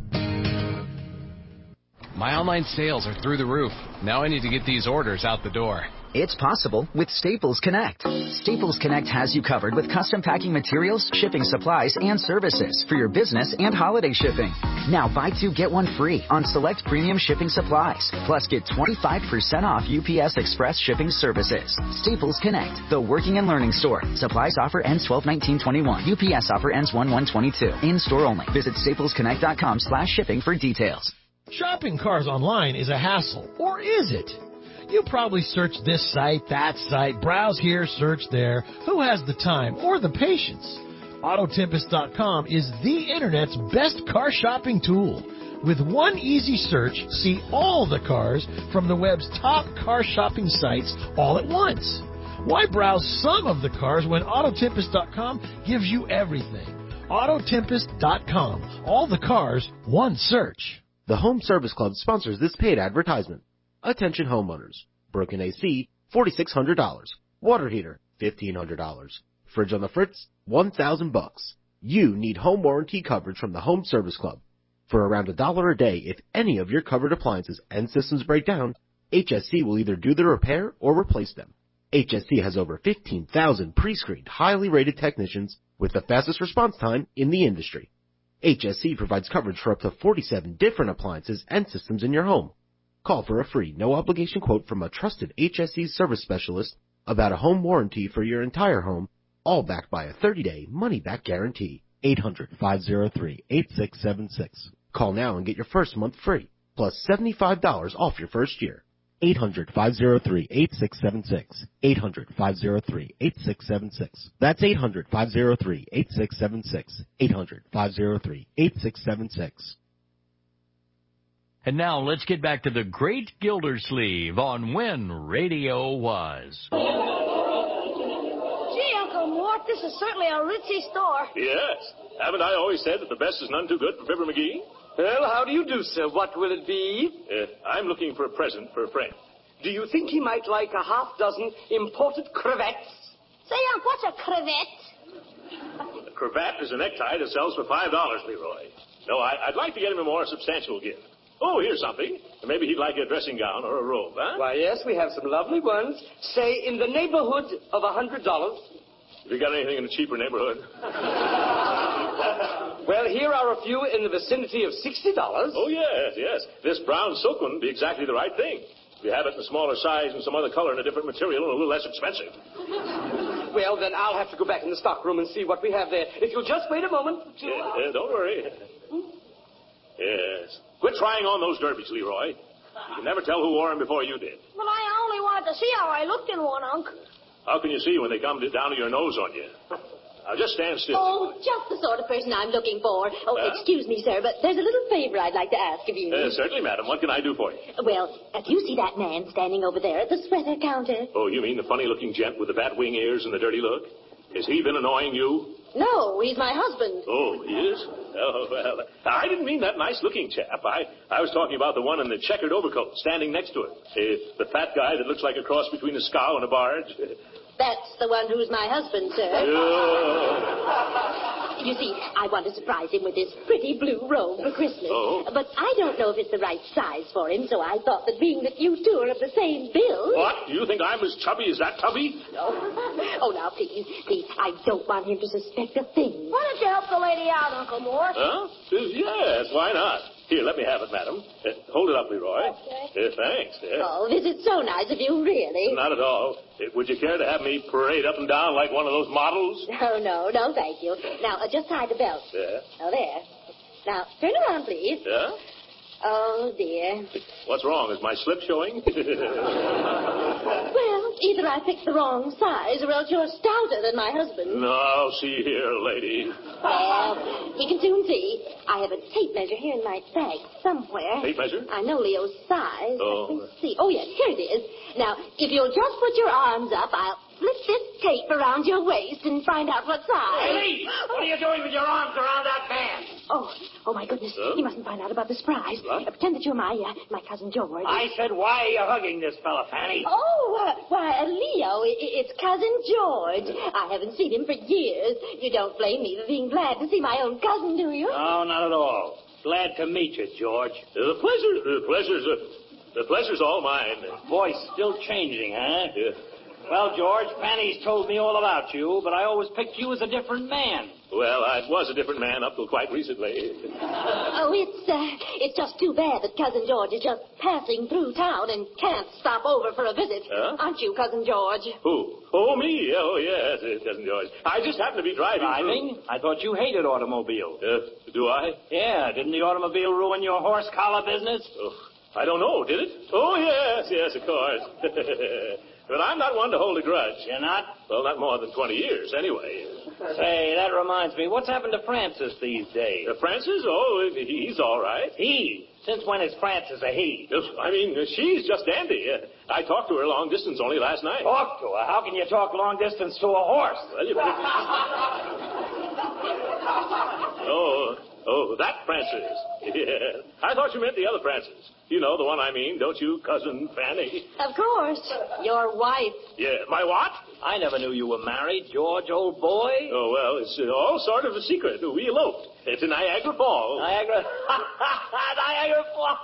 My online sales are through the roof. Now I need to get these orders out the door. It's possible with Staples Connect. Staples Connect has you covered with custom packing materials, shipping supplies, and services for your business and holiday shipping. Now buy two, get one free on select premium shipping supplies. Plus get 25% off UPS Express shipping services. Staples Connect, the working and learning store. Supplies offer ends 12/19/21. UPS offer ends 1/1/22. In-store only. Visit staplesconnect.com/shipping for details. Shopping cars online is a hassle, or is it? You probably search this site, that site, browse here, search there. Who has the time or the patience? Autotempest.com is the Internet's best car shopping tool. With one easy search, see all the cars from the web's top car shopping sites all at once. Why browse some of the cars when Autotempest.com gives you everything? Autotempest.com. All the cars, one search. The Home Service Club sponsors this paid advertisement. Attention homeowners. Broken AC, $4,600. Water heater, $1,500. Fridge on the fritz, $1,000. You need home warranty coverage from the Home Service Club. For around $1 a day, if any of your covered appliances and systems break down, HSC will either do the repair or replace them. HSC has over 15,000 pre-screened, highly rated technicians with the fastest response time in the industry. HSC provides coverage for up to 47 different appliances and systems in your home. Call for a free, no-obligation quote from a trusted HSC service specialist about a home warranty for your entire home, all backed by a 30-day money-back guarantee. 800-503-8676. Call now and get your first month free, plus $75 off your first year. 800-503-8676. 800-503-8676. That's 800-503-8676. 800-503-8676. And now let's get back to the Great Gildersleeve on When Radio Was. Gee, Uncle Mort, this is certainly a ritzy store. Yes. Haven't I always said that the best is none too good for Fibber McGee? Well, how do you do, sir? What will it be? I'm looking for a present for a friend. Do you think he might like a half-dozen imported cravats? Say, Unc, what's a cravat? A cravat is a necktie that sells for $5, Leroy. No, I'd like to get him a more substantial gift. Oh, here's something. Maybe he'd like a dressing gown or a robe, huh? Why, yes, we have some lovely ones. Say, in the neighborhood of $100. Have you got anything in a cheaper neighborhood? Well, here are a few in the vicinity of $60. Oh, yes. This brown silk one would be exactly the right thing. If you have it in a smaller size and some other color and a different material and a little less expensive. Well, then I'll have to go back in the stock room and see what we have there. If you'll just wait a moment. Don't worry. Yes. Quit trying on those derbies, Leroy. You can never tell who wore them before you did. But I only wanted to see how I looked in one, Unc. How can you see when they come down to your nose on you? Now, just stand still. Oh, just the sort of person I'm looking for. Oh, excuse me, sir, but there's a little favor I'd like to ask of you. Certainly, madam. What can I do for you? Well, do you see that man standing over there at the sweater counter? Oh, you mean the funny-looking gent with the bat wing ears and the dirty look? Has he been annoying you? No, he's my husband. Oh, he is? Oh, well, I didn't mean that nice-looking chap. I was talking about the one in the checkered overcoat standing next to him. The fat guy that looks like a cross between a scow and a barge. That's the one who's my husband, sir. You see, I want to surprise him with this pretty blue robe for Christmas. Oh. But I don't know if it's the right size for him, so I thought that being that you two are of the same build... What? You think I'm as chubby as that tubby? No. Oh, now, please, I don't want him to suspect a thing. Why don't you help the lady out, Uncle Mort? Huh? Yes, why not? Here, let me have it, madam. Hold it up, Leroy. Okay. Thanks. Oh, this is so nice of you, really. Not at all. Would you care to have me parade up and down like one of those models? Oh, no, thank you. Now, just tie the belt. Yeah. Oh, there. Now, turn around, please. Yeah? Oh, dear. What's wrong? Is my slip showing? Well, either I picked the wrong size or else you're stouter than my husband. No, see here, lady. Well, we can soon see. I have a tape measure here in my bag somewhere. Tape measure? I know Leo's size. Oh. Let me see. Oh, yes, here it is. Now, if you'll just put your arms up, I'll slip this tape around your waist and find out what size. Hey, what are you doing with your arms around that man? Oh, my goodness. You mustn't find out about the surprise. Pretend that you're my cousin George. I said, why are you hugging this fella, Fanny? Oh, Leo, it's cousin George. I haven't seen him for years. You don't blame me for being glad to see my own cousin, do you? No, not at all. Glad to meet you, George. The pleasure's all mine. Voice still changing, huh? Yeah. Well, George, Fanny's told me all about you, but I always picked you as a different man. Well, I was a different man up till quite recently. Oh, it's just too bad that Cousin George is just passing through town and can't stop over for a visit. Huh? Aren't you, Cousin George? Who? Oh, me? Oh, yes, Cousin George. I just happened to be driving. Driving? I thought you hated automobiles. Do I? Yeah, didn't the automobile ruin your horse collar business? Oh, I don't know, did it? Oh, yes, of course. But I'm not one to hold a grudge. You're not? Well, not more than 20 years, anyway. Say, that reminds me. What's happened to Francis these days? Francis? Oh, he's all right. He? Since when is Francis a he? I mean, she's just dandy. I talked to her long distance only last night. Talk to her? How can you talk long distance to a horse? Well, you better... Oh, that Francis. Yeah. I thought you meant the other Francis. You know the one I mean, don't you, Cousin Fanny? Of course. Your wife. Yeah, my what? I never knew you were married, George, old boy. Oh, well, it's all sort of a secret. We eloped to Niagara Falls. Niagara Falls.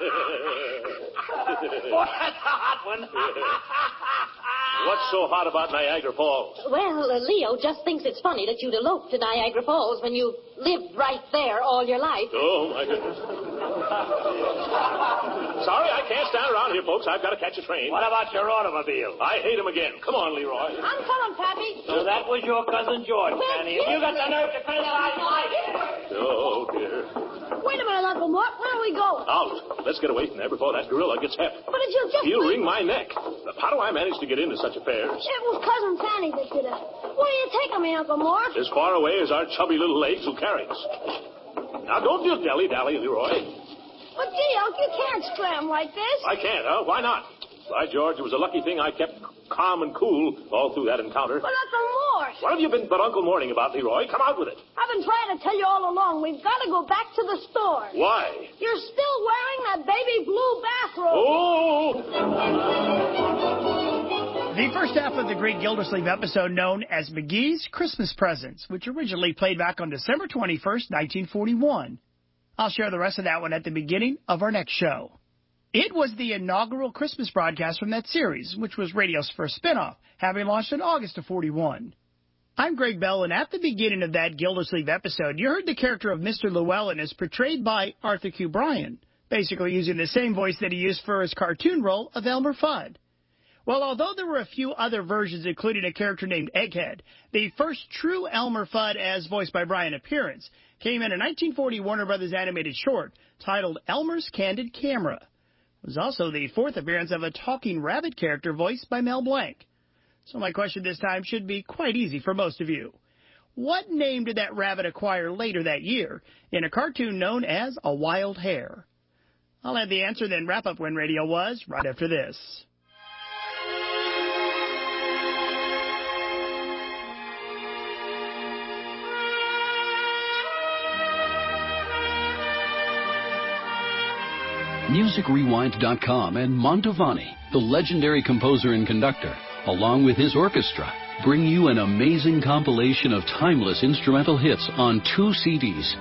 Boy, that's a hot one. What's so hot about Niagara Falls? Well, Leo just thinks it's funny that you'd elope to Niagara Falls when you lived right there all your life. Oh, my goodness. Sorry, I can't stand around here, folks. I've got to catch a train. What about your automobile? I hate him again. Come on, Leroy. I'm coming, Pappy. So that was your cousin George, Fanny. And you got the nerve to turn that out light. Oh, dear. Wait a minute, Uncle Mort. Where are we going? Out. Let's get away from there before that gorilla gets hep. But if you just... He'll wring my neck. How do I manage to get into such affairs? It was Cousin Fanny that did it. Where are you taking me, Uncle Mort? As far away as our chubby little legs will carry us. Now, don't just dally, Leroy. But, gee, Unc, you can't scram like this. I can't, huh? Why not? By George, it was a lucky thing I kept calm and cool all through that encounter. But Uncle Mort. What have you been but Uncle Morning about, Leroy? Come out with it. I've been trying to tell you all along. We've got to go back to the store. Why? You're still wearing that baby blue bathrobe. Oh! The first half of the Great Gildersleeve episode known as McGee's Christmas Presents, which originally played back on December 21st, 1941. I'll share the rest of that one at the beginning of our next show. It was the inaugural Christmas broadcast from that series, which was radio's first spinoff, having launched in August of 41. I'm Greg Bell, and at the beginning of that Gildersleeve episode, you heard the character of Mr. Llewellyn as portrayed by Arthur Q. Bryan, basically using the same voice that he used for his cartoon role of Elmer Fudd. Well, although there were a few other versions, including a character named Egghead, the first true Elmer Fudd as voiced by Bryan appearance came in a 1940 Warner Brothers animated short titled Elmer's Candid Camera. It was also the fourth appearance of a talking rabbit character voiced by Mel Blanc. So my question this time should be quite easy for most of you. What name did that rabbit acquire later that year in a cartoon known as A Wild Hare? I'll have the answer, then wrap up When Radio Was right after this. MusicRewind.com and Mantovani, the legendary composer and conductor, along with his orchestra, bring you an amazing compilation of timeless instrumental hits on 2 CDs.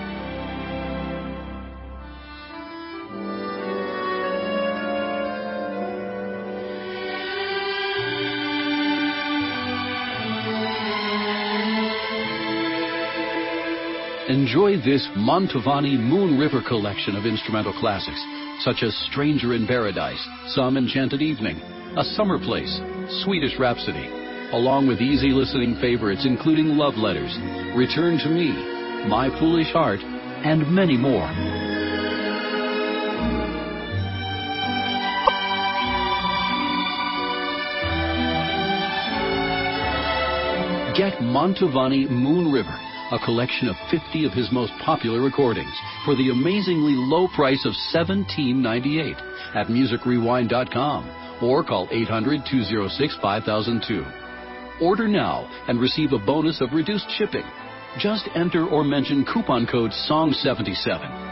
Enjoy this Mantovani Moon River collection of instrumental classics, such as Stranger in Paradise, Some Enchanted Evening, A Summer Place, Swedish Rhapsody, along with easy listening favorites including Love Letters, Return to Me, My Foolish Heart, and many more. Get Mantovani Moon River, a collection of 50 of his most popular recordings, for the amazingly low price of $17.98 at MusicRewind.com or call 800-206-5002. Order now and receive a bonus of reduced shipping. Just enter or mention coupon code SONG77.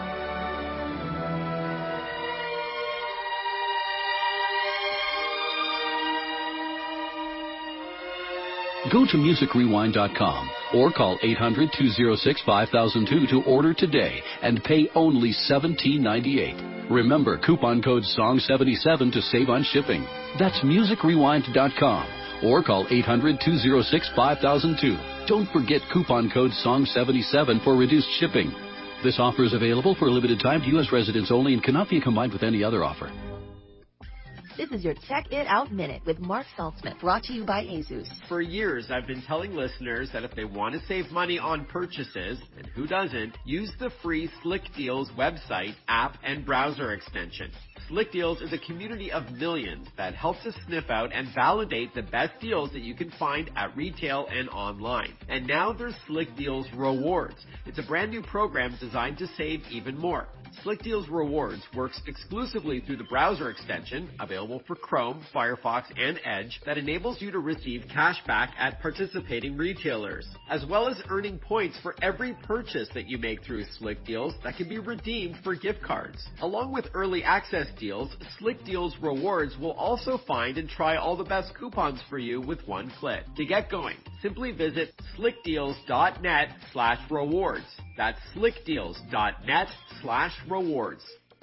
Go to MusicRewind.com or call 800-206-5002 to order today and pay only $17.98. Remember, coupon code SONG77 to save on shipping. That's MusicRewind.com or call 800-206-5002. Don't forget coupon code SONG77 for reduced shipping. This offer is available for a limited time to U.S. residents only and cannot be combined with any other offer. This is your Check It Out Minute with Mark Saltzman, brought to you by Asus. For years, I've been telling listeners that if they want to save money on purchases, and who doesn't, use the free Slick Deals website, app, and browser extension. Slick Deals is a community of millions that helps us sniff out and validate the best deals that you can find at retail and online. And now there's Slick Deals Rewards. It's a brand new program designed to save even more. Slick Deals Rewards works exclusively through the browser extension, available for Chrome, Firefox, and Edge, that enables you to receive cash back at participating retailers, as well as earning points for every purchase that you make through Slick Deals that can be redeemed for gift cards. Along with early access deals, Slick Deals Rewards will also find and try all the best coupons for you with one click. To get going, simply visit slickdeals.net/rewards. That's slickdeals.net/rewards.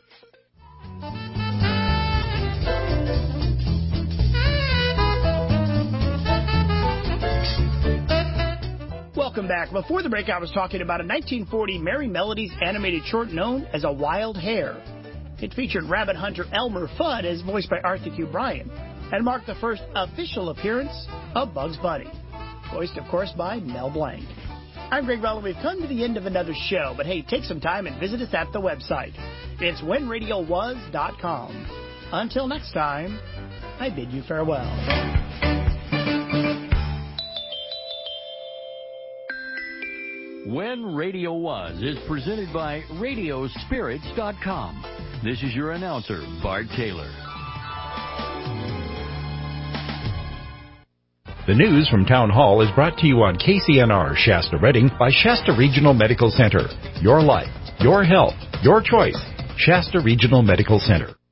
Welcome back. Before the break, I was talking about a 1940 Merry Melodies animated short known as A Wild Hare. It featured rabbit hunter Elmer Fudd as voiced by Arthur Q. Bryan and marked the first official appearance of Bugs Bunny, voiced, of course, by Mel Blanc. I'm Greg Bell, and we've come to the end of another show, but hey, take some time and visit us at the website. It's whenradiowas.com. Until next time, I bid you farewell. When Radio Was is presented by Radiospirits.com. This is your announcer, Bart Taylor. The news from Town Hall is brought to you on KCNR Shasta Redding by Shasta Regional Medical Center. Your life, your health, your choice. Shasta Regional Medical Center.